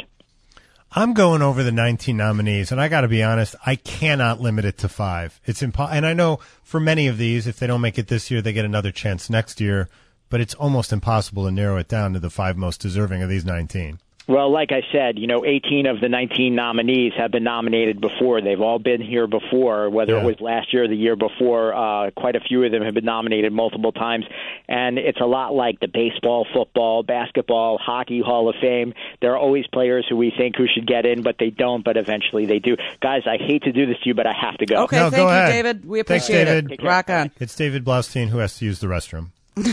I'm going over the nineteen nominees, and I got to be honest, I cannot limit it to five. It's impo- and I know for many of these, if they don't make it this year, they get another chance next year, but it's almost impossible to narrow it down to the five most deserving of these nineteen. Well, like I said, you know, eighteen of the nineteen nominees have been nominated before. They've all been here before, whether Yeah. it was last year or the year before. Uh, quite a few of them have been nominated multiple times. And it's a lot like the baseball, football, basketball, hockey Hall of Fame. There are always players who we think who should get in, but they don't, but eventually they do. Guys, I hate to do this to you, but I have to go. Okay, No, thank go you, ahead. David. We Thanks, appreciate David. it. Rock on. It's David Blaustein who has to use the restroom.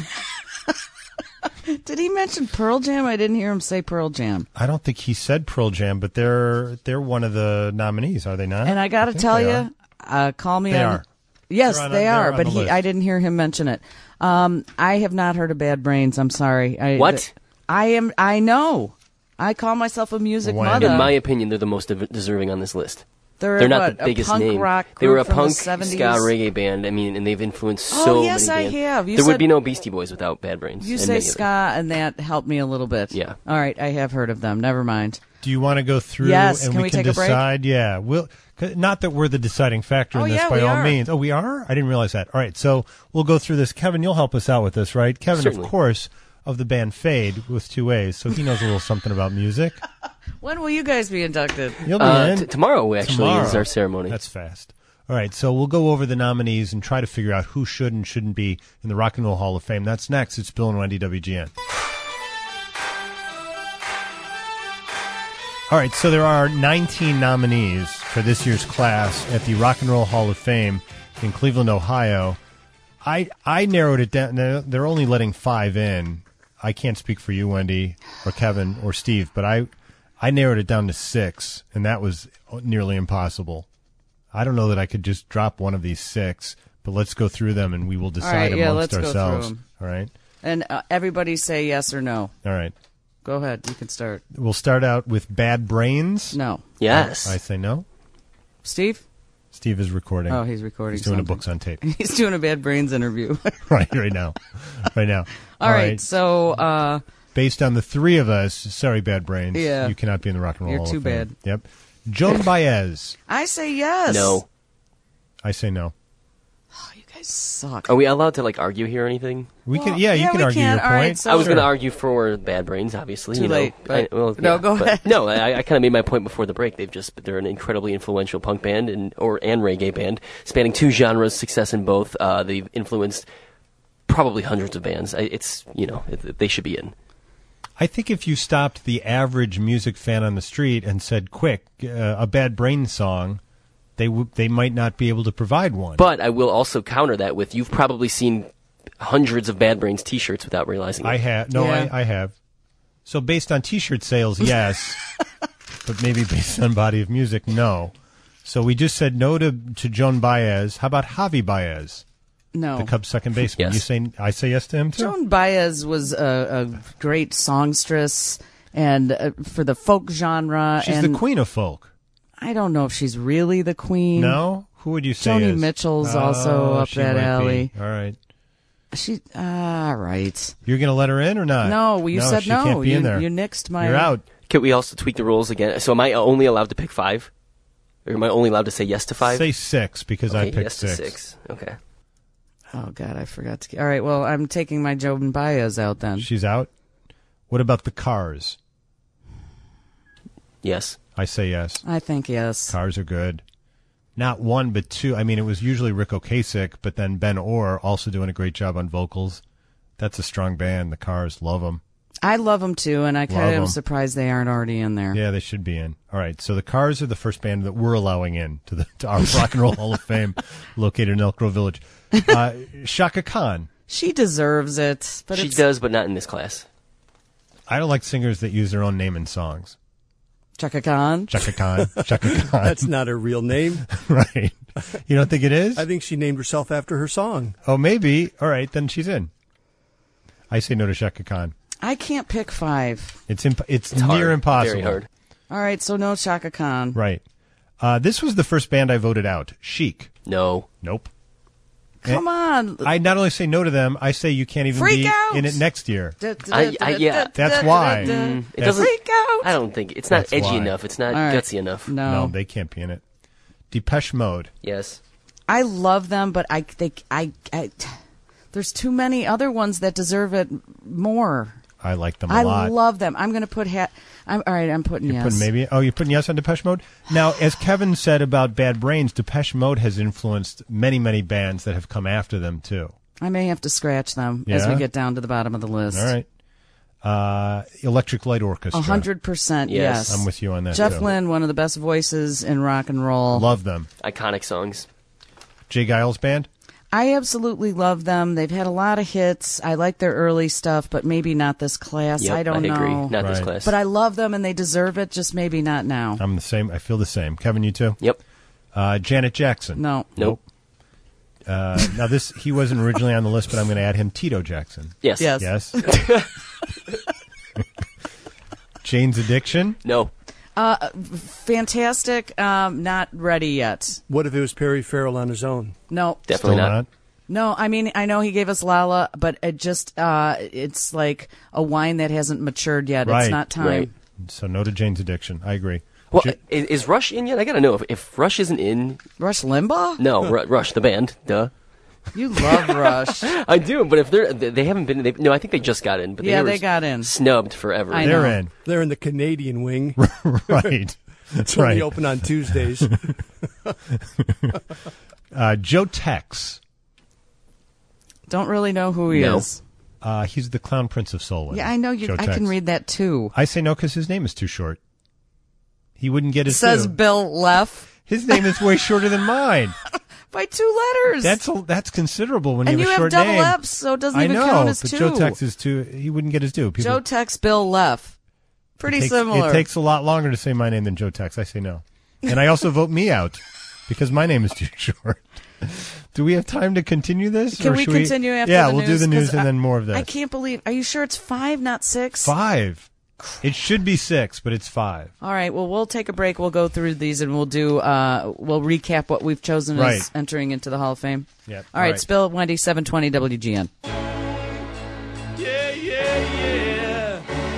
Did he mention Pearl Jam? I didn't hear him say Pearl Jam. I don't think he said Pearl Jam, but they're they're one of the nominees, are they not? And I got to think tell they you, are. uh, call me They on. are. Yes, They're on- they they're are, on but the he, list. I didn't hear him mention it. Um, I have not heard of Bad Brains. I'm sorry. I, What? I am. I know. I call myself a music When? mother. In my opinion, they're the most de- deserving on this list. They're, They're not what, the biggest a punk name. rock They were group a from the punk seventies? ska reggae band. I mean, and they've influenced Oh, so yes, many I bands. have. You there would said- be no Beastie Boys without Bad Brains. You and say many of them. ska, and that helped me a little bit. Yeah. All right, I have heard of them. Never mind. Do you want to go through Yes, and can we, we can take a break? decide? Yeah. We'll, 'cause- not that we're the deciding factor Oh, in this yeah, by we all are. means. Oh, we are? I didn't realize that. All right, so we'll go through this. Kevin, you'll help us out with this, right? Kevin, Certainly. of course, of the band Fade with two A's, so he knows a little something about music. When will you guys be inducted? You'll be Uh, in. t- tomorrow, actually, Tomorrow. is our ceremony. That's fast. All right, so we'll go over the nominees and try to figure out who should and shouldn't be in the Rock and Roll Hall of Fame. That's next. It's Bill and Wendy, W G N. All right, so there are nineteen nominees for this year's class at the Rock and Roll Hall of Fame in Cleveland, Ohio. I I narrowed it down. They're they're only letting five in. I can't speak for you, Wendy, or Kevin, or Steve, but I I narrowed it down to six, and that was nearly impossible. I don't know that I could just drop one of these six, but let's go through them, and we will decide right, yeah, amongst let's go through ourselves. 'em. All right? And uh, everybody say yes or no. All right. Go ahead. You can start. We'll start out with Bad Brains. No. Yes. I say no. Steve? Steve is recording. Oh, he's recording He's doing something. a books on tape. He's doing a Bad Brains interview. right, right now. Right now. All right, so uh, based on the three of us, sorry, Bad Brains, Yeah. you cannot be in the Rock and Roll You're Hall too of Fame. bad. Yep. Joan Baez. I say yes. No. I say no. You guys suck. Are we allowed to like argue here or anything? We Well, can, yeah, you yeah, can we argue can. your All point. right, so- I was Sure. going to argue for Bad Brains, obviously. Too you know. late, but- I, well, no, yeah, go but- ahead. No, I, I kind of made my point before the break. They've just they're an incredibly influential punk band and or and reggae band, spanning two genres, success in both. Uh, they've influenced probably hundreds of bands. I, it's you know it, they should be in. I think if you stopped the average music fan on the street and said, "Quick, uh, a Bad Brains song," they w- they might not be able to provide one. But I will also counter that with you've probably seen hundreds of Bad Brains T-shirts without realizing it. I have no, Yeah. I, I have. So based on T-shirt sales, yes, but maybe based on body of music, no. So we just said no to to Joan Baez. How about Javi Baez? No. The Cubs' second baseman. Yes. You say I say yes to him too. Joan Baez was a, a great songstress and uh, for the folk genre. She's and the queen of folk. I don't know if she's really the queen. No, who would you say? Joni is? Mitchell's Oh, also up she that might be. alley. All right. She all right. You're going to let her in or not? No, well, you no, said she no. Can't be you, in there. you nixed my. You're out. Could we also tweak the rules again? So am I only allowed to pick five? Or am I only allowed to say yes to five? Say six because I Okay, picked yes to six. six. Okay. Oh God, I forgot to. All right, well, I'm taking my Joan Baez out then. She's out. What about the Cars? Yes. I say yes. I think yes. Cars are good. Not one, but two. I mean, it was usually Rick Ocasek, but then Ben Orr also doing a great job on vocals. That's a strong band. The Cars, love them. I love them too, and I kind Love of am 'em. surprised they aren't already in there. Yeah, they should be in. All right, so the Cars are the first band that we're allowing in to the to our Rock and Roll Hall of Fame, located in Elk Grove Village. Uh, Shaka Khan. She deserves it, but she it's does, but not in this class. I don't like singers that use their own name in songs. Chaka Khan. Chaka Khan. Chaka Khan. That's not her real name. Right. You don't think it is? I think she named herself after her song. Oh, maybe. All right, then she's in. I say no to Shaka Khan. I can't pick five. It's imp- it's, It's near hard. impossible. Very hard. All right, so no Chaka Khan. Right. Uh, this was the first band I voted out. Chic. No. Nope. Come on. I not only say no to them, I say you can't even Freak be out. in it next year. I, I, yeah. That's why. Mm, it That's- doesn't. Freak out. I don't think it's not That's edgy why. enough. It's not All right. gutsy enough. No. No, they can't be in it. Depeche Mode. Yes. I love them, but I think I, I there's too many other ones that deserve it more. I like them a I lot. love them. I'm going to put hat. I'm all right. I'm putting You're yes. putting maybe. Oh, you're putting yes on Depeche Mode. Now, as Kevin said about Bad Brains, Depeche Mode has influenced many, many bands that have come after them too. I may have to scratch them as Yeah? we get down to the bottom of the list. All right. Uh, Electric Light Orchestra. A hundred percent, Yes. yes. I'm with you on that, Jeff too. Lynne, one of the best voices in rock and roll. Love them. Iconic songs. Jay Giles Band. I absolutely love them. They've had a lot of hits. I like their early stuff, but maybe not this class. Yep, I don't I know. agree. Not this Right. class. But I love them and they deserve it, just maybe not now. I'm the same. I feel the same. Kevin, you too? Yep. Uh, Janet Jackson. No. Nope. Uh, now this he wasn't originally on the list, but I'm going to add him. Tito Jackson. Yes. Yes. Yes. Jane's Addiction. No. Uh, fantastic. Um, not ready yet. What if it was Perry Farrell on his own? No. Definitely Still not. not. No, I mean, I know he gave us Lala, but it just, uh, it's like a wine that hasn't matured yet. Right. It's not time. Right. So no to Jane's Addiction. I agree. Well, Ja- is, is Rush in yet? I gotta know if, if Rush isn't in. Rush Limbaugh? No, Ru- Rush the band. Duh. You love Rush. I do, but if they're they they haven't been. They, no, I think they just got in. But Yeah, they, were they got in. Snubbed forever. I They're know. in. They're in the Canadian wing. Right. That's It's only right. open on Tuesdays. Uh, Joe Tex. Don't really know who he No. is. Uh, he's the Clown Prince of Soul. Yeah, I know you. Joe I Tex. can read that too. I say no because his name is too short. He wouldn't get his Says due. Bill Leff His name is way shorter than mine. by two letters. That's a, that's considerable when and you you have a have short double name. F's, so it doesn't I even know, count as but two. Joe Tex is too. He wouldn't get his due. People, Joe Tex, Bill Leff. Pretty it takes, similar. It takes a lot longer to say my name than Joe Tex. I say no, and I also vote me out because my name is too short. Do we have time to continue this? Can or we should continue after Yeah, the we'll news? do the news 'Cause and I- then more of this. I can't believe. Are you sure it's five, not six? Five. It should be six, but it's five. All right. Well, we'll take a break. We'll go through these and we'll do. Uh, we'll recap what we've chosen Right. as entering into the Hall of Fame. Yep. All right. Right. Spill Wendy seven twenty W G N. Yeah, yeah,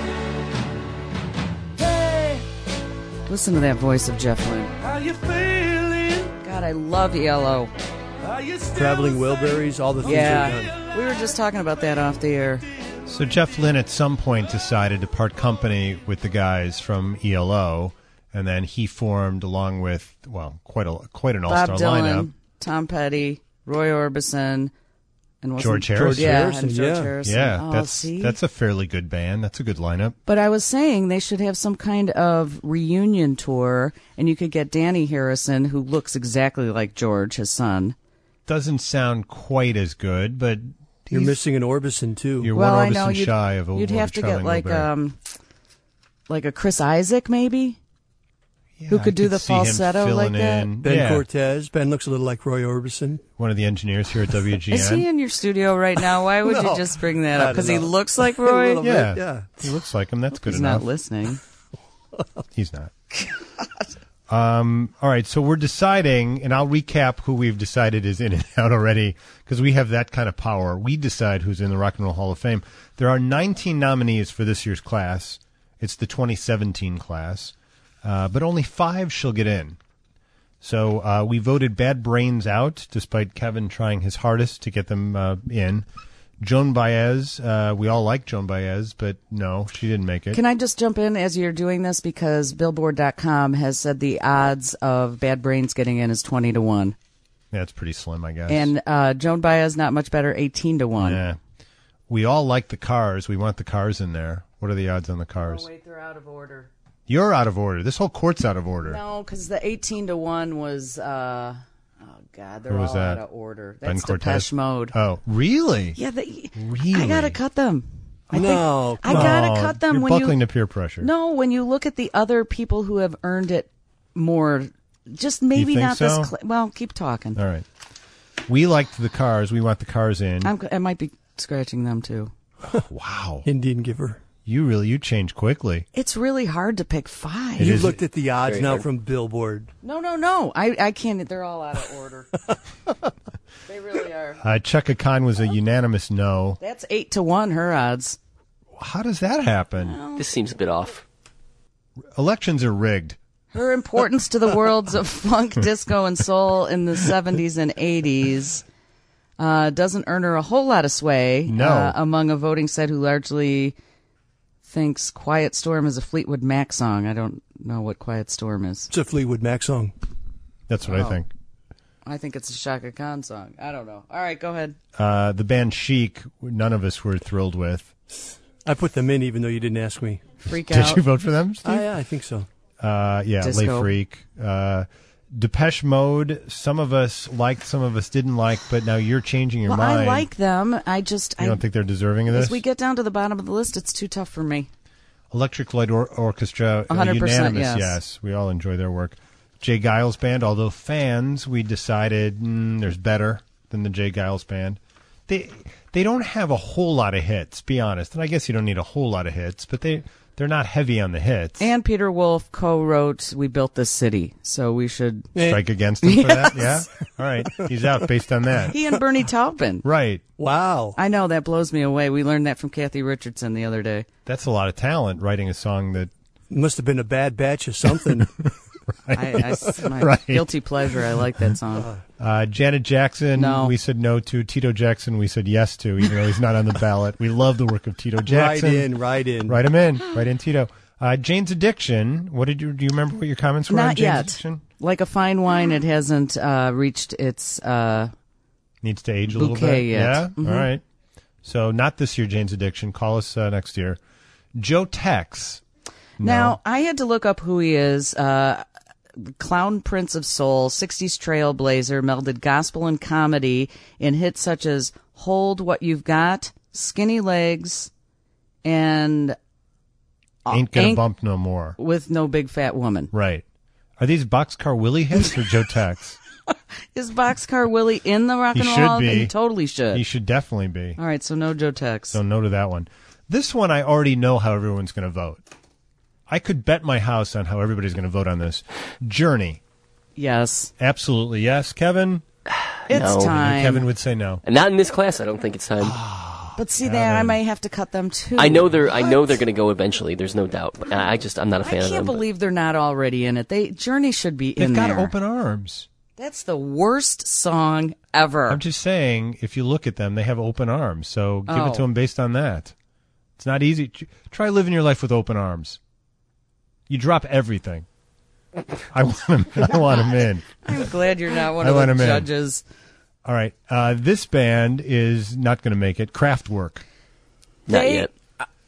yeah. Hey, Listen to that voice of Jeff Lynne. how you feeling? God, I love E L O. Are you still Traveling the same? Wilburys, all the things they've done. Yeah, we were just talking about that off the air. So Jeff Lynne at some point decided to part company with the guys from E L O, and then he formed along with, well, quite a quite an Bob all-star Dylan, lineup. Tom Petty, Roy Orbison, and wasn't- George Harrison. Yeah, Harrison, and George yeah. Harrison. Yeah, Oh, that's see? that's a fairly good band. That's a good lineup. But I was saying they should have some kind of reunion tour, and you could get Danny Harrison, who looks exactly like George, his son. Doesn't sound quite as good, but You're he's- missing an Orbison, too. You're well, one I know Orbison you'd, shy of a you'd of a have to get traveling like Wilbury. um, like a Chris Isaac, maybe, who Yeah, could I do the see him falsetto filling like that. in. Ben Yeah. Cortez. Ben looks a little like Roy Orbison. One of the engineers here at W G N. Is he in your studio right now? Why would No. you just bring that I up? don't Because he know. looks like A Roy. little bit, yeah. yeah. He looks like him. That's good He's enough. not listening. He's not. Um, all right, so we're deciding, and I'll recap who we've decided is in and out already, because we have that kind of power. We decide who's in the Rock and Roll Hall of Fame. There are nineteen nominees for this year's class. It's the twenty seventeen class, uh, but only five shall get in. So uh, we voted Bad Brains out, despite Kevin trying his hardest to get them uh, in. Joan Baez, uh, we all like Joan Baez, but no, she didn't make it. Can I just jump in as you're doing this? Because Billboard dot com has said the odds of Bad Brains getting in is twenty to one. That's pretty slim, I guess. And uh, Joan Baez, not much better, eighteen to one. Yeah. We all like the Cars. We want the Cars in there. What are the odds on the Cars? Oh, wait, they're out of order. You're out of order. This whole court's out of order. No, because the eighteen to one was, uh, oh, God, they're Who all was that? out of order. Ben That's Cortez? Depeche Mode. Oh, really? Yeah, they, Really? I got to cut them. I No, think, I got No, to cut them. You're when buckling you, to peer pressure. No, when you look at the other people who have earned it more, just maybe think not so? this. Cl- well, keep talking. All right. We liked the Cars. We want the Cars in. I'm, I might be scratching them too. Wow. Indian Giver. You really, you changed quickly. It's really hard to pick five. It You've is- looked at the odds Very now hard. from Billboard. No, no, no. I, I can't. They're all out of order. They really are. Uh, Chaka Khan was a unanimous no. That's eight to one. Her odds. How does that happen? This seems a bit off. Elections are rigged. Her importance to the worlds of funk, disco, and soul in the seventies and eighties uh, doesn't earn her a whole lot of sway No. uh, among a voting set who largely thinks Quiet Storm is a Fleetwood Mac song. I don't know what Quiet Storm is. It's a Fleetwood Mac song. That's what Oh. I think. I think it's a Shaka Khan song. I don't know. All right, go ahead. Uh, the band Chic, none of us were thrilled with. I put them in even though you didn't ask me. Freak Did out. you vote for them, Steve? Oh, yeah, I think so. Uh, yeah, Disco. Lay Freak. Uh, Depeche Mode, some of us liked, some of us didn't like, but now you're changing your Well, mind. I like them. I just You I don't think they're deserving of this? as we get down to the bottom of the list, it's too tough for me. Electric Light or- Orchestra, uh, one hundred percent unanimous, yes. We all enjoy their work. Jay Giles Band, although fans, we decided mm, there's better than the Jay Giles Band. They they don't have a whole lot of hits, be honest. And I guess you don't need a whole lot of hits, but they, they're not heavy on the hits. And Peter Wolf co-wrote "We Built This City," so we should Strike against him for that? Yeah? Yes. All right. He's out based on that. He and Bernie Taupin. Right. Wow. I know, that blows me away. We learned that from Kathy Richardson the other day. That's a lot of talent, writing a song that... Must have been a bad batch of something. I, I, my Right. guilty pleasure. I like that song. Uh, Janet Jackson, No. we said no to. Tito Jackson, we said yes to, even though he's not on the ballot. We love the work of Tito Jackson. Right in, right in. Write him in. Write in, Tito. Uh, Jane's Addiction. What did you do? You remember what your comments were on Not Jane's yet. Addiction? Like a fine wine, it hasn't uh, reached its uh, Needs to age a little bouquet bit. yet. Yeah. Mhm. All right. So not this year, Jane's Addiction. Call us uh, next year. Joe Tex. No. Now, I had to look up who he is. Uh, Clown Prince of Soul, sixties trailblazer, melded gospel and comedy in hits such as Hold What You've Got, Skinny Legs, and Ain't Gonna Ain't Bump No More. with No Big Fat Woman. Right. Are these Boxcar Willie hits or Joe Tex? Is Boxcar Willie in the Rock He and Roll should Hall of Fame? be. He totally should. He should definitely be. All right, so no Joe Tex. So no to that one. This one, I already know how everyone's going to vote. I could bet my house on how everybody's going to vote on this. Journey. Yes. Absolutely yes. Kevin? It's No. time. Kevin would say no. And not in this class. I don't think it's time. But see, there I may have to cut them too. I know they're. I know they're going to go eventually. There's no doubt. But I just. I'm not a fan I of them. can't but- believe they're not already in it. They Journey should be They've in got there. open arms. That's the worst song ever. I'm just saying, if you look at them, they have open arms. So give Oh. it to them based on that. It's not easy. Try living your life with open arms. You drop everything. I want him. I want him in. I'm glad you're not one I of want the him in. judges. All right. Uh, this band is not going to make it. Kraftwerk. Not They- yet.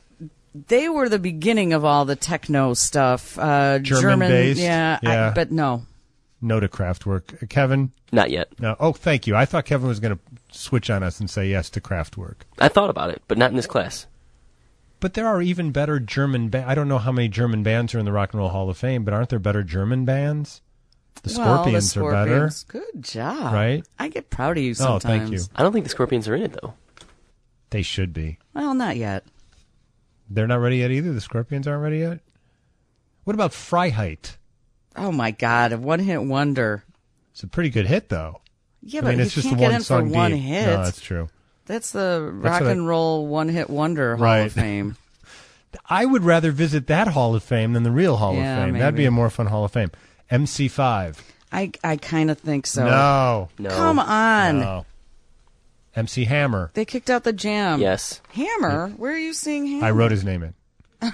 They were the beginning of all the techno stuff. Uh, German based? yeah, Yeah. I, but no. No to Kraftwerk. Uh, Kevin? Not yet. No. Oh, thank you. I thought Kevin was going to switch on us and say yes to Kraftwerk. I thought about it, but not in this class. But there are even better German bands. I don't know how many German bands are in the Rock and Roll Hall of Fame, but aren't there better German bands? The Well, Scorpions, the are better. Scorpions. Good job. Right? I get proud of you Oh, sometimes. thank you. I don't think the Scorpions are in it though. They should be. Well, not yet. They're not ready yet either. The Scorpions aren't ready yet. What about Freiheit? Oh my God, a one-hit wonder. It's a pretty good hit, though. Yeah, I but mean, you it's just can't the get one in for song one deep. hit. No, that's true. That's the That's rock what I- and roll one-hit wonder Hall Right. of Fame. I would rather visit that Hall of Fame than the real Hall Yeah, of Fame. That'd be maybe. a more fun Hall of Fame. M C five. I I kind of think so. No. No. Come on. No. M C Hammer. They kicked out the Jam. Yes. Hammer? Where are you seeing Hammer? I wrote his name in.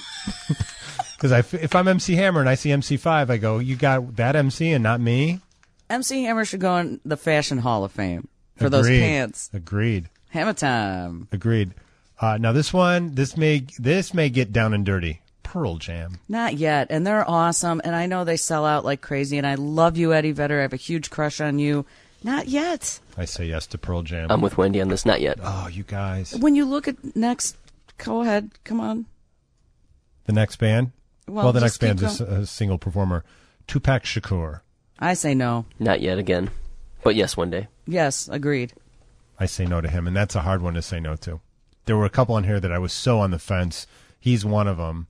Because if I'm M C Hammer and I see M C five, I go, you got that M C and not me? M C Hammer should go in the Fashion Hall of Fame for those Agreed. pants. Agreed. Hammer time. Agreed. Uh, now this one, this may this may get down and dirty. Pearl Jam. Not yet, and they're awesome, and I know they sell out like crazy, and I love you, Eddie Vedder. I have a huge crush on you. Not yet. I say yes to Pearl Jam. I'm with Wendy on this. Not yet. Oh, you guys. When you look at next, go ahead. Come on. The next band? Well, the just next keep band's a, s- a single performer. Tupac Shakur. I say no. Not yet again. But yes, one day. Yes, agreed. I say no to him, and that's a hard one to say no to. There were a couple on here that I was so on the fence. He's one of them.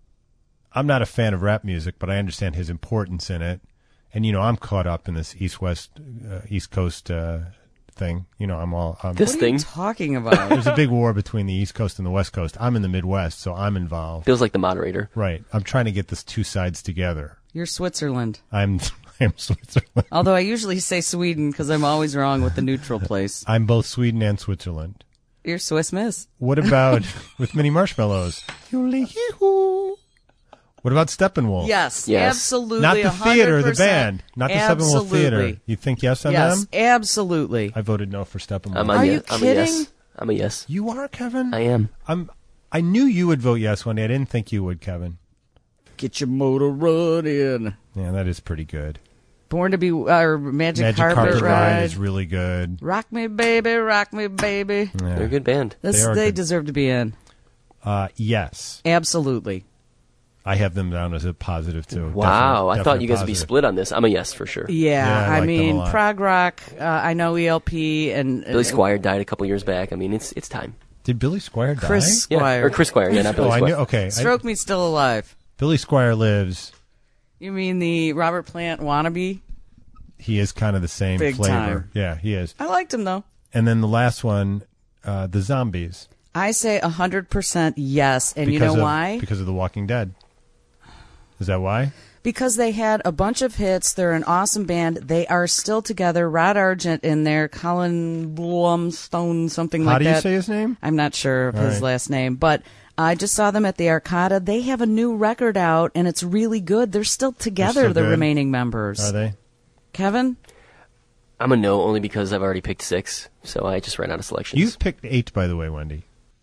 I'm not a fan of rap music, but I understand his importance in it. And, you know, I'm caught up in this East-West, uh, East Coast uh, thing. You know, I'm all... Um, This what thing? are you talking about? There's a big war between the East Coast and the West Coast. I'm in the Midwest, so I'm involved. Feels like the moderator. Right. I'm trying to get this two sides together. You're Switzerland. I'm I'm Switzerland. Although I usually say Sweden because I'm always wrong with the neutral place. I'm both Sweden and Switzerland. Your Swiss Miss. What about with mini marshmallows? What about Steppenwolf? Yes, yes. absolutely. Not the one hundred theater, the percent. band. Not the absolutely. Steppenwolf theater. You think yes on yes, them? Yes, absolutely. I voted no for Steppenwolf. I'm a Are yes. you I'm kidding? A yes. I'm a yes. You are, Kevin? I am. I'm. I knew you would vote yes one day. I didn't think you would, Kevin. Get your motor running. Yeah, that is pretty good. Born to be, or Magic, Magic Carpet, Carpet Ride. Ride is really good. Rock Me Baby, Rock Me Baby. Yeah. They're a good band. This, they they good. deserve to be in. Uh, yes. Absolutely. I have them down as a positive, too. Wow. Definite, I thought you guys positive. would be split on this. I'm a yes for sure. Yeah, Yeah, I I, like them a mean, lot. prog rock, uh, I know E L P and... Billy Squier died a couple years back. I mean, it's it's time. Did Billy Squier die? Chris Yeah, Squire. or Chris Squire, yeah, not Billy Oh, I Squier. knew. Okay. Stroke I, Me Still Alive. Billy Squier lives. You mean the Robert Plant wannabe? He is kind of the same Big flavor. time. Yeah, he is. I liked him, though. And then the last one, uh, the Zombies. I say one hundred percent yes, and you Because know of- why? Because of The Walking Dead. Is that why? Because they had a bunch of hits. They're an awesome band. They are still together. Rod Argent in there, Colin Blumstone, something How like do that. you say his name? I'm not sure of All his right. last name, but I just saw them at the Arcada. They have a new record out, and it's really good. They're still together, still the good? remaining members. Are they? Kevin? I'm a no only because I've already picked six, so I just ran out of selections. You've picked eight, by the way, Wendy.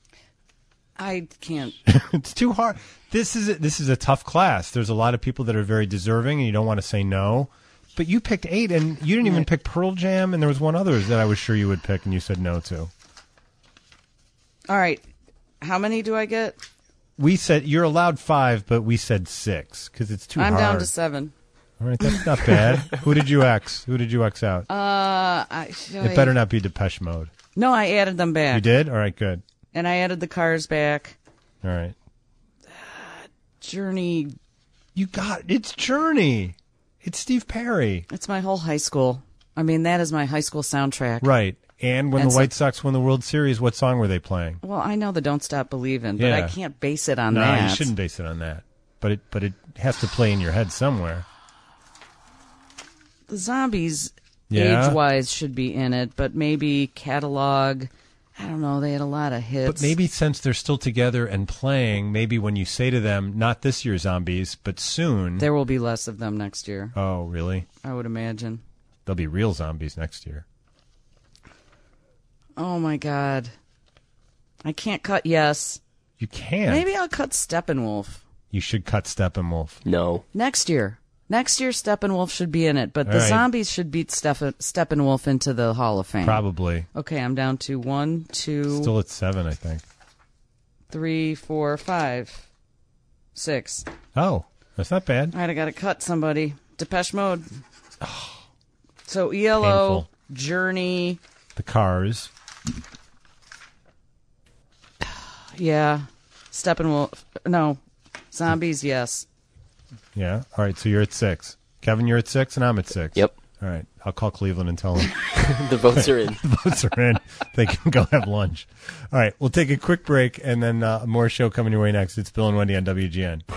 I can't. It's too hard. This is a, this is a tough class. There's a lot of people that are very deserving, and you don't want to say no. But you picked eight, and you didn't even pick Pearl Jam, and there was one other that I was sure you would pick, and you said no to. All right. How many do I get? We said you're allowed five, but we said six because it's too I'm hard. down to seven. All right, that's not bad. Who did you X? Who did you X out? Uh, I, It better not be Depeche Mode. No, I added them back. You did? All right, good. And I added the Cars back. All right. Journey. You got it's Journey. It's Steve Perry. It's my whole high school. I mean, that is my high school soundtrack. Right. And when And the so- White Sox won the World Series, what song were they playing? Well, I know the Don't Stop Believin', but Yeah. I can't base it on no, that. you shouldn't base it on that. But it but it has to play in your head somewhere. The Zombies, Yeah. age-wise, should be in it, but maybe catalog. I don't know. They had a lot of hits. But maybe since they're still together and playing, maybe when you say to them, not this year Zombies, but soon. There will be less of them next year. Oh, really? I would imagine. There'll be real zombies next year. Oh, my God. I can't cut yes. You can. Maybe I'll cut Steppenwolf. You should cut Steppenwolf. No. Next year. Next year, Steppenwolf should be in it, but All the right. Zombies should beat Steffen- Steppenwolf into the Hall of Fame. Probably. Okay, I'm down to one, two, Still at seven, I think. three, four, five, six. Oh, that's not bad. All right, I got to cut somebody. Depeche Mode. So E L O, Painful. Journey. The Cars. Yeah. Steppenwolf. No. Zombies, yes. Yeah. All right, so you're at six. Kevin, you're at six, and I'm at six. Yep. All right. I'll call Cleveland and tell them. The votes are in. The votes are in. They can go have lunch. All right. We'll take a quick break, and then uh, more show coming your way next. It's Bill and Wendy on W G N.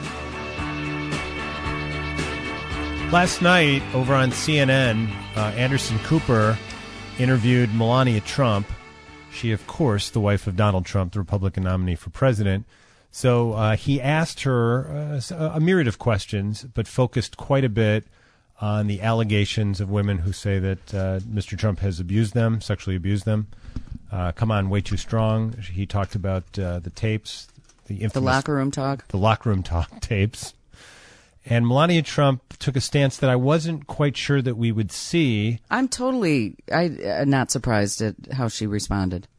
Last night, over on C N N, uh, Anderson Cooper interviewed Melania Trump. She, of course, the wife of Donald Trump, the Republican nominee for president. So uh, he asked her uh, a myriad of questions, but focused quite a bit on the allegations of women who say that uh, Mister Trump has abused them, sexually abused them. Uh, come on, way too strong. He talked about uh, the tapes, the infamous, The locker room talk. the locker room talk tapes. And Melania Trump took a stance that I wasn't quite sure that we would see. I'm totally I uh, not surprised at how she responded.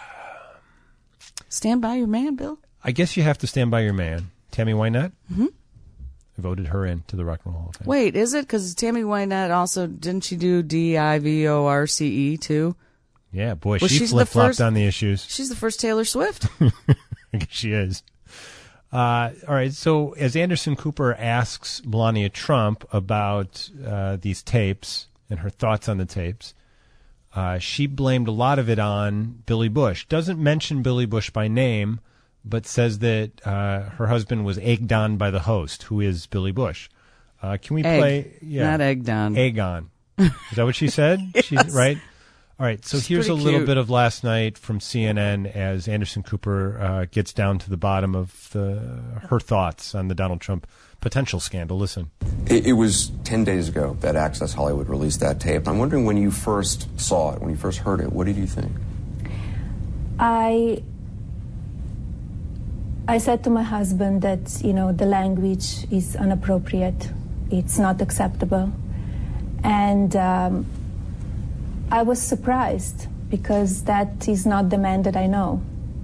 Stand by your man, Bill. I guess you have to stand by your man, Tammy Wynette. Mm-hmm. I voted her into the Rock and Roll Hall of Fame. Wait, is it? Because Tammy Wynette also, didn't she do D I V O R C E too? Yeah, boy, Well, she she's the flip-flopped first- on the issues. She's the first Taylor Swift. I guess she is. Uh, all right, so as Anderson Cooper asks Melania Trump about uh, these tapes and her thoughts on the tapes, uh, she blamed a lot of it on Billy Bush. Doesn't mention Billy Bush by name, but says that uh, her husband was egged on by the host, who is Billy Bush. Uh, can we Egg, play? Yeah, not egged on. Egg on. Is that what she said? Yes. She, right? All right, so She's here's a pretty little cute. bit of last night from C N N as Anderson Cooper uh, gets down to the bottom of the, her thoughts on the Donald Trump potential scandal. Listen. It, it was ten days ago that Access Hollywood released that tape. I'm wondering, when you first saw it, when you first heard it, what did you think? I I said to my husband that, you know, the language is inappropriate. It's not acceptable. And um, I was surprised because that is not the man that I know.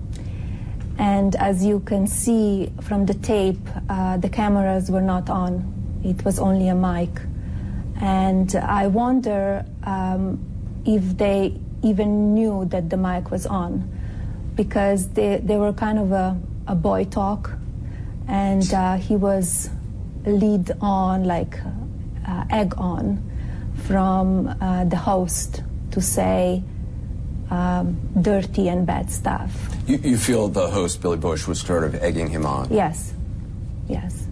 And as you can see from the tape, uh, the cameras were not on. It was only a mic. And I wonder um, if they even knew that the mic was on, because they, they were kind of a, a boy talk, and uh, he was lead on, like uh, egg on, from uh, the host to say um, dirty and bad stuff. You, you feel the host, Billy Bush, was sort of egging him on? Yes, yes.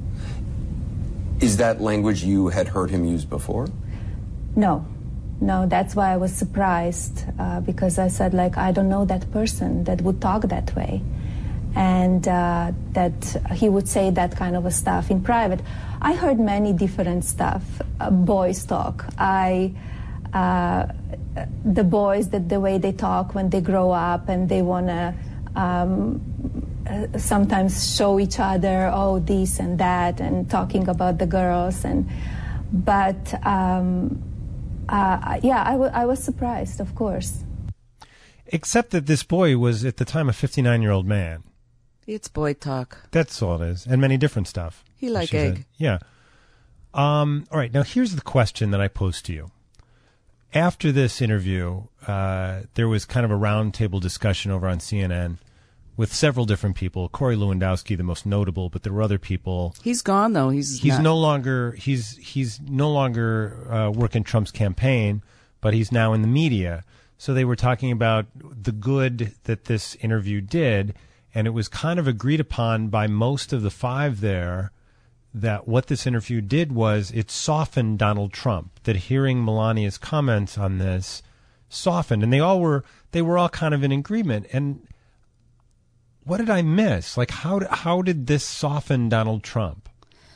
Is that language you had heard him use before? No, no, that's why I was surprised, uh, because I said, like, I don't know that person that would talk that way, and uh, that he would say that kind of a stuff in private. I heard many different stuff, uh, boys talk. I, uh, the boys, that the way they talk when they grow up and they want to um, uh, sometimes show each other, oh, this and that, and talking about the girls. And but um, uh, yeah, I, w- I was surprised, of course. Except that this boy was at the time a fifty-nine-year-old man. It's boy talk. That's all it is, and many different stuff. He like She egg. said. Yeah. Um, all right, now here's the question that I posed to you. After this interview, uh, there was kind of a roundtable discussion over on C N N with several different people. Corey Lewandowski, the most notable, but there were other people. He's gone though. He's He's not- no longer he's he's no longer uh, working Trump's campaign, but he's now in the media. So they were talking about the good that this interview did, and it was kind of agreed upon by most of the five there that what this interview did was it softened Donald Trump, that hearing Melania's comments on this softened, and they all were they were all kind of in agreement. And what did I miss? Like, how how did this soften Donald Trump?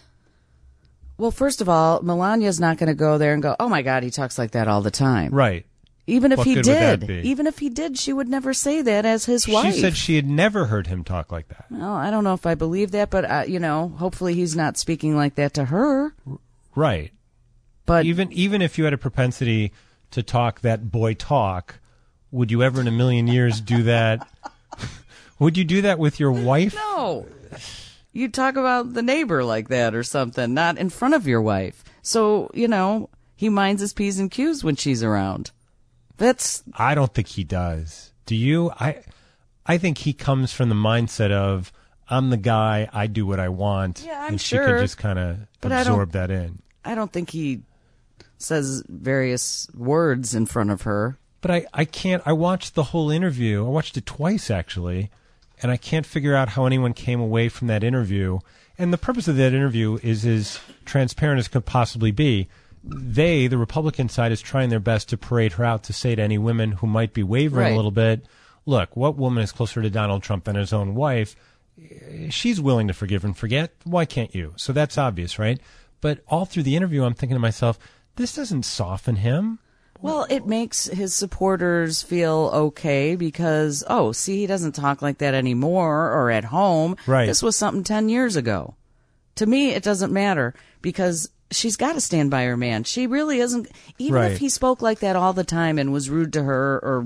Well, first of all, Melania's not going to go there and go, oh, my God, he talks like that all the time. Right. Even if What he good would that did, be? even if he did, she would never say that as his wife. She said she had never heard him talk like that. Well, I don't know if I believe that, but, uh, you know, hopefully he's not speaking like that to her. Right. But even even if you had a propensity to talk that boy talk, would you ever in a million years do that? Would you do that with your wife? No. You talk about the neighbor like that or something, not in front of your wife. So, you know, he minds his P's and Q's when she's around. That's I don't think he does. Do you? I I think he comes from the mindset of I'm the guy, I do what I want, Yeah, I'm and she sure. could just kind of But I don't- absorb that in. I don't think he says various words in front of her. But I, I can't. I watched the whole interview. I watched it twice, actually, and I can't figure out how anyone came away from that interview. And the purpose of that interview is as transparent as could possibly be. They, the Republican side, is trying their best to parade her out to say to any women who might be wavering Right. a little bit, look, what woman is closer to Donald Trump than his own wife? She's willing to forgive and forget. Why can't you? So that's obvious, right? But all through the interview, I'm thinking to myself, this doesn't soften him. Well, it makes his supporters feel okay because, oh, see, he doesn't talk like that anymore or at home. Right. This was something ten years ago. To me, it doesn't matter because she's got to stand by her man. She really isn't. Even Right. if he spoke like that all the time and was rude to her, or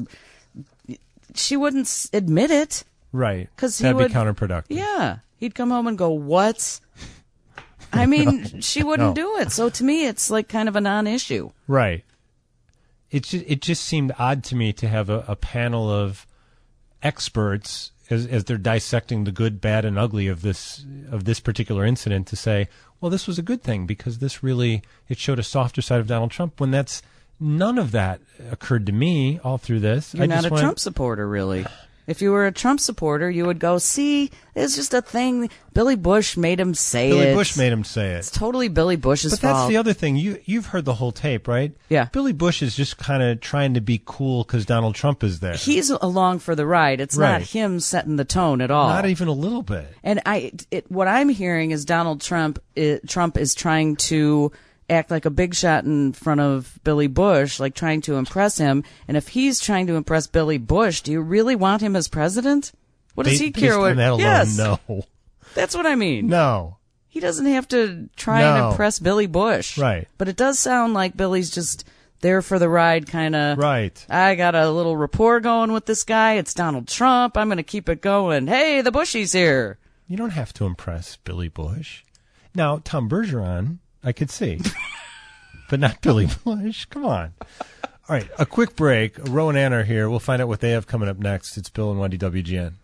she wouldn't s- admit it. Right. Because he That'd would be counterproductive. Yeah, he'd come home and go, "What?" I mean, No. she wouldn't No. do it. So to me, it's like kind of a non-issue. Right. It just, it just seemed odd to me to have a, a panel of experts as, as they're dissecting the good, bad, and ugly of this of this particular incident to say, well, this was a good thing because this really it showed a softer side of Donald Trump. When that's none of that occurred to me all through this. You're I not just a went, Trump supporter, really. If you were a Trump supporter, you would go, see, it's just a thing. Billy Bush made him say Billy it. Billy Bush made him say it. It's totally Billy Bush's but fault. But that's the other thing. You, you've heard the whole tape, right? Yeah. Billy Bush is just kind of trying to be cool because Donald Trump is there. He's along for the ride. It's right. not him setting the tone at all. Not even a little bit. And I, it, what I'm hearing is Donald Trump, it, Trump is trying to act like a big shot in front of Billy Bush, like trying to impress him. And if he's trying to impress Billy Bush, do you really want him as president? What does Based, he care? What? That alone, yes, no. That's what I mean. No, he doesn't have to try no. and impress Billy Bush, right? But it does sound like Billy's just there for the ride, kind of. Right. I got a little rapport going with this guy. It's Donald Trump. I'm going to keep it going. Hey, the Bushies here. You don't have to impress Billy Bush. Now, Tom Bergeron, I could see. But not Billy Bush. Come on. All right, a quick break. Rowan and Anna are here. We'll find out what they have coming up next. It's Bill and Wendy, W G N.